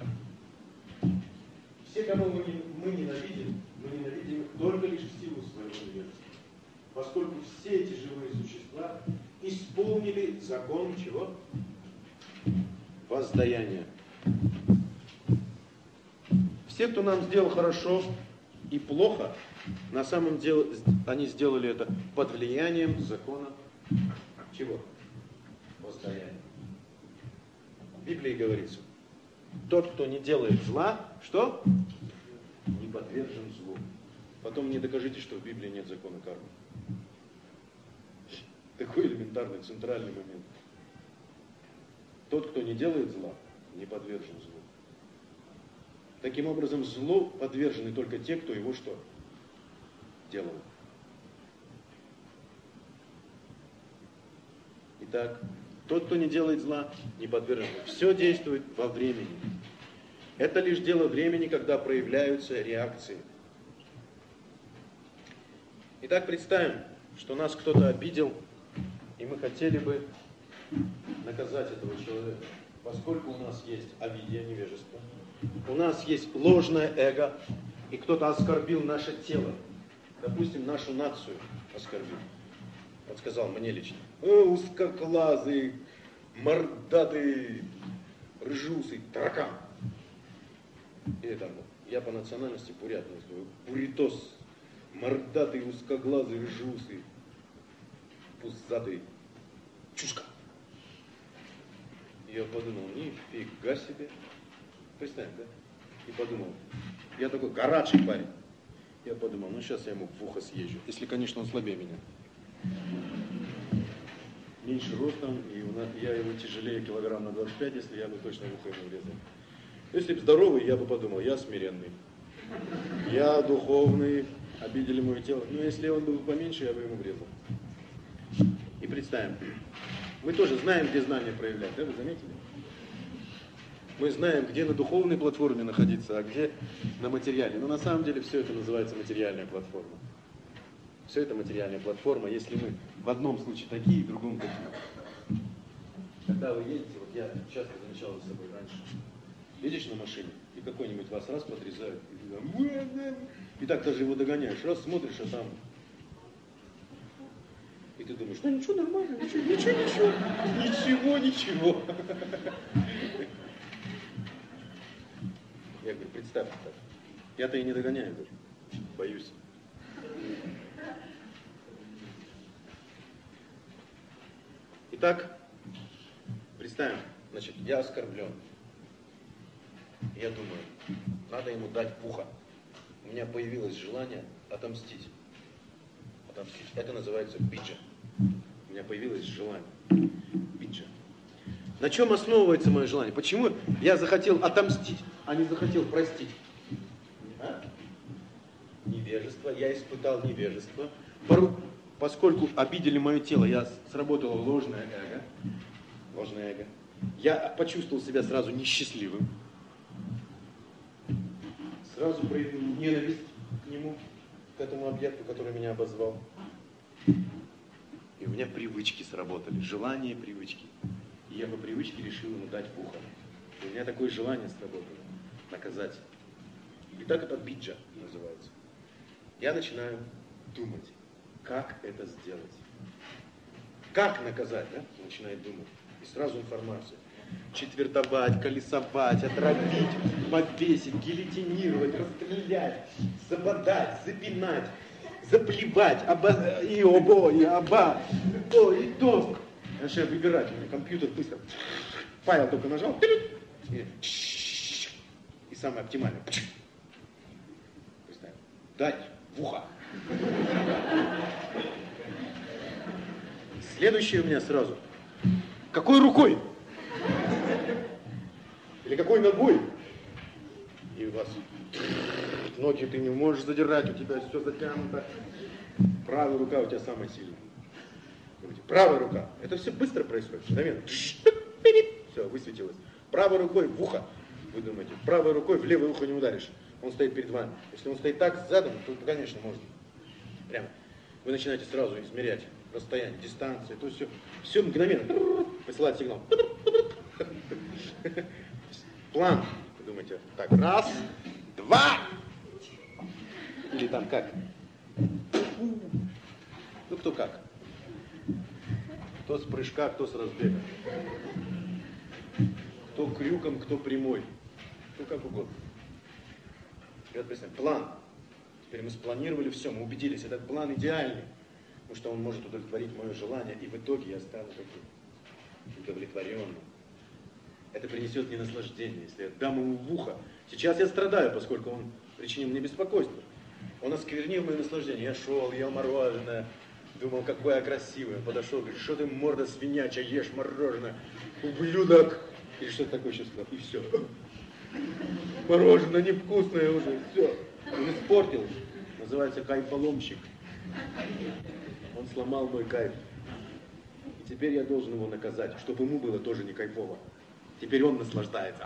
Все, кого мы ненавидим их только лишь в силу своего невежества. Поскольку все эти живые существа исполнили закон чего? Воздаяния. Все, кто нам сделал хорошо и плохо, на самом деле они сделали это под влиянием закона чего? Воздаяния. В Библии говорится, тот, кто не делает зла, что? Не подвержен злу. Потом мне докажите, что в Библии нет закона кармы. Такой элементарный, центральный момент. Тот, кто не делает зла, не подвержен злу. Таким образом, злу подвержены только те, кто его что? Делал. Итак, тот, кто не делает зла, не подвержен. Все действует во времени. Это лишь дело времени, когда проявляются реакции. Итак, представим, что нас кто-то обидел, и мы хотели бы наказать этого человека. Поскольку у нас есть авидия, невежество, у нас есть ложное эго, и кто-то оскорбил наше тело, допустим, нашу нацию оскорбил. Он сказал мне лично: узкоглазый, мордатый, рыжеусый таракан. Или там, я по национальности бурят, буритос, мордатый, узкоглазый, рыжеусый, пузатый, чушка. Я подумал, нифига себе. Представим, да? И подумал, я такой горячий парень. Я подумал, ну сейчас я ему в ухо съезжу. Если, конечно, он слабее меня. Меньше ростом, и я его тяжелее килограмм на 25, если я бы точно в ухо ему врезал. Если бы здоровый, я бы подумал, я смиренный. Я духовный, обидели мое тело. Но если он был поменьше, я бы ему врезал. И представим, мы тоже знаем, где знания проявлять, да, вы заметили? Мы знаем, где на духовной платформе находиться, а где на материальной. Но на самом деле все это называется материальная платформа. Все это материальная платформа, если мы в одном случае такие, в другом такие. Когда вы едете, вот я часто замечал за собой раньше, едешь на машине, и какой-нибудь вас раз подрезают, и так даже его догоняешь, раз смотришь, а там... И ты думаешь, ну ничего, нормально, ничего. Я говорю, представь так. Я-то и не догоняю даже. Боюсь. Итак, представим, значит, я оскорблен. Я думаю, надо ему дать пуха. У меня появилось желание отомстить. Это называется биджа. У меня появилось желание. Биджа. На чем основывается мое желание? Почему я захотел отомстить, а не захотел простить? А? Невежество. Я испытал невежество. Поскольку обидели мое тело, сработало ложное эго. Я почувствовал себя сразу несчастливым. Сразу проявил ненависть к нему, к этому объекту, который меня обозвал. И у меня привычки сработали, желания, привычки. И я по привычке решил ему дать пуха. И у меня такое желание сработало, наказать. И так это биджа называется. Я начинаю думать, как это сделать. Как наказать, да? Начинает думать. И сразу информация. Четвертовать, колесовать, отравить, повесить, гильотинировать, расстрелять, забодать, запинать, заплевать, и обо, и оба, то и то. Начинаю выбирать, у меня компьютер быстро. Файл только нажал, и самое оптимальное. Представим, дать в ухо. Следующее у меня сразу. Какой рукой? Или какой ногой? И у вас ноги ты не можешь задирать, у тебя все затянуто. Правая рука у тебя самая сильная. Говорите, правая рука. Это все быстро происходит. Мгновенно. Все, высветилось. Правой рукой в ухо. Вы думаете, правой рукой в левое ухо не ударишь. Он стоит перед вами. Если он стоит так, задом, то, конечно, можно. Прямо. Вы начинаете сразу измерять расстояние, дистанцию, то есть все мгновенно. Посылает сигнал. План. Вы думаете, так, раз, два. Или там как? Ну, кто как. Кто с прыжка, кто с разбега. Кто крюком, кто прямой. Ну, как угодно. Ребят, представьте, план. Теперь мы спланировали все, мы убедились, этот план идеальный. Потому что он может удовлетворить мое желание, и в итоге я стану таким удовлетворенным. Это принесет мне наслаждение, если я дам ему в ухо. Сейчас я страдаю, поскольку он причинил мне беспокойство. Он осквернил мое наслаждение. Я шел, ел мороженое, думал, какой я красивый. Он подошел, говорит, что ты, морда свинячая, ешь мороженое, ублюдок. Или что-то такое сейчас сказал, и все. Мороженое невкусное уже, все. Он испортил. Называется кайфоломщик. Он сломал мой кайф. И теперь я должен его наказать, чтобы ему было тоже не кайфово. Теперь он наслаждается.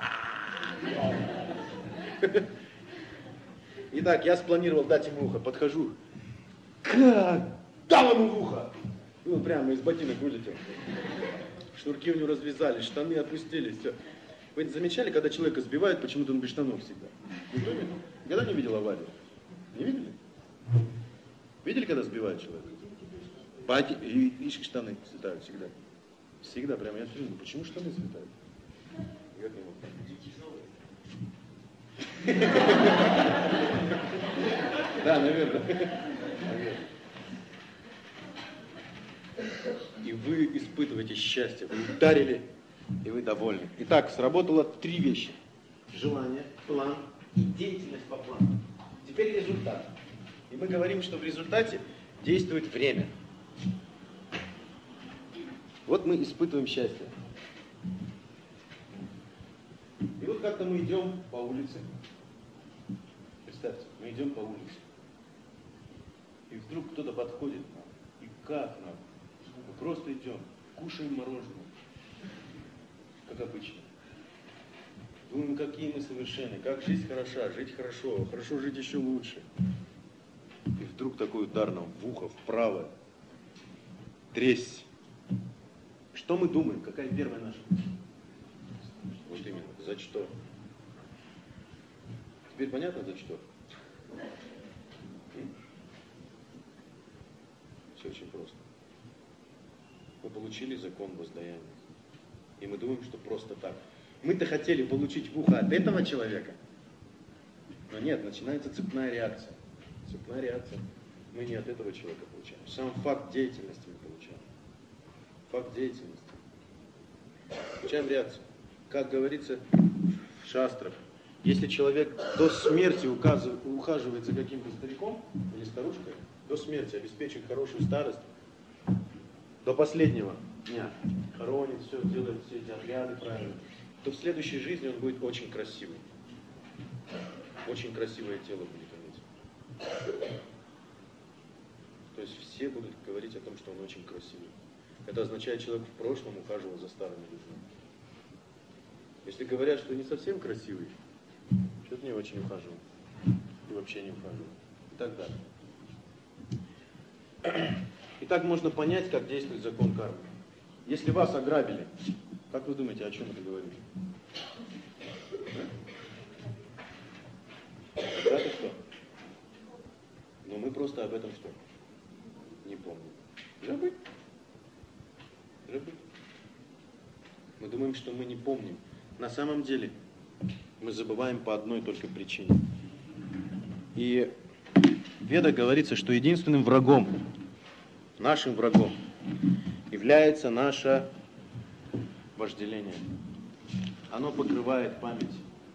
Итак, я спланировал дать ему ухо. Подхожу. Как? Дал ему в ухо. И он прямо из ботинок вылетел. Шнурки у него развязались, штаны опустились. Все. Вы замечали, когда человека сбивают, почему-то он без штанов всегда? Никогда не видел аварию? Не видели? Видели, когда сбивают человека? И штаны слетают всегда. Всегда, прямо я все думаю, почему штаны слетают? Я к нему. Да, наверное. И вы испытываете счастье, вы ударили, и вы довольны. Итак, сработало 3 вещи. Желание, план и деятельность по плану. Теперь результат. И мы говорим, что в результате действует время. Вот мы испытываем счастье. И вот как-то мы идем по улице. Представьте, мы идем по улице. И вдруг кто-то подходит к нам. И как нам? Мы просто идем, кушаем мороженое. Как обычно. Думаем, какие мы совершенные, как жизнь хороша, жить хорошо, хорошо жить еще лучше. И вдруг такой удар нам в ухо, вправо. Тресь. Что мы думаем? Какая первая наша? Вот именно. За что? Теперь понятно, за что? Все очень просто. Мы получили закон воздаяния. И мы думаем, что просто так. Мы-то хотели получить в ухо от этого человека. Но нет, начинается цепная реакция. Цепная реакция. Мы не от этого человека получаем. Сам факт деятельности мы получаем. Факт деятельности. Получаем реакцию. Как говорится в шастрах, если человек до смерти ухаживает за каким-то стариком или старушкой, до смерти обеспечит хорошую старость, до последнего дня хоронит, все, делает все эти обряды правильно, то в следующей жизни он будет очень красивый. Очень красивое тело будет иметь. То есть все будут говорить о том, что он очень красивый. Это означает, человек в прошлом ухаживал за старыми людьми. Если говорят, что не совсем красивый, что-то не очень ухаживал. И вообще не ухаживал. И так далее. И так можно понять, как действует закон кармы. Если вас ограбили, как вы думаете, о чем это говорит? Да, ты что? Но мы просто об этом что? Не помним. Забыть. Забыть. Мы думаем, что мы не помним. На самом деле мы забываем по одной только причине. И в Ведах говорится, что единственным врагом, нашим врагом, является наше вожделение. Оно покрывает память.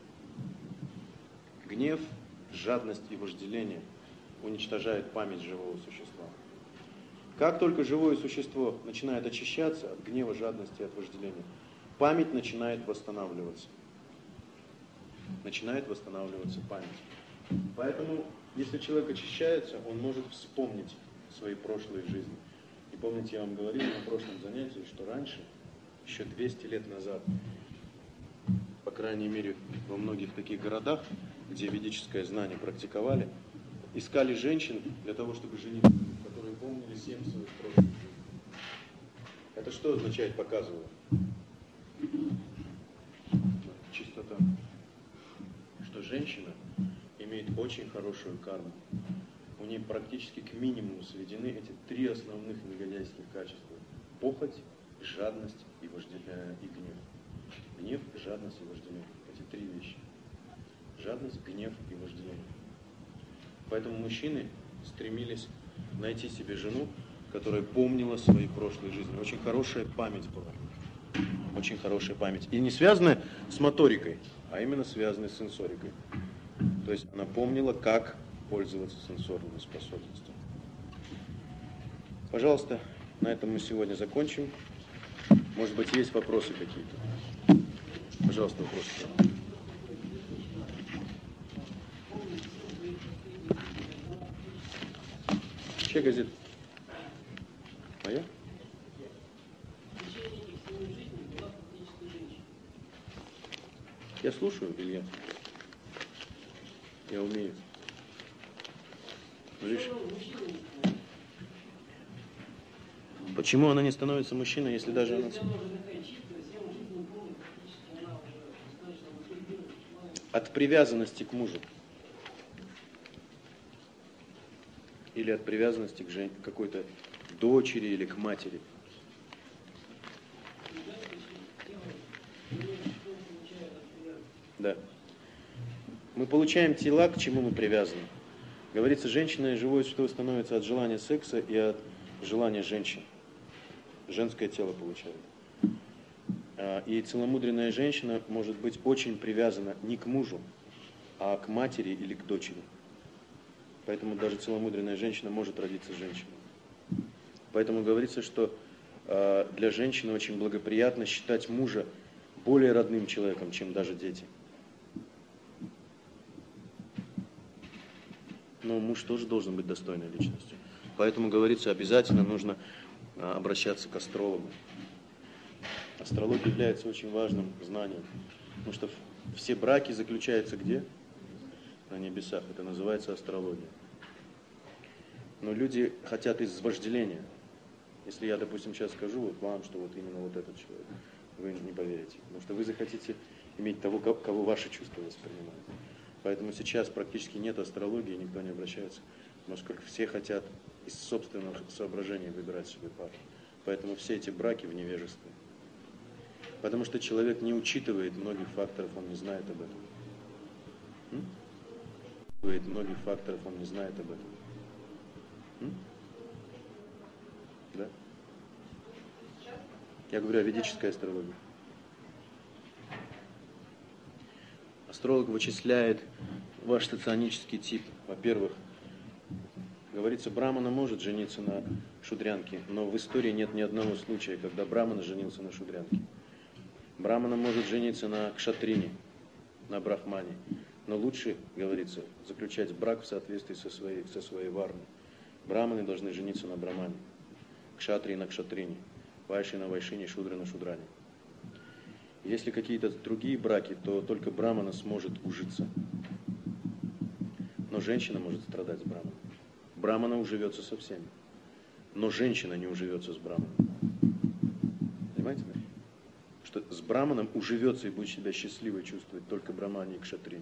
Гнев, жадность и вожделение уничтожают память живого существа. Как только живое существо начинает очищаться от гнева, жадности и от вожделения, память начинает восстанавливаться. Начинает восстанавливаться память. Поэтому, если человек очищается, он может вспомнить свои прошлые жизни. И помните, я вам говорил на прошлом занятии, что раньше, еще 200 лет назад, по крайней мере, во многих таких городах, где ведическое знание практиковали, искали женщин для того, чтобы жениться, которые помнили 7 своих прошлых жизней. Это что означает показывало? Чистота. Что женщина имеет очень хорошую карму. У нее практически к минимуму сведены эти 3 основных негодяйских качества. Похоть, жадность и гнев. Гнев, жадность и вожделение. Эти 3 вещи. Жадность, гнев и вожделение. Поэтому мужчины стремились найти себе жену, которая помнила свои прошлые жизни. Очень хорошая память была. Очень хорошая память. И не связанная с моторикой, а именно связанная с сенсорикой. То есть она помнила, как пользоваться сенсорными способностями. Пожалуйста, на этом мы сегодня закончим. Может быть, есть вопросы какие-то? Пожалуйста, вопросы. Чья газета? Моя? Я слушаю, Илья. Я умею. Видишь? Почему она не становится мужчиной, если даже она... От привязанности к мужу. Или от привязанности к какой-то дочери или к матери. Да. Мы получаем тела, к чему мы привязаны. Говорится, женщина живое существо становится от желания секса и от желания женщин. Женское тело получает. И целомудренная женщина может быть очень привязана не к мужу, а к матери или к дочери. Поэтому даже целомудренная женщина может родиться женщиной. Поэтому говорится, что для женщины очень благоприятно считать мужа более родным человеком, чем даже дети. Но муж тоже должен быть достойной личностью. Поэтому говорится, обязательно нужно обращаться к астрологу. Астрология является очень важным знанием, потому что все браки заключаются где? На небесах. Это называется астрология. Но люди хотят из вожделения. Если я, допустим, сейчас скажу вот вам, что вот именно вот этот человек, вы не поверите. Потому что вы захотите иметь того, кого ваши чувства воспринимают. Поэтому сейчас практически нет астрологии, никто не обращается, поскольку все хотят из собственных соображений выбирать себе пару. Поэтому все эти браки в невежестве. Потому что человек не учитывает многих факторов, он не знает об этом. Многих факторов, он не знает об этом. Да? Я говорю о ведической астрологии. Астролог вычисляет ваш соционический тип. Во-первых, говорится, брамана может жениться на шудрянке, но в истории нет ни одного случая, когда брамана женился на шудрянке. Брамана может жениться на кшатрине, на брахмане, но лучше, говорится, заключать брак в соответствии со своей варной. Браманы должны жениться на брамане, кшатрии на кшатрине, вайши на вайшине, шудра на шудране. Если какие-то другие браки, то только брамана сможет ужиться. Но женщина может страдать с браманом. Брамана уживется со всеми. Но женщина не уживется с браманом. Понимаете? Что с браманом уживется и будет себя счастливой чувствовать только брамане и кшатрине.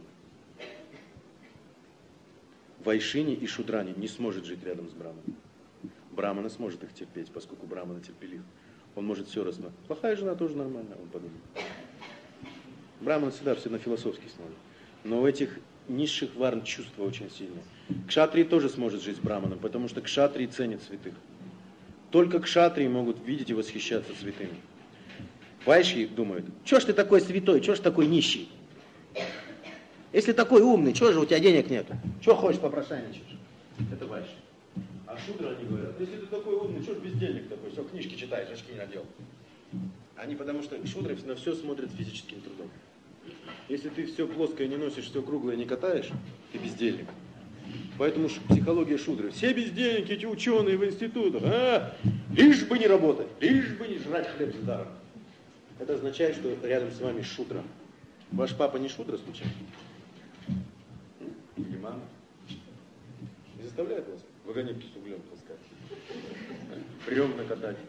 Вайшини и шудране не сможет жить рядом с браманом. Брамана сможет их терпеть, поскольку брамана терпелив. Он может все рассмотреть. Плохая жена тоже нормально, он подумает. Браман всегда все на философский смотрит. Но у этих низших варн чувства очень сильные. Кшатрии тоже сможет жить с браманом, потому что кшатрии ценят святых. Только кшатрии могут видеть и восхищаться святыми. Вайши думают, что ж ты такой святой, что ж такой нищий? Если такой умный, что же у тебя денег нету? Что хочешь попрошайничаешь? Это вайши. А шудра они говорят, если ты такой умный, что ж без денег такой, все, книжки читаешь, очки не надел. Они потому что шудры на все смотрят физическим трудом. Если ты все плоское не носишь, все круглое не катаешь, ты бездельник. Поэтому психология шудры. Все бездельники, эти ученые в институтах, лишь бы не работать, лишь бы не жрать хлеб с даром. Это означает, что рядом с вами шудра. Ваш папа не шудра случайно? Или мама? Заставляет вас вагонетки с углем таскать, бревна катать.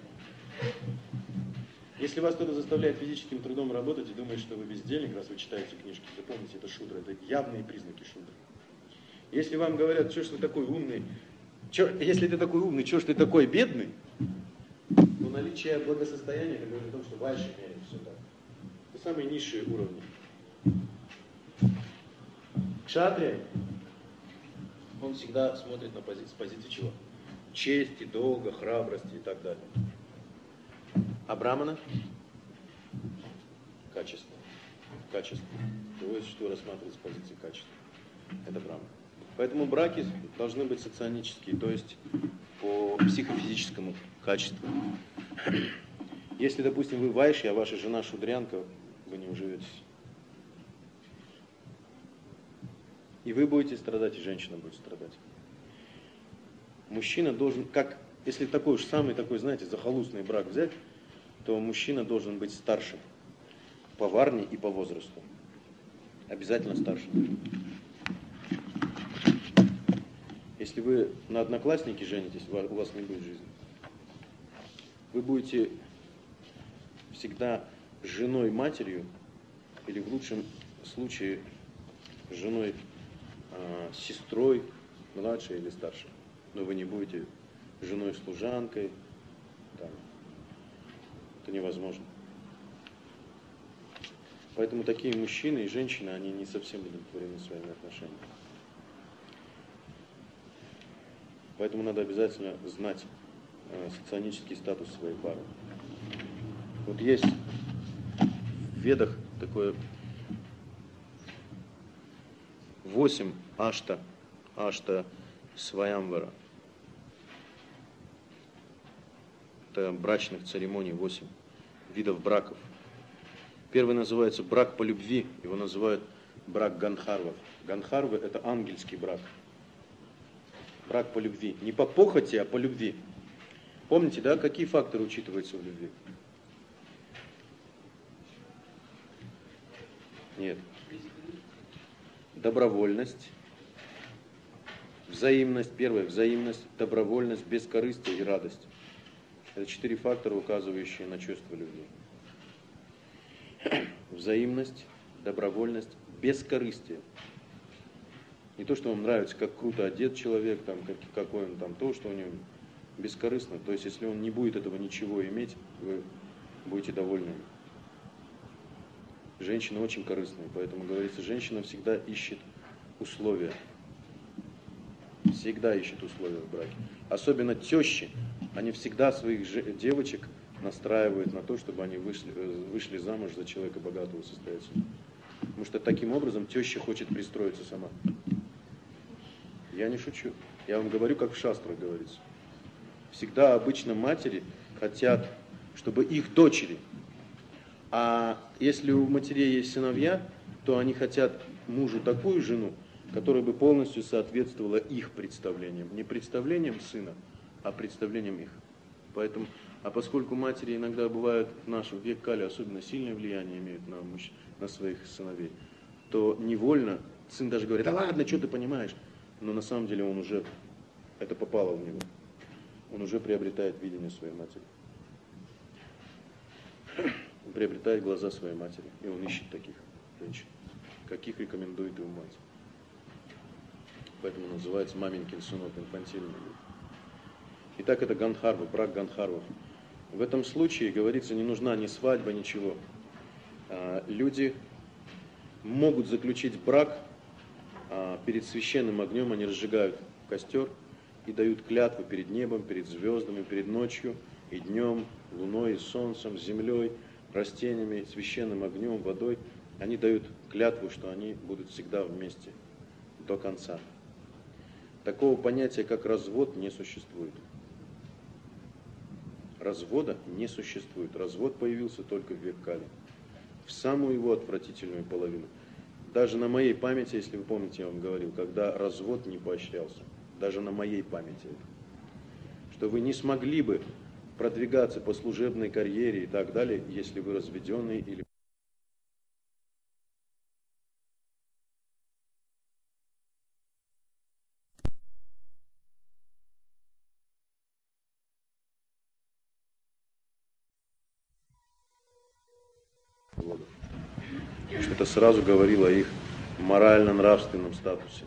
Если вас кто-то заставляет физическим трудом работать и думает, что вы бездельник, раз вы читаете книжки, запомните, это шудра, это явные признаки шудры. Если вам говорят, что ж ты такой умный, если ты такой умный, что ж ты такой бедный, то наличие благосостояния, это говорит о том, что вайши меряет все так. Это самые низшие уровни. Кшатрия, он всегда смотрит с позиции чего? Чести, долга, храбрости и так далее. А брамана? Качество. Качество. Любое существо рассматривает с позиции качества. Это брамана. Поэтому браки должны быть соционические, то есть по психофизическому качеству. Если, допустим, вы вайши, а ваша жена шудрянка, вы не уживетесь. И вы будете страдать, и женщина будет страдать. Мужчина должен, как, если такой уж самый такой, знаете, захолустный брак взять, то мужчина должен быть старше по варне и по возрасту. Обязательно старше. Если вы на однокласснике женитесь, у вас не будет жизни. Вы будете всегда женой, матерью, или в лучшем случае женой, сестрой, младшей или старшей. Но вы не будете женой, служанкой. Там. Это невозможно. Поэтому такие мужчины и женщины, они не совсем удовлетворены своими отношениями. Поэтому надо обязательно знать соционический статус своей пары. Вот есть в Ведах такое 8 ашта сваямвара. Это брачных церемоний, 8 видов браков. Первый называется брак по любви, его называют брак ганхарвов. Ганхарвы – это ангельский брак. Брак по любви. Не по похоти, а по любви. Помните, да, какие факторы учитываются в любви? Нет. Добровольность, взаимность, первое, взаимность, добровольность, бескорыстие и радость. Это 4 фактора, указывающие на чувство любви. Взаимность, добровольность, бескорыстие. Не то, что вам нравится, как круто одет человек, там, какой он там, то, что у него бескорыстно. То есть, если он не будет этого ничего иметь, вы будете довольны. Женщины очень корыстные, поэтому, говорится, женщина всегда ищет условия. Всегда ищет условия в браке. Особенно тещи, они всегда своих девочек настраивают на то, чтобы они вышли замуж за человека богатого, состоятельного. Потому что таким образом теща хочет пристроиться сама. Я не шучу. Я вам говорю, как в шастрах говорится. Всегда обычно матери хотят, чтобы их дочери. А если у матерей есть сыновья, то они хотят мужу такую жену, которая бы полностью соответствовала их представлениям. Не представлениям сына, а представлениям их. Поэтому, а поскольку матери иногда бывают в нашем век Кали особенно сильное влияние имеют на своих сыновей, то невольно сын даже говорит: да ладно, что ты понимаешь? Но на самом деле он уже, это попало в него. Он уже приобретает видение своей матери. Он приобретает глаза своей матери. И он ищет таких женщин, каких рекомендует его мать. Поэтому называется маменькин сынок, инфантильный. Итак, это ганхарва, брак ганхарвов. В этом случае, говорится, не нужна ни свадьба, ничего. Люди могут заключить брак перед священным огнем, они разжигают костер и дают клятву перед небом, перед звездами, перед ночью и днем, луной, и солнцем, землей, растениями, священным огнем, водой. Они дают клятву, что они будут всегда вместе до конца. Такого понятия, как развод, не существует. Развода не существует. Развод появился только в век Кали. В самую его отвратительную половину. Даже на моей памяти, если вы помните, я вам говорил, когда развод не поощрялся. Даже на моей памяти это. Что вы не смогли бы продвигаться по служебной карьере и так далее, если вы разведенный или это сразу говорило о их морально-нравственном статусе.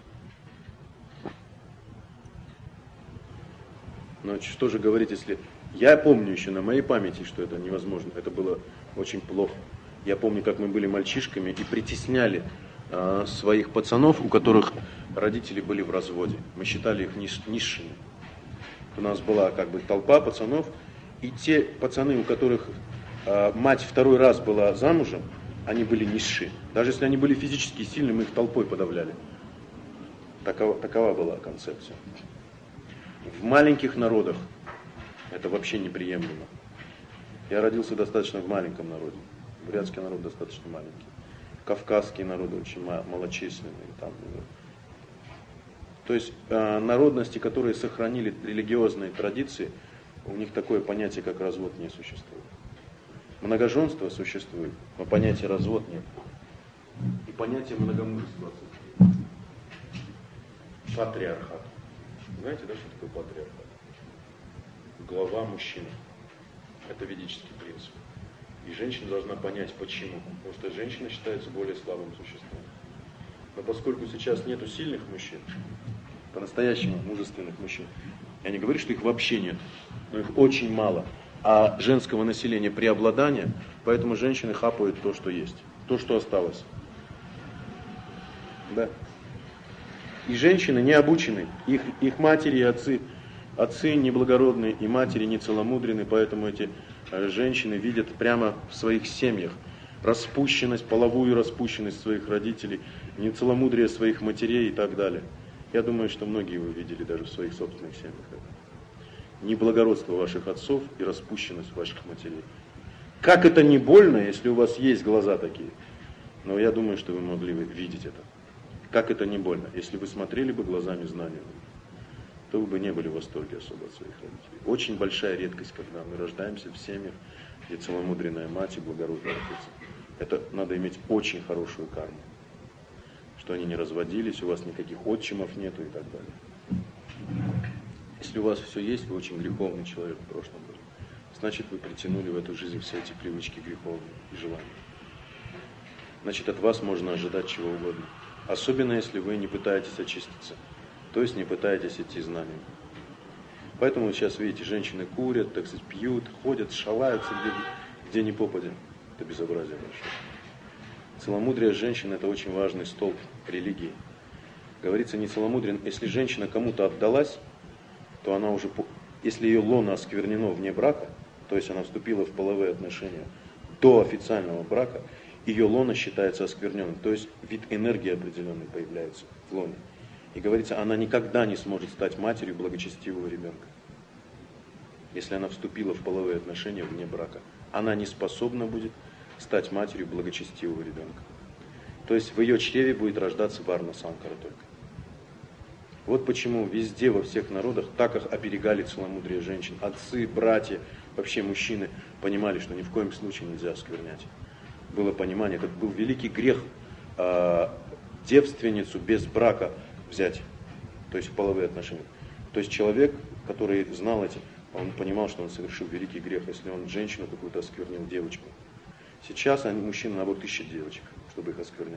Но что же говорить, если... Я помню еще на моей памяти, что это невозможно, это было очень плохо. Я помню, как мы были мальчишками и притесняли своих пацанов, у которых родители были в разводе. Мы считали их низшими. У нас была как бы толпа пацанов, и те пацаны, у которых мать второй раз была замужем, они были низшие. Даже если они были физически сильны, мы их толпой подавляли. Такова была концепция. В маленьких народах это вообще неприемлемо. Я родился достаточно в маленьком народе. Бурятский народ достаточно маленький. Кавказские народы очень малочисленные. То есть народности, которые сохранили религиозные традиции, у них такое понятие, как развод, не существует. Многоженство существует, но понятия развод нет. И понятие многомужества отсутствует. Патриархат. Знаете, да, что такое патриархат? Глава мужчина. Это ведический принцип. И женщина должна понять, почему. Потому что женщина считается более слабым существом. Но поскольку сейчас нету сильных мужчин, по-настоящему мужественных мужчин, я не говорю, что их вообще нет, но их очень мало. А женского населения преобладание, поэтому женщины хапают то, что есть, то, что осталось. Да. И женщины не обучены, их матери и отцы неблагородные, и матери не целомудренны, поэтому эти женщины видят прямо в своих семьях распущенность, половую распущенность своих родителей, нецеломудрие своих матерей и так далее. Я думаю, что многие вы видели даже в своих собственных семьях. Неблагородство ваших отцов и распущенность ваших матерей. Как это не больно, если у вас есть глаза такие? Но я думаю, что вы могли бы видеть это. Как это не больно? Если вы смотрели бы глазами знания, то вы бы не были в восторге особо от своих родителей. Очень большая редкость, когда мы рождаемся в семьях, где целомудренная мать и благородный отец. Это надо иметь очень хорошую карму. Что они не разводились, у вас никаких отчимов нету и так далее. Если у вас все есть, вы очень греховный человек в прошлом были. Значит, вы притянули в эту жизнь все эти привычки греховные и желания. Значит, от вас можно ожидать чего угодно. Особенно, если вы не пытаетесь очиститься. То есть не пытаетесь идти знанием. Поэтому вы сейчас видите, женщины курят, так сказать, пьют, ходят, шалаются где ни попадя. Это безобразие большое. Целомудрие женщины – это очень важный столб религии. Говорится, не целомудрен. Если женщина кому-то отдалась, то она уже, если ее лоно осквернено вне брака, то есть она вступила в половые отношения до официального брака, ее лоно считается оскверненным. То есть вид энергии определенный появляется в лоне. И говорится, она никогда не сможет стать матерью благочестивого ребенка. Если она вступила в половые отношения вне брака. Она не способна будет стать матерью благочестивого ребенка. То есть в ее чреве будет рождаться Варна Санкара только. Вот почему везде, во всех народах, так как оберегали целомудрие женщин. Отцы, братья, вообще мужчины понимали, что ни в коем случае нельзя осквернять. Было понимание, это был великий грех девственницу без брака взять, то есть в половые отношения. То есть человек, который знал эти, он понимал, что он совершил великий грех, если он женщину какую-то осквернил, девочку. Сейчас мужчины, наоборот, ищут девочек, чтобы их осквернять.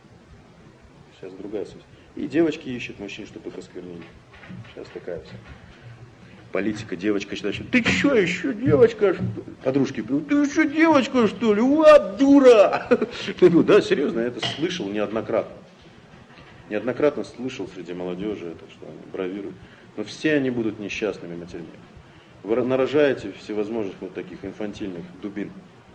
Сейчас другая суть. И девочки ищут мужчин, чтобы их осквернили. Сейчас такая вся политика. Девочка считает, что ты что, еще девочка? Подружки придут, ты еще девочка, что ли? Вот дура! Да, серьезно, я это слышал неоднократно. Неоднократно слышал среди молодежи это, что они бравируют. Но все они будут несчастными матерями. Вы нарожаете всевозможных вот таких инфантильных дубин.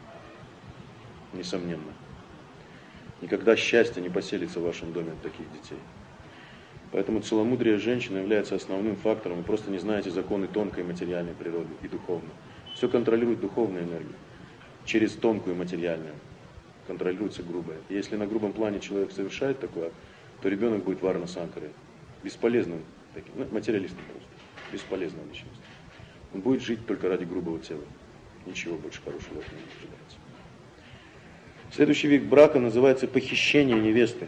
Несомненно. Никогда счастье не поселится в вашем доме от таких детей. Поэтому целомудрие женщины является основным фактором. Вы просто не знаете законы тонкой материальной природы и духовной. Все контролирует духовную энергию. Через тонкую материальную контролируется грубая. И если на грубом плане человек совершает такое, то ребенок будет Варна Санкарой. Бесполезным таким, материалистом просто. Бесполезная личность. Он будет жить только ради грубого тела. Ничего больше хорошего от него не ожидается. Следующий вид брака называется похищение невесты.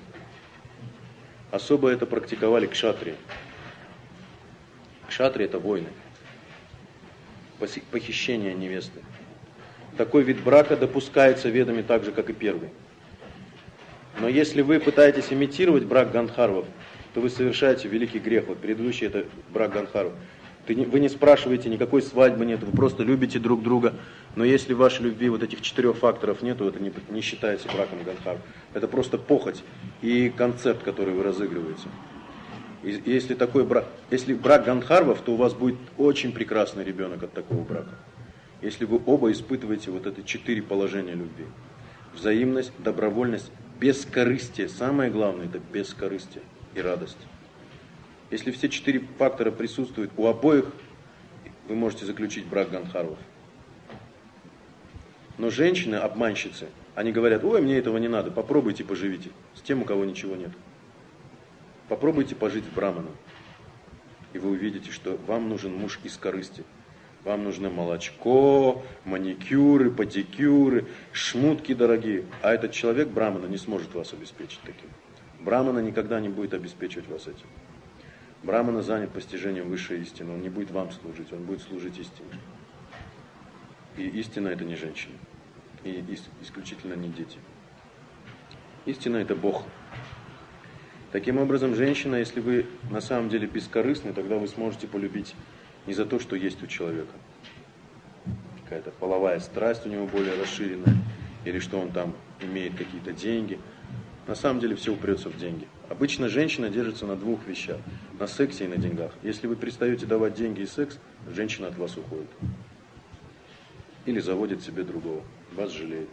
Особо это практиковали кшатрии. Кшатрии это воины. Похищение невесты. Такой вид брака допускается ведами так же, как и первый. Но если вы пытаетесь имитировать брак Гандхарвов, то вы совершаете великий грех. Вот предыдущий это брак Гандхарвов. Вы не спрашиваете, никакой свадьбы нет, вы просто любите друг друга. Но если в вашей любви вот этих 4 факторов нет, то это не считается браком Гандхарвов. Это просто похоть и концепт, который вы разыгрываете. И если брак Гандхарвов, то у вас будет очень прекрасный ребенок от такого брака. Если вы оба испытываете вот это 4 положения любви. Взаимность, добровольность, бескорыстие. Самое главное это бескорыстие и радость. Если все 4 фактора присутствуют у обоих, вы можете заключить брак Гандхарвов. Но женщины, обманщицы, они говорят: ой, мне этого не надо, попробуйте поживите с тем, у кого ничего нет. Попробуйте пожить с браманом, и вы увидите, что вам нужен муж из корысти. Вам нужно молочко, маникюры, педикюры, шмутки дорогие. А этот человек, брамана, не сможет вас обеспечить таким. Брамана никогда не будет обеспечивать вас этим. Брамана занят постижением высшей истины. Он не будет вам служить, он будет служить истине. И истина это не женщина. И исключительно не дети. Истина это Бог. Таким образом, женщина, если вы на самом деле бескорыстны, тогда вы сможете полюбить не за то, что есть у человека. Какая-то половая страсть у него более расширенная, или что он там имеет какие-то деньги. На самом деле все упрется в деньги. Обычно женщина держится на 2 вещах. На сексе и на деньгах. Если вы перестаете давать деньги и секс, женщина от вас уходит. Или заводит себе другого. Вас жалеет.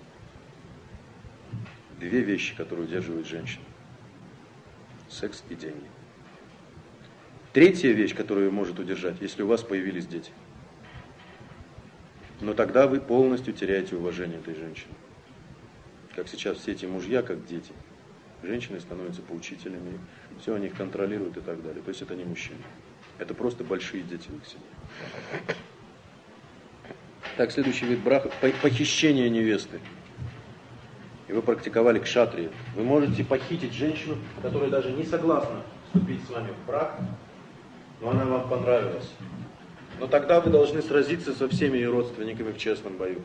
2 вещи, которые удерживают женщину. Секс и деньги. 3-я вещь, которую может удержать, если у вас появились дети. Но тогда вы полностью теряете уважение этой женщины. Как сейчас все эти мужья, как дети. Женщины становятся поучителями, все о них контролируют и так далее. То есть это не мужчины. Это просто большие дети в их семье. Так, следующий вид брака – похищение невесты. И вы практиковали кшатрии. Вы можете похитить женщину, которая даже не согласна вступить с вами в брак, но она вам понравилась. Но тогда вы должны сразиться со всеми ее родственниками в честном бою.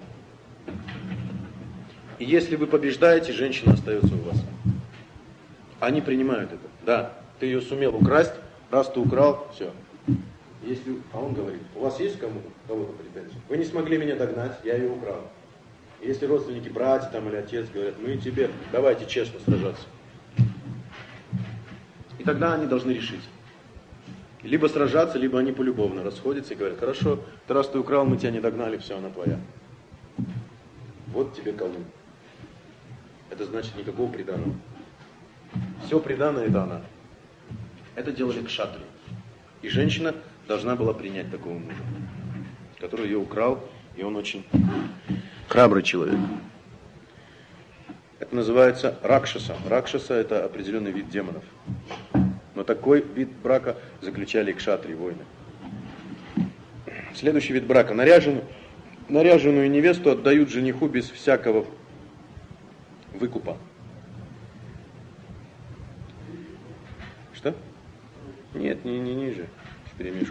И если вы побеждаете, женщина остается у вас. Они принимают это. Да, ты ее сумел украсть, раз ты украл, все. А он говорит: у вас есть кого-то претензии? Вы не смогли меня догнать, я ее украл. И если родственники, братья там, или отец говорят: мы тебе, давайте честно сражаться. И тогда они должны решить. Либо сражаться, либо они полюбовно расходятся и говорят: хорошо, раз ты украл, мы тебя не догнали, все, она твоя. Вот тебе колун. Это значит никакого приданого. Все приданое это она. Это делали кшатрии. И женщина должна была принять такого мужа, который ее украл, и он очень храбрый человек. Это называется ракшаса. Ракшаса это определенный вид демонов. Но такой вид брака заключали кшатрии, воины. Следующий вид брака. Наряженную невесту отдают жениху без всякого выкупа. Что? Нет, не ниже, вперемешку.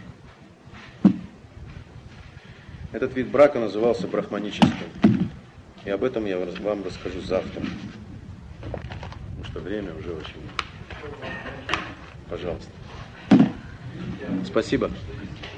Этот вид брака назывался брахманическим. И об этом я вам расскажу завтра. Потому что время уже очень... Пожалуйста. Спасибо.